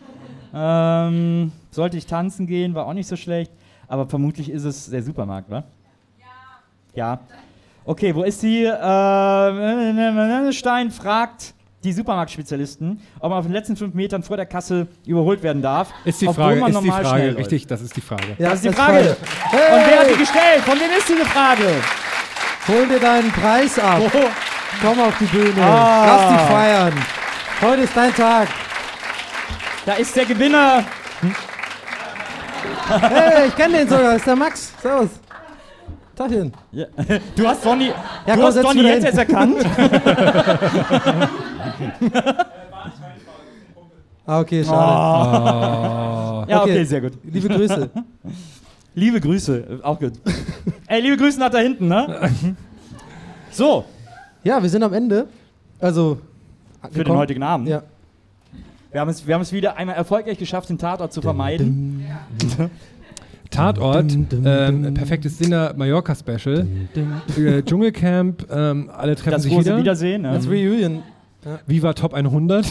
Sollte ich tanzen gehen, war auch nicht so schlecht. Aber vermutlich ist es der Supermarkt, wa? Ja. Okay, wo ist sie? Stein fragt die Supermarktspezialisten, ob man auf den letzten 5 Metern vor der Kasse überholt werden darf. Ist die Frage, richtig, das ist die Frage. Ja, das ist die Frage. Hey. Und wer hat die gestellt? Von wem ist diese Frage? Hol dir deinen Preis ab. Komm auf die Bühne. Lass dich feiern. Heute ist dein Tag. Da ist der Gewinner. Hey, ich kenne den sogar. Das ist der Max. Servus. Tagchen. Ja. Du hast Donny, jetzt erst erkannt. Okay, schade. Ja, okay, sehr gut. Liebe Grüße. Liebe Grüße, auch gut. Ey, liebe Grüße nach da hinten, ne? So. Ja, wir sind am Ende. Also. Für den heutigen Abend. Ja. Wir haben es wieder einmal erfolgreich geschafft, den Tatort zu vermeiden. Tatort, perfektes Dinner, Mallorca-Special, Dschungelcamp, alle treffen sich wieder. Das große Wiedersehen. Das Reunion. Ja. Viva Top 100.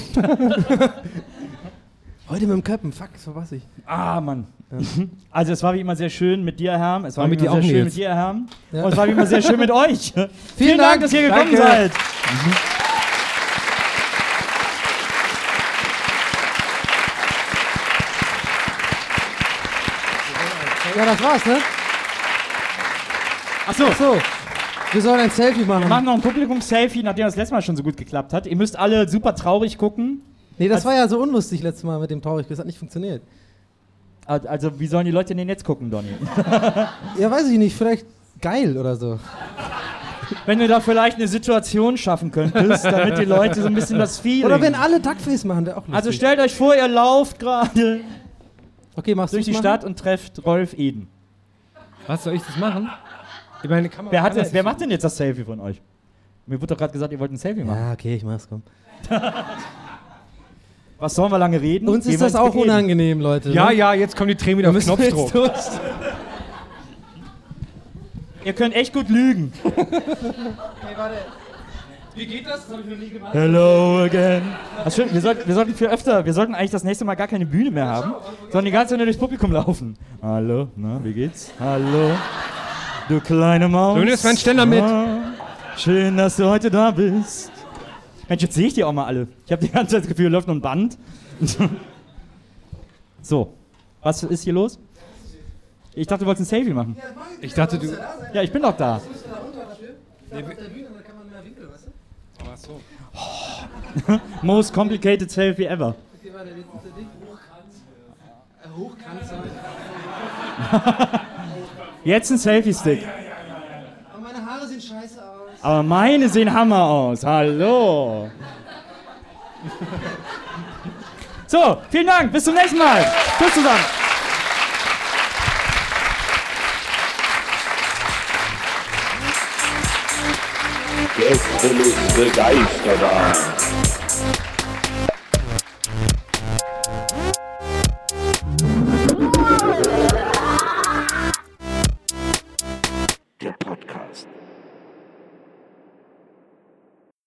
Heute mit dem Köppen, fuck, das verpasse ich. Ah, Mann. Ja. Also es war wie immer sehr schön mit dir, Herm. Es war wie immer sehr schön mit dir, Herm. Ja. Und es war wie immer sehr schön mit euch. Vielen Dank, dass ihr gekommen seid. Ja, das war's, ne? Ach so. Wir sollen ein Selfie machen. Wir machen noch ein Publikum-Selfie, nachdem das letzte Mal schon so gut geklappt hat. Ihr müsst alle super traurig gucken. Nee, das war ja so unlustig letztes Mal mit dem traurig. Das hat nicht funktioniert. Also, wie sollen die Leute denn jetzt gucken, Donny? Ja, weiß ich nicht. Vielleicht geil oder so. Wenn du da vielleicht eine Situation schaffen könntest, damit die Leute so ein bisschen das Feeling... Oder wenn alle Duckface machen, wäre auch lustig. Also stellt euch vor, ihr lauft gerade durch die Stadt und trefft Rolf Eden. Was, soll ich das machen? Ich meine, wer macht denn jetzt das Selfie von euch? Mir wurde doch gerade gesagt, ihr wollt ein Selfie machen. Ja, okay, ich mach's, komm. Was sollen wir lange reden? Uns ist das auch unangenehm, Leute. Ja, jetzt kommen die Tränen wieder auf Knopfdruck. Ihr könnt echt gut lügen. Hey, warte. Wie geht das? Das hab ich noch nie gemacht. Hello again. Das stimmt, wir sollten eigentlich das nächste Mal gar keine Bühne mehr haben, sondern die ganze Zeit nur durchs Publikum laufen. Hallo, na, wie geht's? Hallo, du kleine Maus. Du nimmst meinen Ständer mit. Schön, dass du heute da bist. Mensch, jetzt sehe ich die auch mal alle. Ich habe die ganze Zeit das Gefühl, läuft noch ein Band. So, was ist hier los? Ich dachte, du wolltest ein Selfie machen. Ich dachte, du... Ja, ich bin doch da. Oh. Most complicated Selfie ever. Jetzt ein Selfie-Stick. Aber meine Haare sehen scheiße aus. Aber meine sehen Hammer aus. Hallo. So, vielen Dank. Bis zum nächsten Mal. Tschüss zusammen. Gästeliste Geisterbahn.